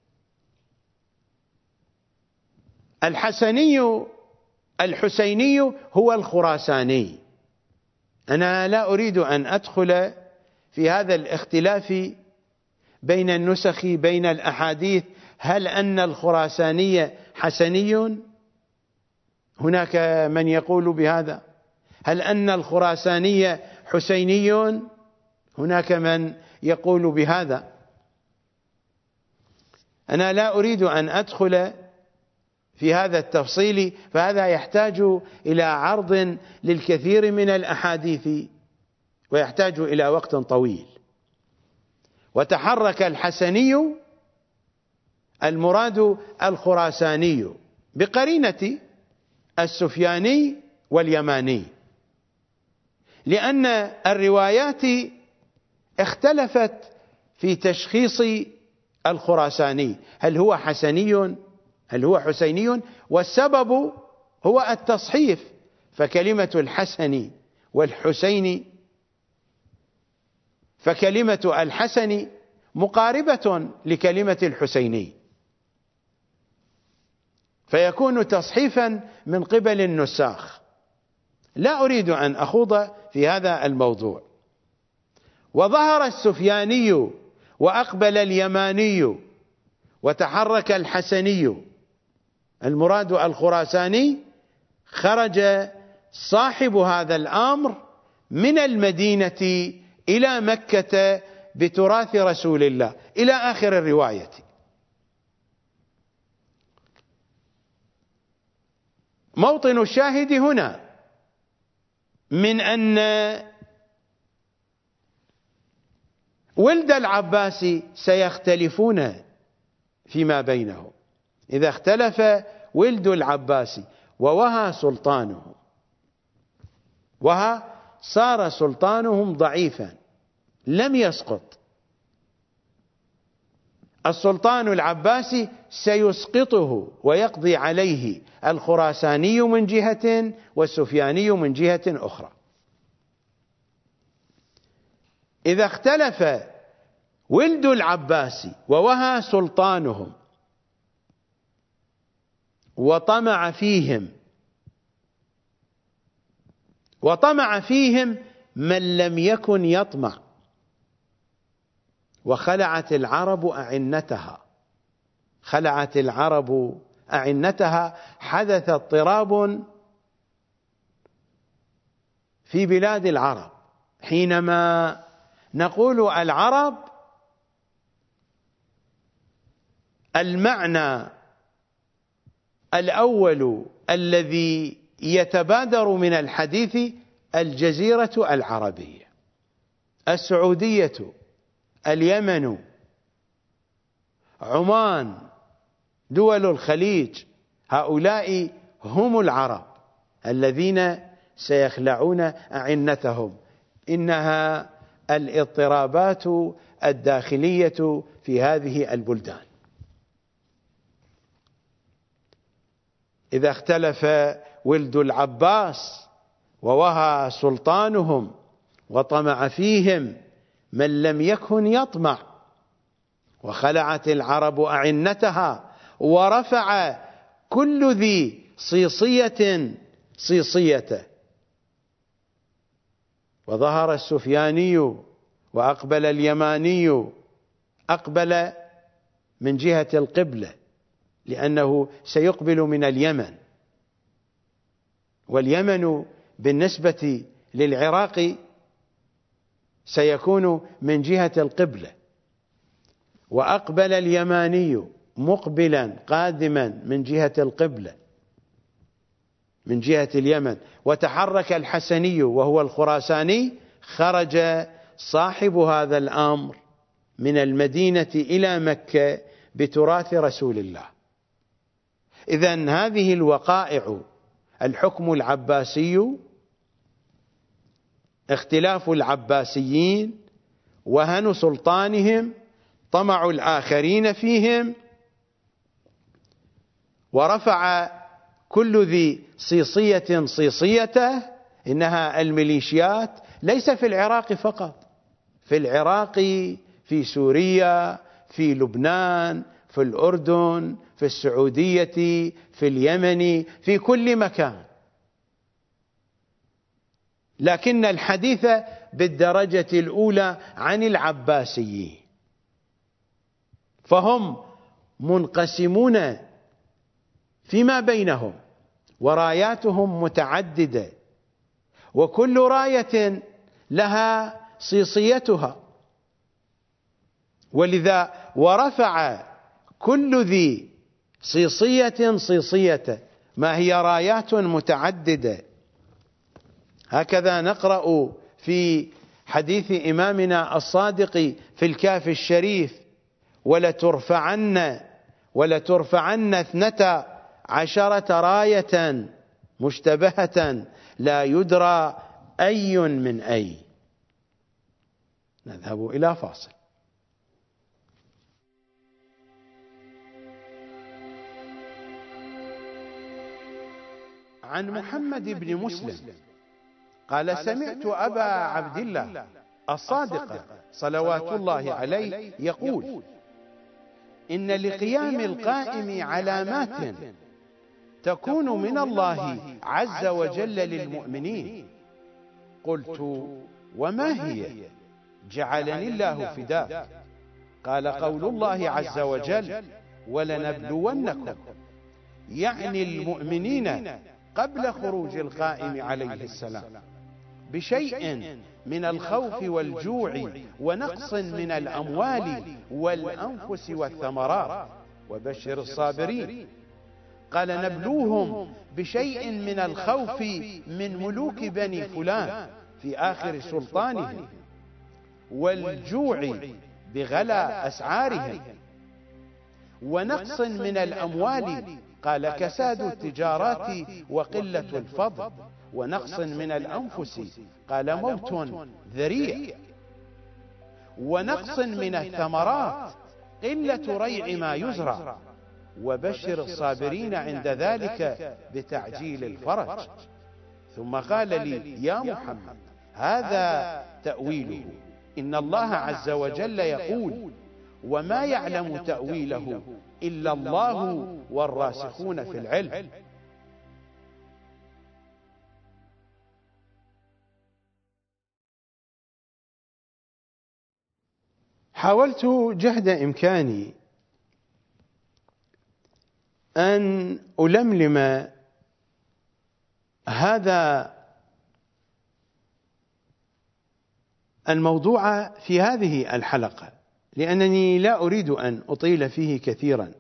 الحسيني هو الخراساني. أنا لا أريد أن أدخل في هذا الاختلاف بين النسخ بين الأحاديث، هل أن الخراساني حسني؟ هناك من يقول بهذا. هل أن الخراساني حسيني؟ هناك من يقول بهذا. أنا لا أريد أن أدخل في هذا التفصيل، فهذا يحتاج إلى عرض للكثير من الأحاديث ويحتاج إلى وقت طويل. وتحرك الحسني المراد الخراساني بقرينة السفياني واليماني، لأن الروايات اختلفت في تشخيص الخراساني، هل هو حسني هل هو حسيني؟ والسبب هو التصحيف، فكلمة الحسن والحسين فكلمة الحسن مقاربة لكلمة الحسيني، فيكون تصحيفا من قبل النساخ. لا أريد أن أخوض في هذا الموضوع. وظهر السفياني وأقبل اليماني وتحرك الحسني المراد الخراساني. خرج صاحب هذا الأمر من المدينة إلى مكة بتراث رسول الله إلى آخر الرواية. موطن الشاهد هنا من أن ولد العباس سيختلفون فيما بينهم. إذا اختلف ولد العباس ووهى سلطانهم، صار سلطانهم ضعيفا لم يسقط. السلطان العباسي سيسقطه ويقضي عليه الخراساني من جهة والسفياني من جهة أخرى. إذا اختلف ولد العباس ووهى سلطانهم وطمع فيهم من لم يكن يطمع، وخلعت العرب أعنتها، حدث اضطراب في بلاد العرب. حينما نقول العرب، المعنى الأول الذي يتبادر من الحديث الجزيرة العربية، السعودية، اليمن، عمان، دول الخليج، هؤلاء هم العرب الذين سيخلعون أعنتهم. إنها الاضطرابات الداخلية في هذه البلدان. إذا اختلف ولد العباس ووهى سلطانهم وطمع فيهم من لم يكن يطمع، وخلعت العرب أعنتها، ورفع كل ذي صيصية صيصيته، وظهر السفياني وأقبل اليماني. أقبل من جهة القبلة لأنه سيقبل من اليمن، واليمن بالنسبة للعراق سيكون من جهة القبلة. وأقبل اليماني مقبلا قادما من جهة القبلة من جهة اليمن. وتحرك الحسني وهو الخراساني. خرج صاحب هذا الأمر من المدينة إلى مكة بتراث رسول الله. إذن هذه الوقائع الحكم العباسي، اختلاف العباسيين، وهن سلطانهم، طمع الآخرين فيهم، ورفع كل ذي صيصية صيصيته. إنها الميليشيات ليس في العراق فقط، في العراق، في سوريا، في لبنان، في الأردن، في السعودية، في اليمن، في كل مكان. لكن الحديث بالدرجة الأولى عن العباسيين، فهم منقسمون فيما بينهم، وراياتهم متعددة، وكل راية لها صيصيتها، ولذا ورفع كل ذي صيصية صيصيته. ما هي رايات متعددة. هكذا نقرأ في حديث إمامنا الصادق في الكافي الشريف: ولترفعن 12 راية مشتبهة لا يدرى أي من أي. نذهب إلى فاصل. عن محمد بن مسلم قال: سمعت أبا عبد الله الصادق صلوات الله عليه يقول: إن لقيام القائم علامات تكون من الله عز وجل للمؤمنين. قلت: وما هي؟ جعلني الله فداك. قال: قول الله عز وجل: ولنبلونكم، يعني المؤمنين قبل خروج القائم عليه السلام، بشيء من الخوف والجوع ونقص من الأموال والأنفس والثمرات، وبشر الصابرين. قال: نبلوهم بشيء من الخوف من ملوك بني فلان في آخر سلطانهم، والجوع بغلا أسعارهم، ونقص من الأموال، قال: كساد التجارات وقلة الفضل، ونقص من الأنفس، قال: موت ذريع، ونقص من الثمرات، قلة ريع ما يزرع، وبشر الصابرين عند ذلك بتعجيل الفرج. ثم قال لي: يا محمد، هذا تأويله. إن الله عز وجل يقول: وما يعلم تأويله إلا الله والراسخون في العلم. حاولت جهد إمكاني أن ألملم هذا الموضوع في هذه الحلقة، لأنني لا أريد أن أطيل فيه كثيرا،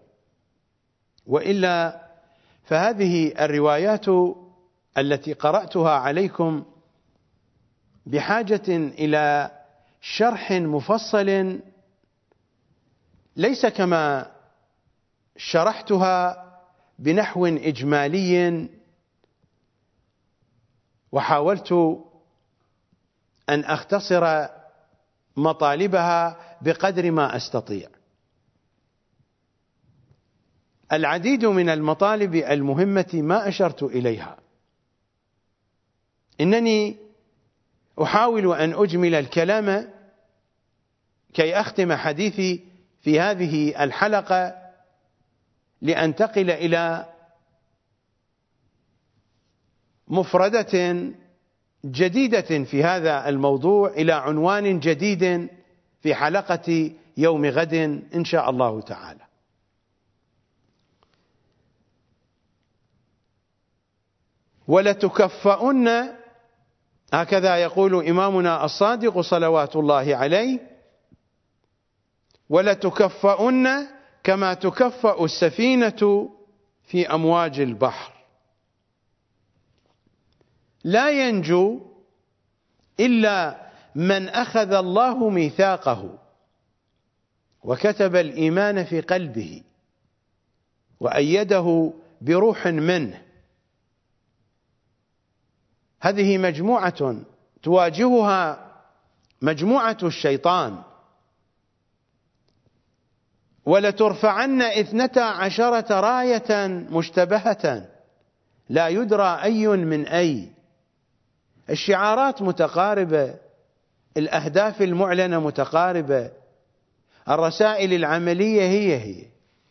وإلا فهذه الروايات التي قرأتها عليكم بحاجة إلى شرح مفصل، ليس كما شرحتها بنحو إجمالي، وحاولت أن أختصر مطالبها بقدر ما أستطيع. العديد من المطالب المهمة ما أشرت إليها. إنني أحاول أن أجمل الكلام كي أختم حديثي في هذه الحلقة، لأنتقل إلى مفردة جديدة في هذا الموضوع، إلى عنوان جديد في حلقة يوم غد إن شاء الله تعالى. ولتكفؤن، هكذا يقول إمامنا الصادق صلوات الله عليه: ولتكفؤن كما تكفأ السفينة في أمواج البحر. لا ينجو إلا من أخذ الله ميثاقه وكتب الإيمان في قلبه وأيده بروح منه، هذه مجموعة تواجهها مجموعة الشيطان. ولترفعن 12 راية مشتبهة لا يدرى أي من أي. الشعارات متقاربة، الأهداف المعلنة متقاربة، الرسائل العملية هي.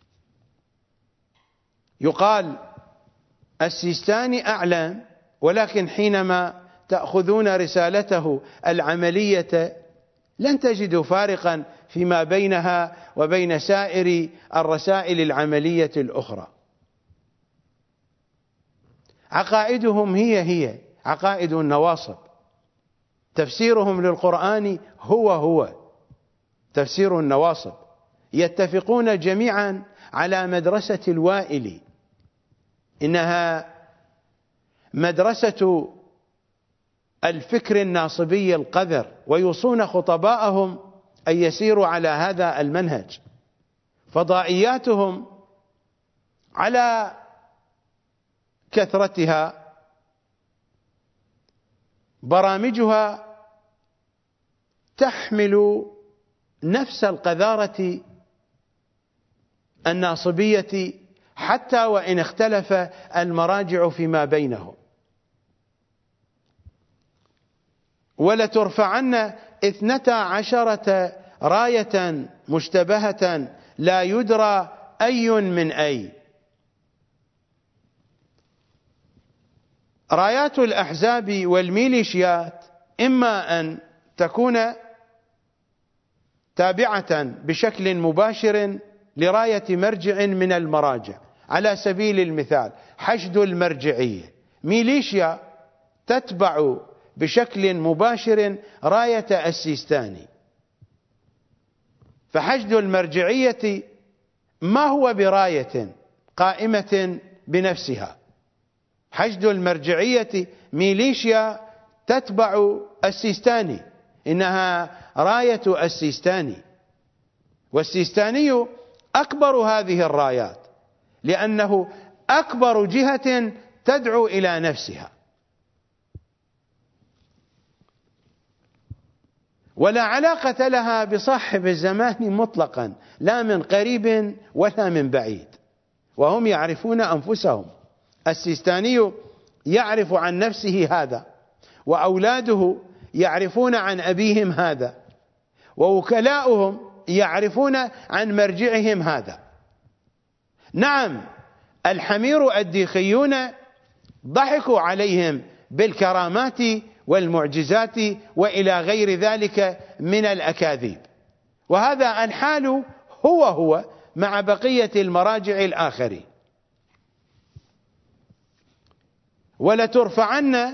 يقال السيستاني أعلم، ولكن حينما تأخذون رسالته العملية لن تجدوا فارقا فيما بينها وبين سائر الرسائل العملية الأخرى. عقائدهم هي عقائد النواصب. تفسيرهم للقرآن هو تفسير النواصب. يتفقون جميعا على مدرسة الوائل، إنها مدرسة الفكر الناصبي القذر، ويوصون خطباءهم أن يسيروا على هذا المنهج. فضائياتهم على كثرتها، برامجها تحمل نفس القذارة الناصبية حتى وإن اختلف المراجع فيما بينهم. ولترفعن 12 راية مشتبهة لا يدرى أي من أي. رايات الأحزاب والميليشيات إما أن تكون تابعة بشكل مباشر لراية مرجع من المراجع. على سبيل المثال حشد المرجعية، ميليشيا تتبع بشكل مباشر راية السيستاني. فحشد المرجعية ما هو براية قائمة بنفسها. حشد المرجعية ميليشيا تتبع السيستاني، إنها راية السيستاني، والسيستاني أكبر هذه الرايات لأنه أكبر جهة تدعو إلى نفسها، ولا علاقة لها بصاحب الزمان مطلقا، لا من قريب ولا من بعيد، وهم يعرفون أنفسهم. السيستاني يعرف عن نفسه هذا، وأولاده يعرفون عن أبيهم هذا، ووكلاؤهم يعرفون عن مرجعهم هذا. نعم، الحمير الديخيون ضحكوا عليهم بالكرامات والمعجزات وإلى غير ذلك من الأكاذيب، وهذا الحال هو مع بقية المراجع الآخرين. ولترفعن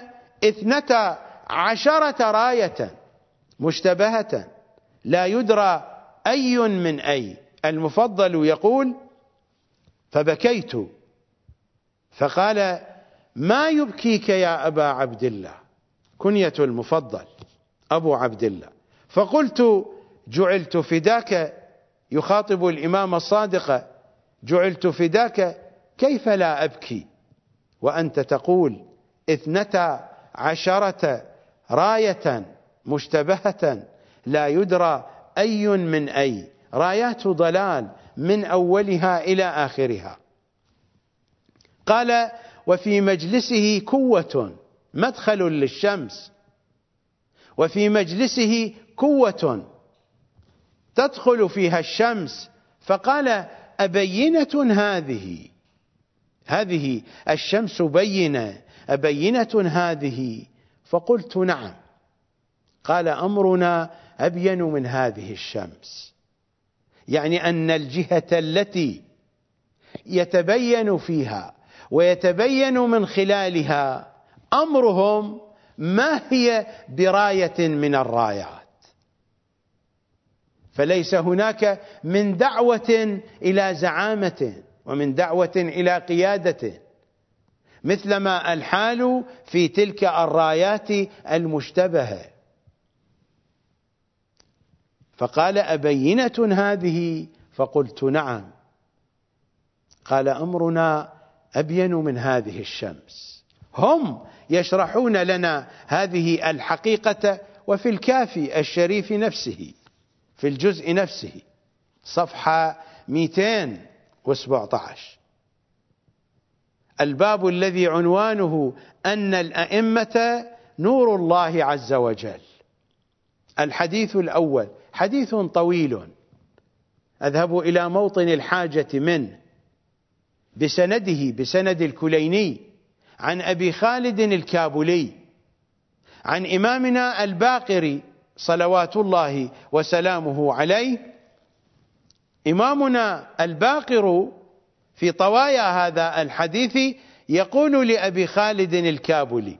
12 راية مشتبهة لا يدرى أي من أي. المفضل يقول: فبكيت فقال: ما يبكيك يا أبا عبد الله؟ كنية المفضل أبو عبد الله. فقلت: جعلت فداك، يخاطب الإمام الصادق: جعلت فداك، كيف لا أبكي وأنت تقول 12 راية مشتبهة لا يدرى أي من أي. رايات ضلال من أولها إلى آخرها. قال: وفي مجلسه كوة، مدخل للشمس، وفي مجلسه كوة تدخل فيها الشمس. فقال: أبينة هذه الشمس بينة، أبينة هذه؟ فقلت: نعم. قال: أمرنا أبين من هذه الشمس، يعني أن الجهة التي يتبين فيها ويتبين من خلالها أمرهم ما هي براية من الرايات. فليس هناك من دعوة إلى زعامة ومن دعوة إلى قيادة، مثلما الحال في تلك الرايات المشتبهة. فقال: أبينة هذه؟ فقلت: نعم. قال: أمرنا أبين من هذه الشمس. هم يشرحون لنا هذه الحقيقة. وفي الكافي الشريف نفسه في الجزء نفسه صفحة 217 الباب الذي عنوانه أن الأئمة نور الله عز وجل. الحديث الأول حديث طويل أذهب إلى موطن الحاجة منه بسند الكليني عن أبي خالد الكابلي عن إمامنا الباقر صلوات الله وسلامه عليه. إمامنا الباقر في طوايا هذا الحديث يقول لأبي خالد الكابلي: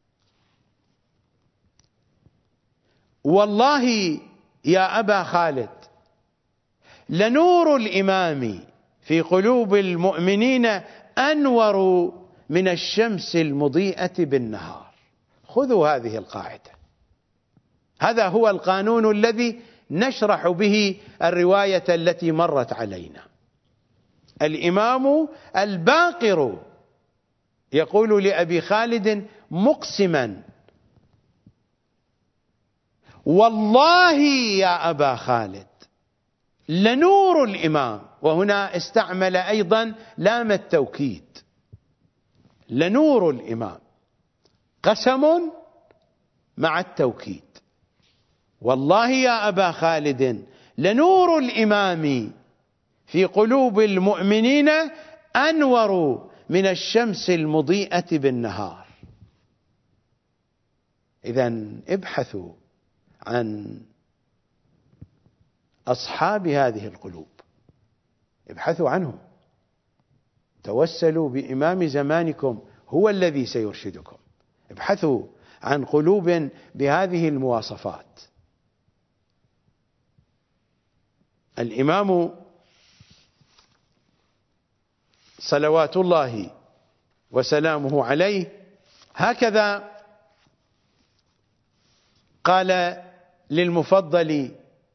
والله يا أبا خالد لنور الإمام في قلوب المؤمنين أنور من الشمس المضيئة بالنهار. خذوا هذه القاعدة، هذا هو القانون الذي نشرح به الرواية التي مرت علينا. الإمام الباقر يقول لأبي خالد مقسما: والله يا أبا خالد لنور الإمام، وهنا استعمل أيضا لام التوكيد، لنور الإمام، قسم مع التوكيد. والله يا أبا خالد لنور الإمام في قلوب المؤمنين أنور من الشمس المضيئة بالنهار. إذن ابحثوا عن أصحاب هذه القلوب، ابحثوا عنهم، توسلوا بإمام زمانكم هو الذي سيرشدكم. ابحثوا عن قلوب بهذه المواصفات. الإمام صلوات الله وسلامه عليه هكذا قال للمفضل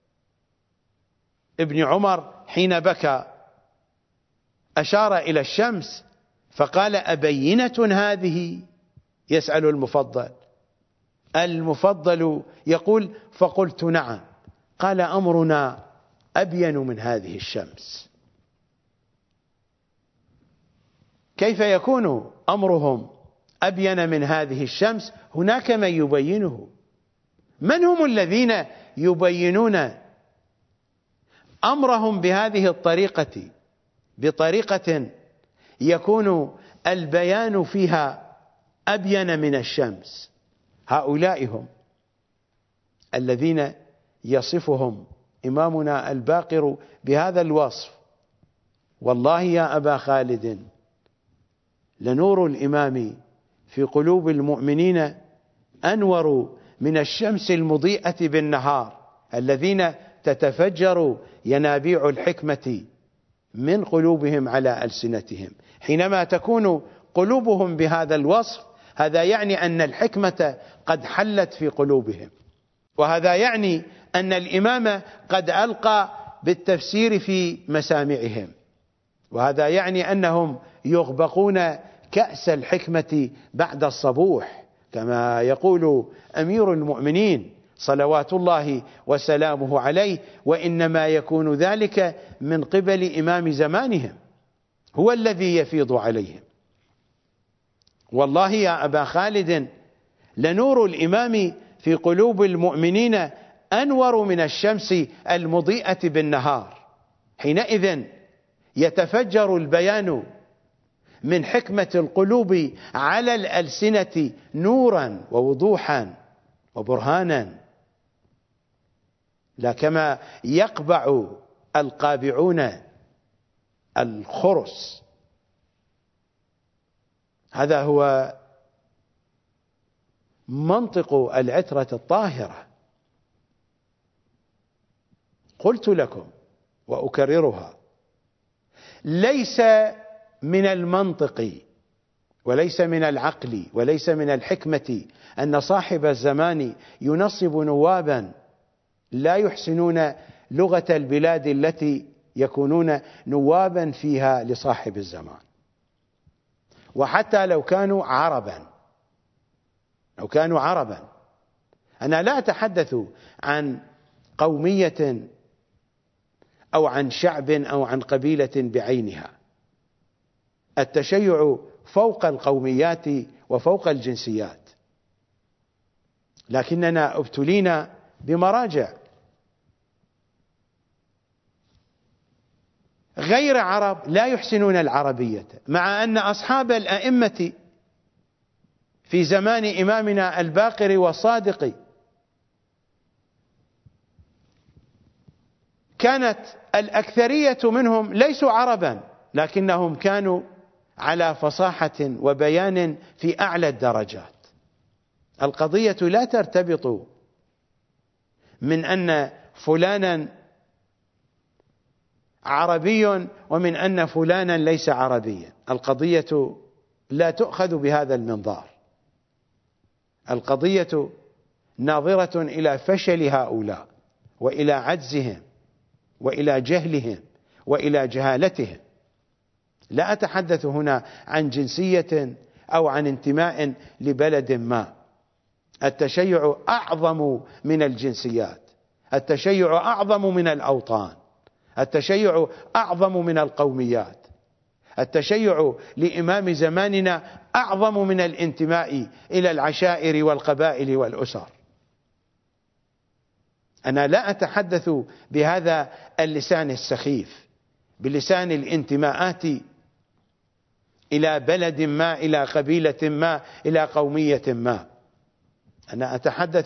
ابن عمر حين بكى، أشار إلى الشمس فقال: أبينة هذه؟ يسأل المفضل. المفضل يقول: فقلت نعم. قال: أمرنا أبين من هذه الشمس. كيف يكون أمرهم أبين من هذه الشمس؟ هناك من يبينه. من هم الذين يبينون أمرهم بهذه الطريقة، بطريقة يكون البيان فيها أبين من الشمس؟ هؤلاء هم الذين يصفهم إمامنا الباقر بهذا الوصف: والله يا أبا خالد لنور الإمام في قلوب المؤمنين أنور من الشمس المضيئة بالنهار، الذين تتفجر ينابيع الحكمة من قلوبهم على ألسنتهم. حينما تكون قلوبهم بهذا الوصف، هذا يعني أن الحكمة قد حلت في قلوبهم، وهذا يعني أن الإمام قد ألقى بالتفسير في مسامعهم، وهذا يعني أنهم يغبقون كأس الحكمة بعد الصبوح، كما يقول أمير المؤمنين صلوات الله وسلامه عليه، وإنما يكون ذلك من قبل إمام زمانهم، هو الذي يفيض عليهم. والله يا أبا خالد لنور الإمام في قلوب المؤمنين أنور من الشمس المضيئة بالنهار. حينئذ يتفجر البيان من حكمة القلوب على الألسنة نورا ووضوحا وبرهانا، لا كما يقبع القابعون الخرس. هذا هو منطق العترة الطاهرة. قلت لكم وأكررها: ليس من المنطق وليس من العقل وليس من الحكمة أن صاحب الزمان ينصب نوابا لا يحسنون لغة البلاد التي يكونون نوابا فيها لصاحب الزمان. وحتى لو كانوا عربا، أنا لا أتحدث عن قومية أو عن شعب أو عن قبيلة بعينها. التشيع فوق القوميات وفوق الجنسيات، لكننا ابتلينا بمراجع غير عرب لا يحسنون العربية، مع أن أصحاب الأئمة في زمان إمامنا الباقر والصادق كانت الأكثرية منهم ليسوا عربا، لكنهم كانوا على فصاحة وبيان في أعلى الدرجات. القضية لا ترتبط من أن فلانا عربي ومن أن فلانا ليس عربيا، القضية لا تؤخذ بهذا المنظار. القضية ناظرة إلى فشل هؤلاء وإلى عجزهم وإلى جهلهم وإلى جهالتهم. لا أتحدث هنا عن جنسية أو عن انتماء لبلد ما. التشيع أعظم من الجنسيات، التشيع أعظم من الأوطان، التشيع أعظم من القوميات. التشيع لإمام زماننا أعظم من الانتماء إلى العشائر والقبائل والأسر. أنا لا أتحدث بهذا اللسان السخيف، بلسان الانتماءات إلى بلد ما، إلى قبيلة ما، إلى قومية ما. أنا أتحدث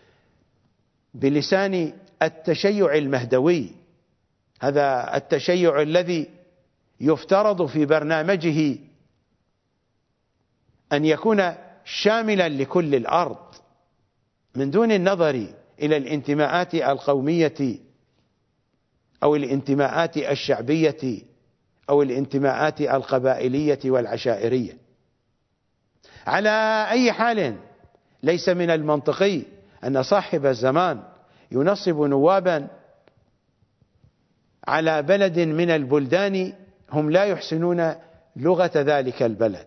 بلسان التشيع المهدوي، هذا التشيع الذي يفترض في برنامجه أن يكون شاملا لكل الأرض من دون النظر إلى الانتماءات القومية أو الانتماءات الشعبية أو الانتماءات القبائلية والعشائرية. على أي حال ليس من المنطقي أن صاحب الزمان ينصب نوابا على بلد من البلدان هم لا يحسنون لغة ذلك البلد،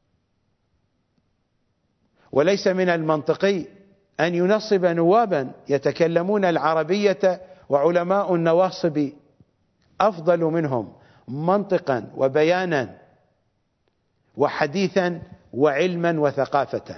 وليس من المنطقي أن ينصب نوابا يتكلمون العربية وعلماء النواصب أفضل منهم منطقا وبيانا وحديثا وعلما وثقافة.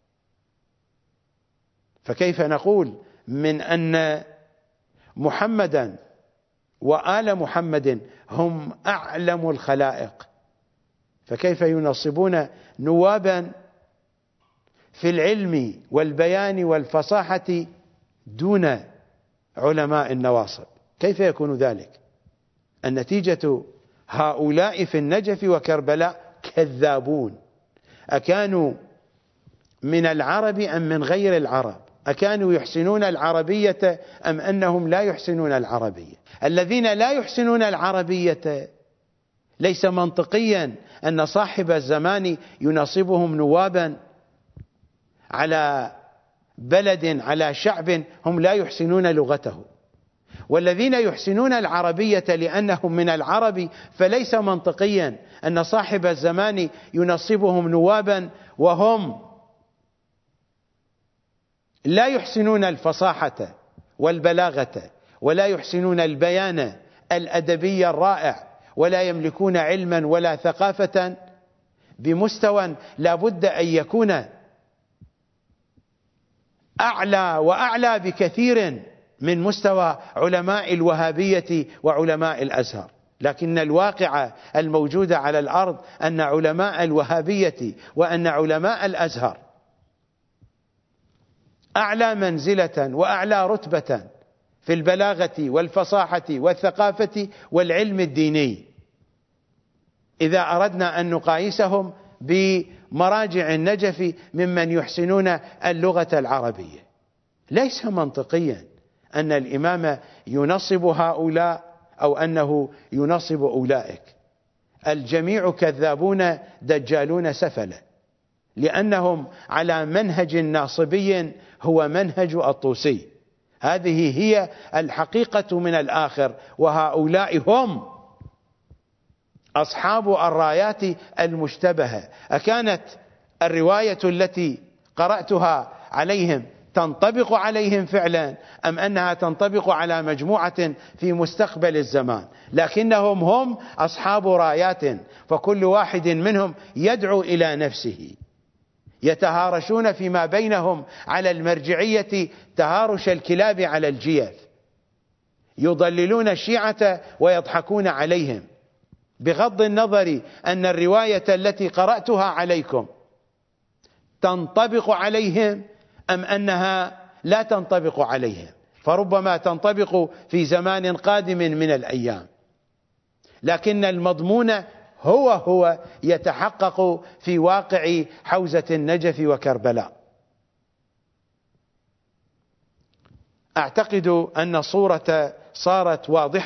فكيف نقول من أن محمدا وآل محمد هم أعلم الخلائق، فكيف ينصبون نوابا في العلم والبيان والفصاحة دون علماء النواصب؟ كيف يكون ذلك؟ النتيجة هؤلاء في النجف وكربلاء كذابون. أكانوا من العرب أم من غير العرب؟ أكانوا يحسنون العربية أم أنهم لا يحسنون العربية؟ الذين لا يحسنون العربية ليس منطقيا أن صاحب الزمان ينصبهم نوابا على بلد، على شعب هم لا يحسنون لغته. والذين يحسنون العربية لأنهم من العرب فليس منطقيا أن صاحب الزمان ينصبهم نوابا وهم لا يحسنون الفصاحة والبلاغة ولا يحسنون البيان الأدبي الرائع ولا يملكون علما ولا ثقافة بمستوى لا بد أن يكون أعلى وأعلى بكثير من مستوى علماء الوهابية وعلماء الأزهر. لكن الواقع الموجود على الأرض أن علماء الوهابية وأن علماء الأزهر أعلى منزلة وأعلى رتبة في البلاغة والفصاحة والثقافة والعلم الديني إذا أردنا أن نقايسهم بمراجع النجف ممن يحسنون اللغة العربية. ليس منطقيا أن الإمام ينصب هؤلاء أو أنه ينصب أولئك. الجميع كذابون دجالون سفلة، لأنهم على منهج ناصبي هو منهج الطوسي. هذه هي الحقيقة من الآخر، وهؤلاء هم أصحاب الرايات المشتبهة أكانت الرواية التي قرأتها عليهم تنطبق عليهم فعلا، أم أنها تنطبق على مجموعة في مستقبل الزمان؟ لكنهم هم أصحاب رايات، فكل واحد منهم يدعو إلى نفسه، يتهارشون فيما بينهم على المرجعية تهارش الكلاب على الجيف، يضللون الشيعة ويضحكون عليهم، بغض النظر أن الرواية التي قرأتها عليكم تنطبق عليهم أم أنها لا تنطبق عليهم، فربما تنطبق في زمان قادم من الأيام، لكن المضمون هو يتحقق في واقع حوزة النجف وكربلاء. أعتقد أن الصورة صارت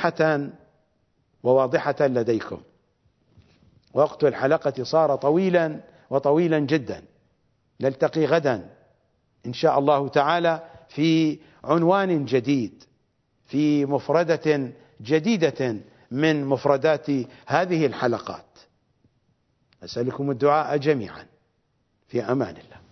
واضحة لديكم. وقت الحلقة صار طويلا جدا. نلتقي غدا إن شاء الله تعالى في عنوان جديد، في مفردة جديدة من مفردات هذه الحلقات. أسألكم الدعاء جميعا، في أمان الله.